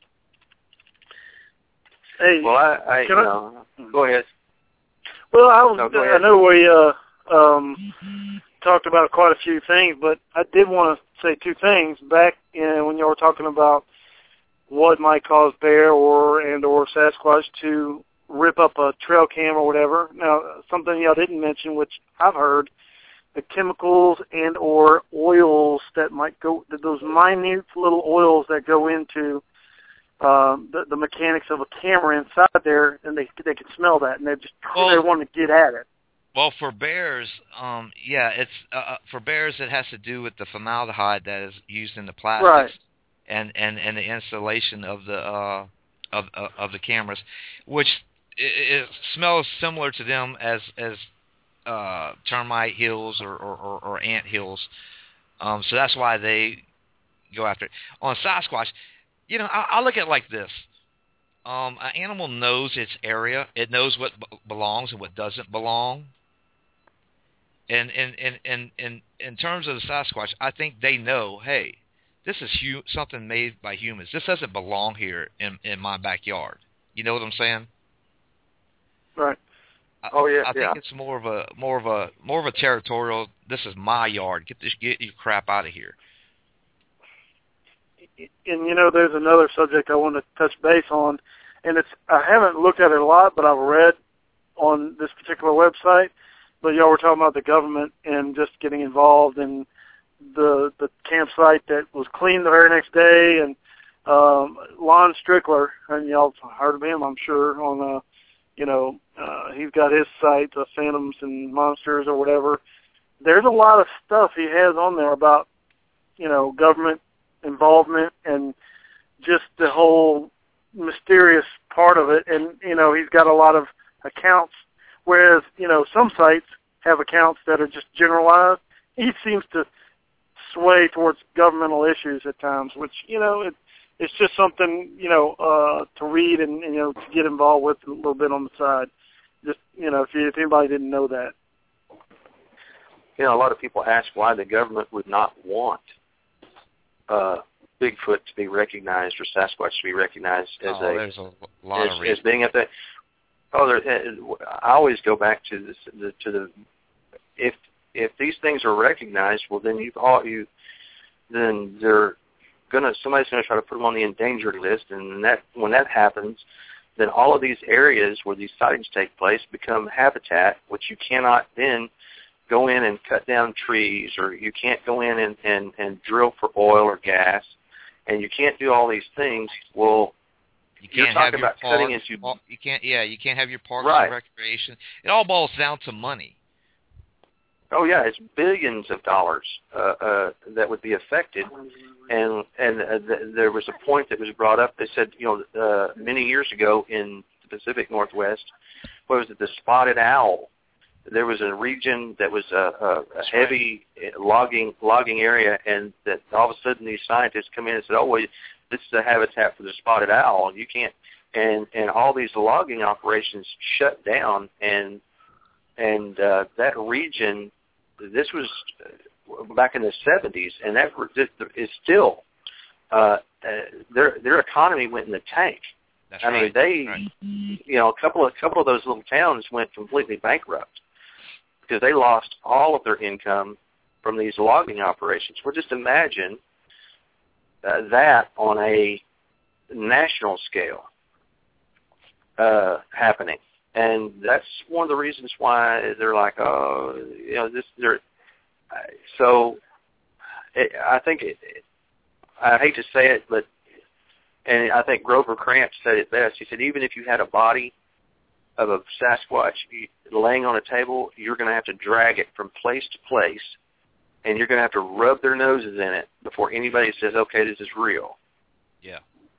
Hey, well, I, I you know, go ahead. Well, I, was, no, go I ahead. know we uh, um, talked about quite a few things, but I did want to say two things. Back in, when you were talking about what might cause bear or and or Sasquatch to rip up a trail cam or whatever. Now, something y'all didn't mention, which I've heard, the chemicals and or oils that might go, those minute little oils that go into Um, the, the mechanics of a camera inside there, and they they can smell that, and they just well, they want to get at it. Well, for bears, um, yeah, it's uh, for bears. It has to do with the formaldehyde that is used in the plastics, right. and, and, and the installation of the uh, of uh, of the cameras, which it, it smells similar to them as as uh, termite hills or, or, or, or ant hills. Um, so that's why they go after it. On Sasquatch, you know, I, I look at it like this. Um, an animal knows its area. It knows what b- belongs and what doesn't belong. And in in, in, in in terms of the Sasquatch, I think they know, hey, this is hu- something made by humans. This doesn't belong here in, in my backyard. You know what I'm saying? Right. I, Oh yeah. I think yeah. it's more of a more of a more of a territorial. This is my yard. Get this get your crap out of here. And you know, there's another subject I want to touch base on, and it's I haven't looked at it a lot, but I've read on this particular website. But y'all were talking about the government and just getting involved in the the campsite that was cleaned the very next day, and um, Lon Strickler, and y'all heard of him, I'm sure, on uh, you know, uh, he's got his site, the Phantoms and Monsters or whatever. There's a lot of stuff he has on there about, you know, government involvement and just the whole mysterious part of it. And, you know, he's got a lot of accounts, whereas, you know, some sites have accounts that are just generalized. He seems to sway towards governmental issues at times, which, you know, it, it's just something, you know, uh, to read and, you know, to get involved with a little bit on the side. Just, you know, if, you, if anybody didn't know that. You know, a lot of people ask why the government would not want uh, Bigfoot to be recognized or Sasquatch to be recognized as oh, a there's a lot as, of reasons. as being at the. Oh, there, I always go back to this, the to the if if these things are recognized, well then you've all you then they're gonna somebody's gonna try to put them on the endangered list, and that when that happens, then all of these areas where these sightings take place become habitat, which you cannot then go in and cut down trees, or you can't go in and, and, and drill for oil or gas, and you can't do all these things. Well, you you're can't talking have your about cutting parks, into you can't yeah you can't have your parks right. and recreation. It all boils down to money. Oh yeah, it's billions of dollars uh, uh, that would be affected, and and uh, th- there was a point that was brought up. They said, you know, uh, many years ago in the Pacific Northwest, what was it, the spotted owl? There was a region that was a, a, a heavy logging logging area, and that all of a sudden these scientists come in and said, "Oh, well, this is a habitat for the spotted owl, and you can't." And and all these logging operations shut down, and and uh, that region. This was back in the seventies, and that is still uh, uh, their their economy went in the tank. That's I mean, right. they, right. you know, a couple of a couple of those little towns went completely bankrupt because they lost all of their income from these logging operations. Well, just imagine uh, that on a national scale uh, happening. And that's one of the reasons why they're like, oh, you know, this. They're so. It, I think it, it, I hate to say it, but and I think Grover Krantz said it best. He said, even if you had a body of a Sasquatch laying on a table, you're going to have to drag it from place to place, and you're going to have to rub their noses in it before anybody says, okay, this is real. Yeah.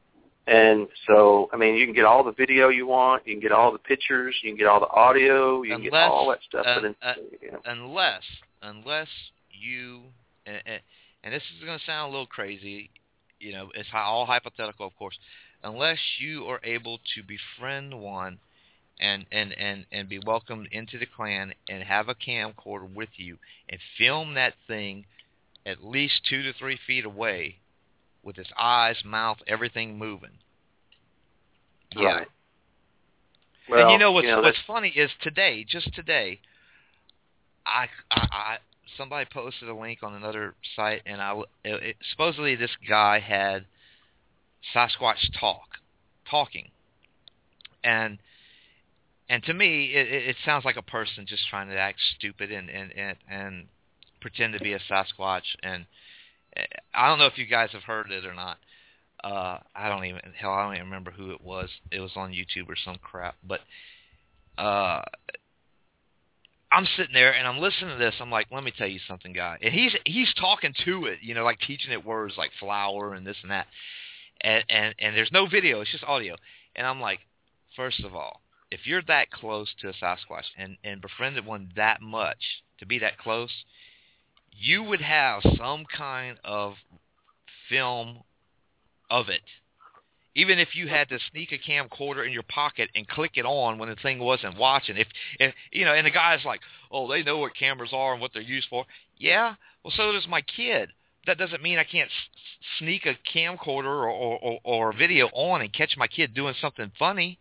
And so, I mean, you can get all the video you want, you can get all the pictures, you can get all the audio, you can unless, get all that stuff. Uh, but in, uh, you know. Unless, unless you, and, and this is going to sound a little crazy, you know, it's all hypothetical, of course, unless you are able to befriend one and, and, and, and be welcomed into the clan and have a camcorder with you and film that thing at least two to three feet away with its eyes, mouth, everything moving. Yeah. Right. Well, and you know what's you know, what's funny is today, just today, I, I, I somebody posted a link on another site, and I it, it, supposedly this guy had Sasquatch talk, talking, and and to me it, it sounds like a person just trying to act stupid and and and, and pretend to be a Sasquatch. And I don't know if you guys have heard it or not. Uh, I don't even hell I don't even remember who it was. It was on YouTube or some crap. But uh, I'm sitting there and I'm listening to this. I'm like, let me tell you something, guy. And he's he's talking to it, you know, like teaching it words like flower and this and that. And and and there's no video. It's just audio. And I'm like, first of all, if you're that close to a Sasquatch and and befriended one that much to be that close, you would have some kind of film of it. Even if you had to sneak a camcorder in your pocket and click it on when the thing wasn't watching. If, if you know, and the guy's like, oh, they know what cameras are and what they're used for. Yeah, well, so does my kid. That doesn't mean I can't s- sneak a camcorder or, or, or, or a video on and catch my kid doing something funny.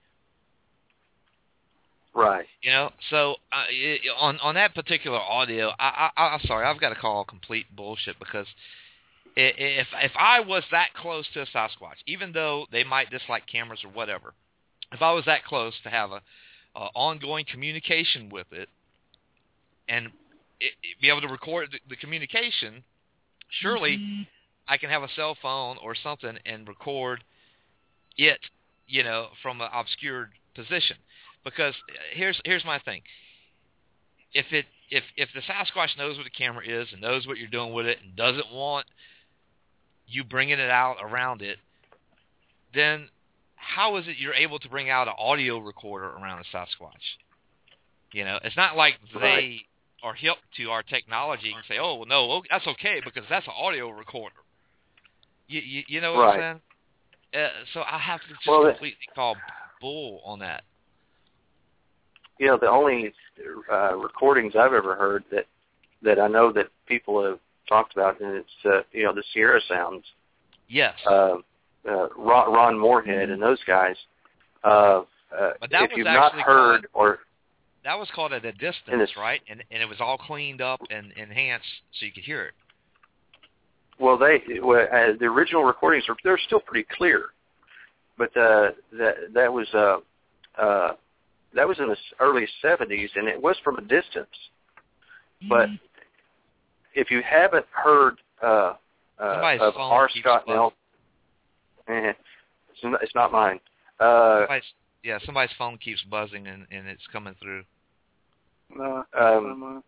Right. You know, so uh, it, on on that particular audio, I, I, I'm sorry, I've got to call complete bullshit because if if I was that close to a Sasquatch, even though they might dislike cameras or whatever, if I was that close to have a, a ongoing communication with it and it, it be able to record the, the communication, surely mm-hmm. I can have a cell phone or something and record it, you know, from an obscured position. Because here's here's my thing. If it if if the Sasquatch knows what the camera is and knows what you're doing with it and doesn't want you bringing it out around it, then how is it you're able to bring out an audio recorder around a Sasquatch? You know, it's not like they right. are hip to our technology and say, oh, well, no, that's okay because that's an audio recorder. You you, you know what right. I'm saying? Uh, so I have to just well, completely call bull on that. You know, the only uh, recordings I've ever heard that that I know that people have talked about, and it's uh, you know the Sierra Sounds. Yes. Uh, uh, Ron, Ron Moorhead and those guys. Uh, uh, but that if was you've not heard called, or that was called at a distance, this, right? And and it was all cleaned up and enhanced so you could hear it. Well, they well, uh, the original recordings are they're still pretty clear, but uh, that that was uh, uh, that was in the early seventies, and it was from a distance. Mm-hmm. But if you haven't heard uh, uh, of R. Scott Nelson, eh, it's, not, it's not mine. Uh, somebody's, yeah, somebody's phone keeps buzzing and, and it's coming through. No, um,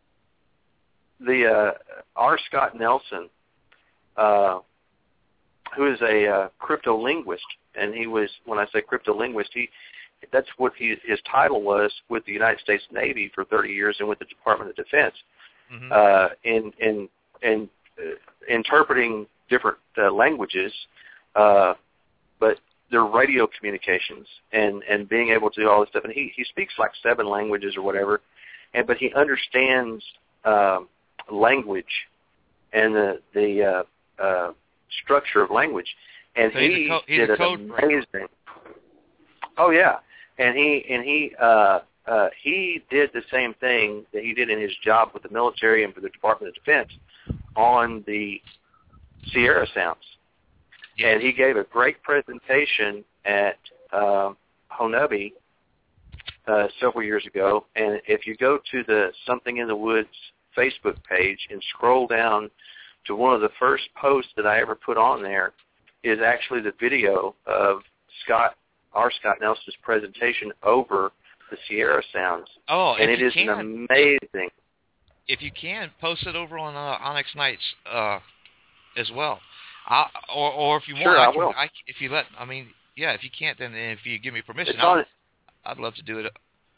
the uh, R. Scott Nelson, uh, who is a uh, cryptolinguist, and he was, when I say cryptolinguist, he that's what he, his title was with the United States Navy for thirty years and with the Department of Defense. Mm-hmm. Uh, in in in uh, interpreting different uh, languages, uh, but they're radio communications and, and being able to do all this stuff. And he, he speaks like seven languages or whatever, and but he understands um, language and the the uh, uh, structure of language. And so he he's a co- he's did a an code amazing. Breaker. Oh yeah, and he and he. Uh, Uh, he did the same thing that he did in his job with the military and for the Department of Defense on the Sierra Sounds. Yes. And he gave a great presentation at uh, Honabi uh, several years ago. And if you go to the Something in the Woods Facebook page and scroll down to one of the first posts that I ever put on there is actually the video of Scott R. Scott Nelson's presentation over the Sierra Sounds. Oh, and if it you is can, an amazing. If you can, post it over on uh, Onyx Nights uh, as well. I, or or if you sure, want, I, I can, will. I, if you let, I mean, yeah, if you can't, then if you give me permission, It's on. I'd love to do it.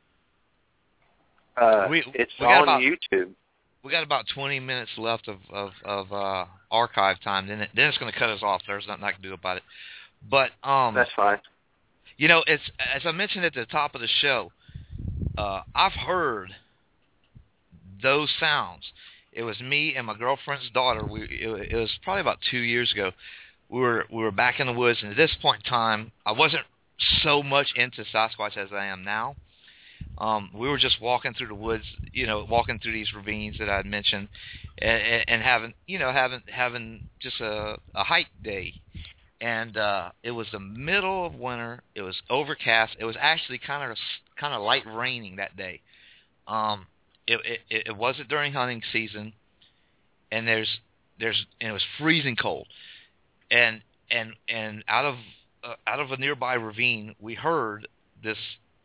Uh, we, it's we got on about, YouTube. We got about twenty minutes left of of, of uh, archive time. Then it, then it's going to cut us off. There's nothing I can do about it. But um, that's fine. You know, it's as I mentioned at the top of the show. Uh, I've heard those sounds. It was me and my girlfriend's daughter. We it, it was probably about two years ago. We were we were back in the woods, and at this point in time, I wasn't so much into Sasquatch as I am now. Um, we were just walking through the woods, you know, walking through these ravines that I had mentioned, and, and having, you know, having having just a, a hike day. And uh, it was the middle of winter. It was overcast. It was actually kind of kind of light raining that day. Um, it, it it wasn't during hunting season, and there's there's and it was freezing cold. And and and out of uh, out of a nearby ravine, we heard this.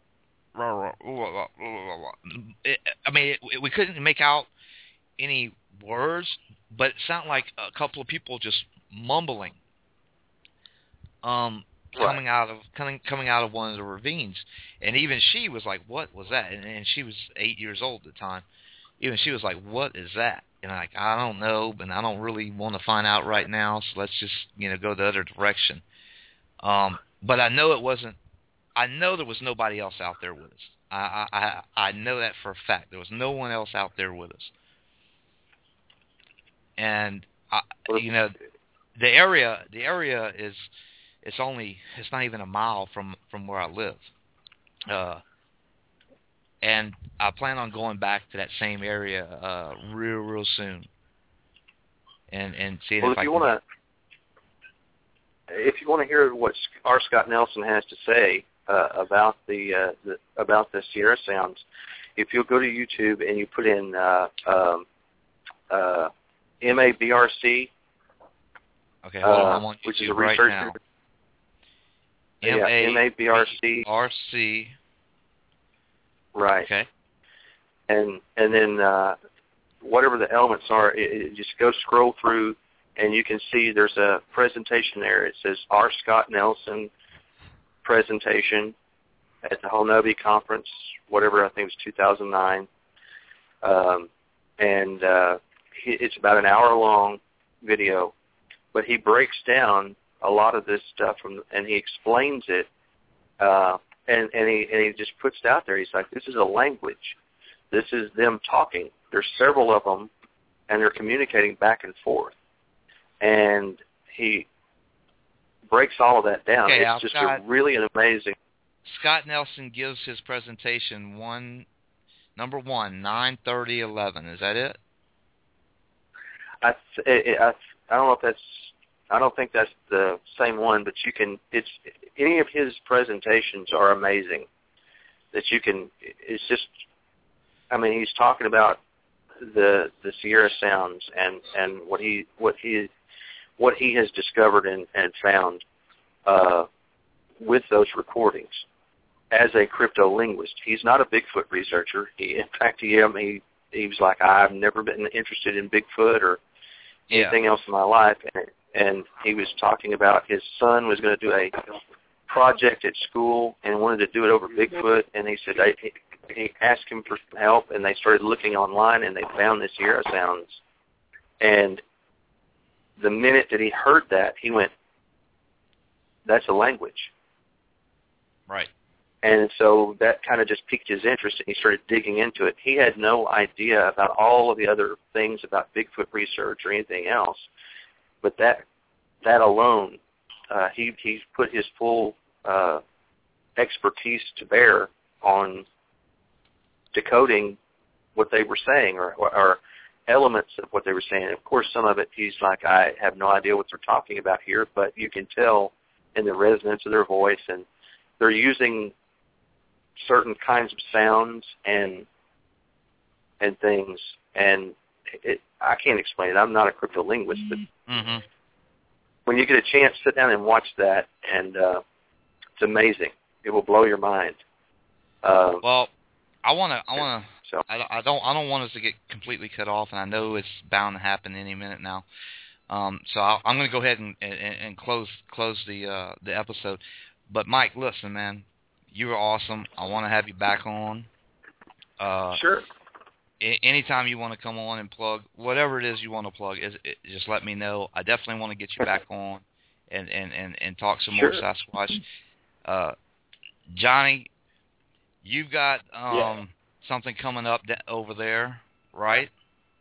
It, I mean, it, it, we couldn't make out any words, but it sounded like a couple of people just mumbling. Um, right. coming out of coming coming out of one of the ravines, and even she was like, "What was that?" And, and she was eight years old at the time. Even she was like, "What is that?" And I'm like, "I don't know, but I don't really want to find out right now. So let's just you know go the other direction." Um, but I know it wasn't. I know there was nobody else out there with us. I I I know that for a fact. There was no one else out there with us. And I, you know, the area the area is. It's only, it's not even a mile from, from where I live. Uh, and I plan on going back to that same area uh, real, real soon. And and seeing well, if, if I you can... want to, if you want to hear what R. Scott Nelson has to say uh, about the, uh, the about the Sierra Sounds, if you'll go to YouTube and you put in uh, um, uh, M A B R C, okay, hold on, uh, I'm on YouTube which is a right researcher. now. M A B R C. R C. Right. Okay. And and then uh, whatever the elements are, it, it just go scroll through, and you can see there's a presentation there. It says R. Scott Nelson presentation at the Honobi conference, whatever, I think it was two thousand nine. Um, and uh, he, it's about an hour long video, but he breaks down a lot of this stuff from, and he explains it, uh, and, and he and he just puts it out there. He's like, this is a language. This is them talking. There's several of them, and they're communicating back and forth. And he breaks all of that down. Okay, it's Al, just Scott, a really an amazing. Scott Nelson gives his presentation one, number one, nine thirty eleven. Is that it? I I I don't know if that's. I don't think that's the same one, but you can. It's any of his presentations are amazing. That you can. It's just. I mean, he's talking about the the Sierra Sounds and, and what he what he what he has discovered and, and found uh, with those recordings as a cryptolinguist. He's not a Bigfoot researcher. He, in fact, he he he was like, I've never been interested in Bigfoot or anything yeah. else in my life. And, and he was talking about his son was going to do a project at school and wanted to do it over Bigfoot. And he said I, he asked him for some help, and they started looking online, and they found the Sierra Sounds. And the minute that he heard that, he went, that's a language. Right. And so that kind of just piqued his interest, and he started digging into it. He had no idea about all of the other things about Bigfoot research or anything else. But that that alone, uh, he he's put his full uh, expertise to bear on decoding what they were saying or, or, or elements of what they were saying. Of course, some of it he's like, I have no idea what they're talking about here, but you can tell in the resonance of their voice, and they're using certain kinds of sounds and and things, and it, I can't explain it. I'm not a cryptolinguist, but mm-hmm. when you get a chance, sit down and watch that, and uh, it's amazing. It will blow your mind. Uh, well, I want to. I want to. So. I, I don't. I don't want us to get completely cut off, and I know it's bound to happen any minute now. Um, so I'll, I'm going to go ahead and, and, and close close the uh, the episode. But Mike, listen, man, you were awesome. I want to have you back on. Uh, sure. I- anytime you want to come on and plug whatever it is you want to plug, is it, just let me know. I definitely want to get you back on and and, and, and talk some sure. more Sasquatch. Uh, Johnny, you've got um, yeah. something coming up th- over there, right?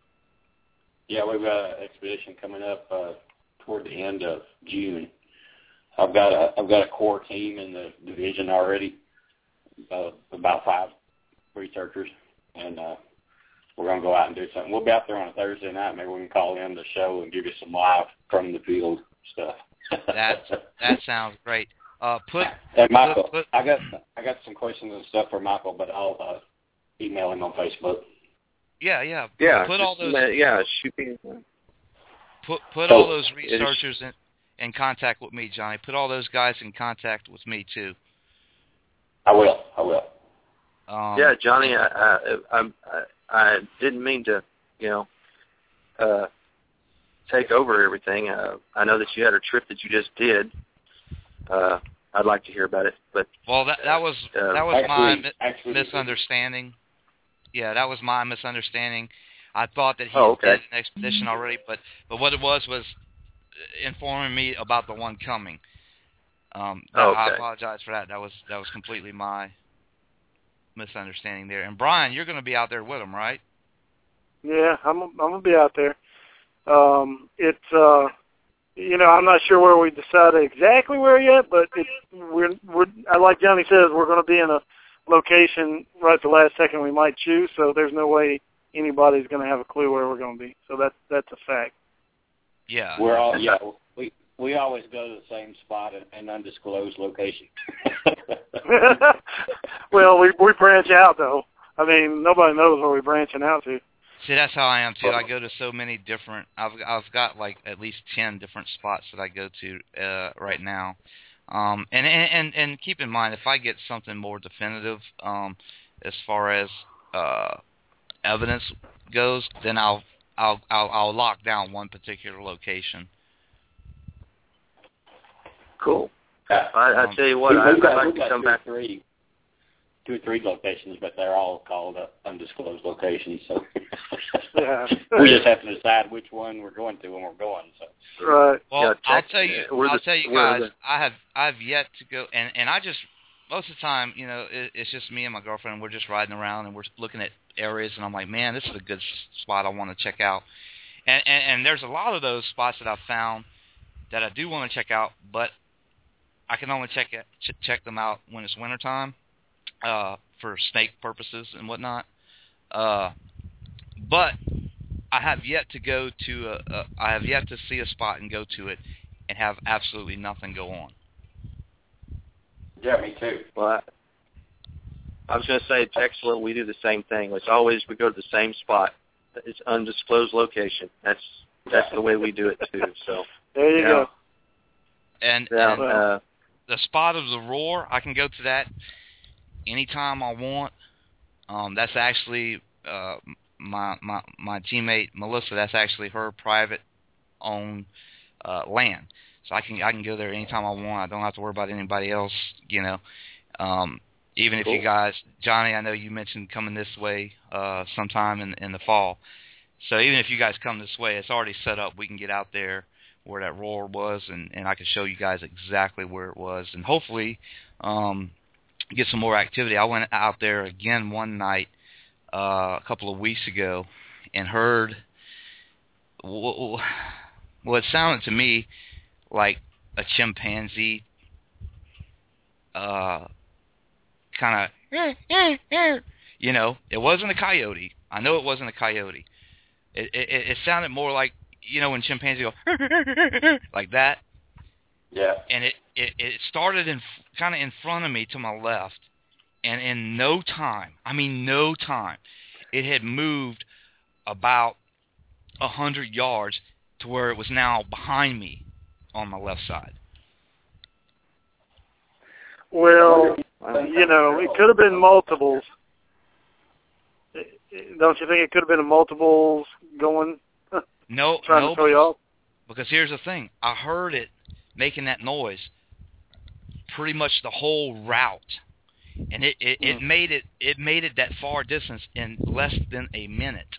Yeah, we've got an expedition coming up uh, toward the end of June. I've got a I've got a core team in the division already, uh, about five researchers, and uh, we're going to go out and do something. We'll be out there on a Thursday night. Maybe we can call in the show and give you some live from the field stuff. That that sounds great. Uh, put and Michael, put, put, I got I got some questions and stuff for Michael, but I'll uh, email him on Facebook. Yeah, yeah. Yeah. Put all those. Yeah, shoot me. Put put So, all those researchers in, in contact with me, Johnny. Put all those guys in contact with me too. I will. I will. Um, Yeah, Johnny, I, I I I didn't mean to, you know, uh, take over everything. Uh, I know that you had a trip that you just did. Uh, I'd like to hear about it, but well, that that was uh, that was actually, my mi- actually, misunderstanding. Yeah, that was my misunderstanding. I thought that he Oh, okay. did an expedition already, but but what it was was informing me about the one coming. Um, that, Oh, okay. I apologize for that. That was that was completely my misunderstanding there. And Brian, you're going to be out there with him, right? Yeah, I'm I'm gonna be out there. Um, it's uh, you know, I'm not sure where we decided exactly where yet, but it's we're we're like Johnny says, we're going to be in a location right at the last second we might choose. So there's no way anybody's going to have a clue where we're going to be. So that's that's a fact. Yeah. We're all yeah. We we always go to the same spot in an undisclosed location. Well, we we branch out though. I mean, nobody knows where we're branching out to. See, that's how I am too. I go to so many different. I've I've got like at least ten different spots that I go to uh, right now. Um, and, and and keep in mind, if I get something more definitive, um, as far as uh, evidence goes, then I'll I'll I'll I'll lock down one particular location. cool. Yeah. I, I Um, tell you what, We- I, we've got, I'd like we've to got come two or back. three, two or three locations, but they're all called uh, undisclosed locations. So Yeah. we just have to decide which one we're going to when we're going. So Right. Well, Yeah, I'll text- tell you, we're I'll the- tell you we're guys, the- I have I've yet to go, and and I just most of the time, you know, it, it's just me and my girlfriend. And we're just riding around and we're looking at areas, and I'm like, man, this is a good s- spot I want to check out. And, and and there's a lot of those spots that I've found that I do want to check out, but I can only check it, ch- check them out when it's wintertime, uh, for snake purposes and whatnot. Uh, but I have yet to go to a, a I have yet to see a spot and go to it and have absolutely nothing go on. yeah, me too. Well, I, I was going to say, Texas, we do the same thing. It's always we go to the same spot. It's undisclosed location. That's that's the way we do it too. So There you yeah. go. And, Yeah, and uh, the spot of the roar, I can go to that anytime I want. Um, that's actually uh, my my my teammate Melissa. That's actually her private owned uh, land, so I can I can go there anytime I want. I don't have to worry about anybody else. You know, um, even Cool. if you guys, Johnny, I know you mentioned coming this way uh, sometime in in the fall. So even if you guys come this way, it's already set up. We can get out there where that roar was, and, and I can show you guys exactly where it was, and hopefully um, get some more activity. I went out there again one night uh, a couple of weeks ago and heard, well, it sounded to me like a chimpanzee uh, kind of, you know, it wasn't a coyote. I know it wasn't a coyote. It, it, it sounded more like, you know, when chimpanzees go like that. Yeah. And it, it, it started in kind of in front of me to my left, and in no time, I mean no time, it had moved about a hundred yards to where it was now behind me on my left side. Well, you know, it could have been multiples. Don't you think it could have been multiples going? No, Trying no, to throw you off? Because here's the thing. I heard it making that noise pretty much the whole route. And it, it, it made it it made it that far distance in less than a minute.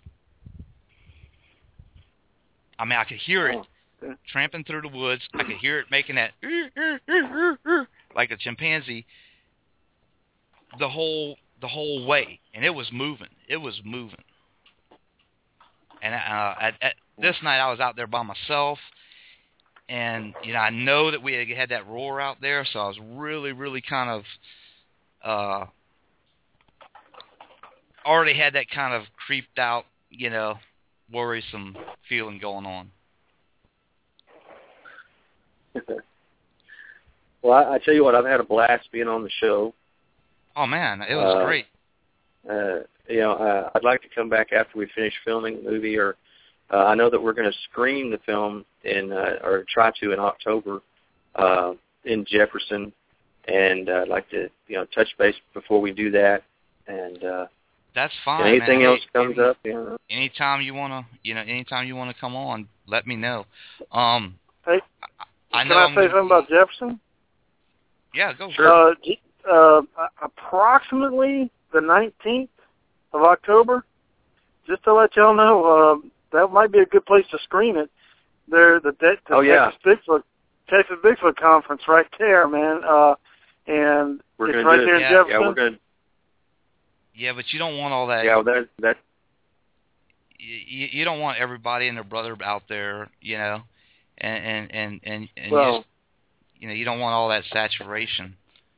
I mean, I could hear it tramping through the woods. I could hear it making that like a chimpanzee the whole the whole way, and it was moving. It was moving. And uh, at, at this night, I was out there by myself, and you know, I know that we had, had that roar out there, so I was really, really kind of uh, already had that kind of creeped out, you know, worrisome feeling going on. Well, I, I tell you what, I've had a blast being on the show. Oh man, it was uh, great. Uh, you know, uh, I'd like to come back after we finish filming the movie, or uh, I know that we're going to screen the film in, uh, or try to in October uh, in Jefferson, and uh, I'd like to, you know, touch base before we do that. And uh, that's fine. and anything man. else hey, comes any, up, you know. Anytime you wanna, you know, anytime you wanna come on, let me know. Um, hey, I, I can know I I'm say gonna, something about Jefferson? Yeah, go. Sure. Uh, uh, approximately the nineteenth of October. Just to let y'all know, uh, that might be a good place to screen it. There, the, the, the oh, yeah. Texas Bigfoot, Texas Bigfoot Conference, right there, man. Uh, and we're it's gonna right do there it. in yeah, Jefferson. Yeah, we're gonna. Yeah, but you don't want all that. Yeah, well, that that. You, you don't want everybody and their brother out there, you know, and and and and, and well, you, just, you know, you don't want all that saturation.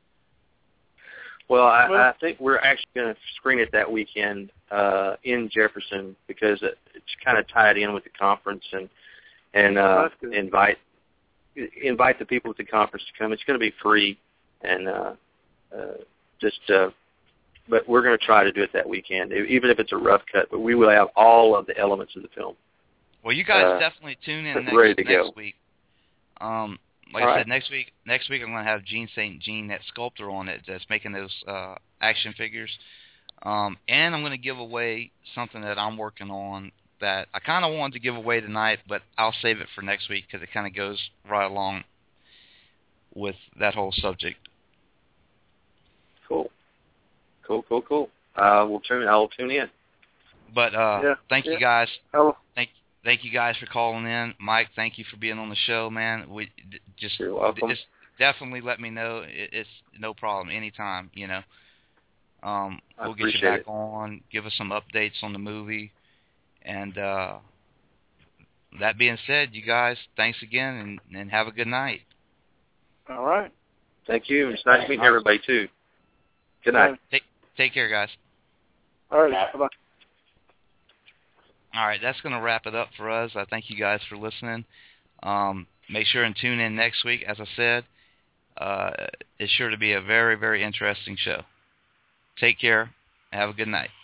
Well, I, Well- I think we're actually going to screen it that weekend uh, in Jefferson because it, it's kind of tied in with the conference, and and uh, That's good. invite invite the people at the conference to come. It's going to be free, and uh, uh, just uh, but we're going to try to do it that weekend, even if it's a rough cut. But we will have all of the elements of the film. Well, you guys Uh, definitely tune in next, ready to next go. week. Um, like All I right. said, next week, next week I'm going to have Gene Saint Jean, that sculptor, on it that's making those uh, action figures. Um, and I'm going to give away something that I'm working on that I kind of wanted to give away tonight, but I'll save it for next week because it kind of goes right along with that whole subject. Cool, cool, cool, cool. Uh, we'll tune. I'll tune in. But uh, Yeah, thank yeah. you guys. Hello. Thank thank you guys for calling in. Mike, thank you for being on the show, man. We d- just You're welcome. just definitely let me know. It, it's no problem anytime, you know. Um, I we'll get you appreciate back it. on, give us some updates on the movie, and uh, that being said, you guys, thanks again, and, and have a good night. All right. Thank you. It's nice meeting everybody too. Good night. Take take care, guys. All right. Bye-bye. All right, that's going to wrap it up for us. I thank you guys for listening. Um, make sure and tune in next week. As I said, uh, it's sure to be a very, very interesting show. Take care. Have a good night.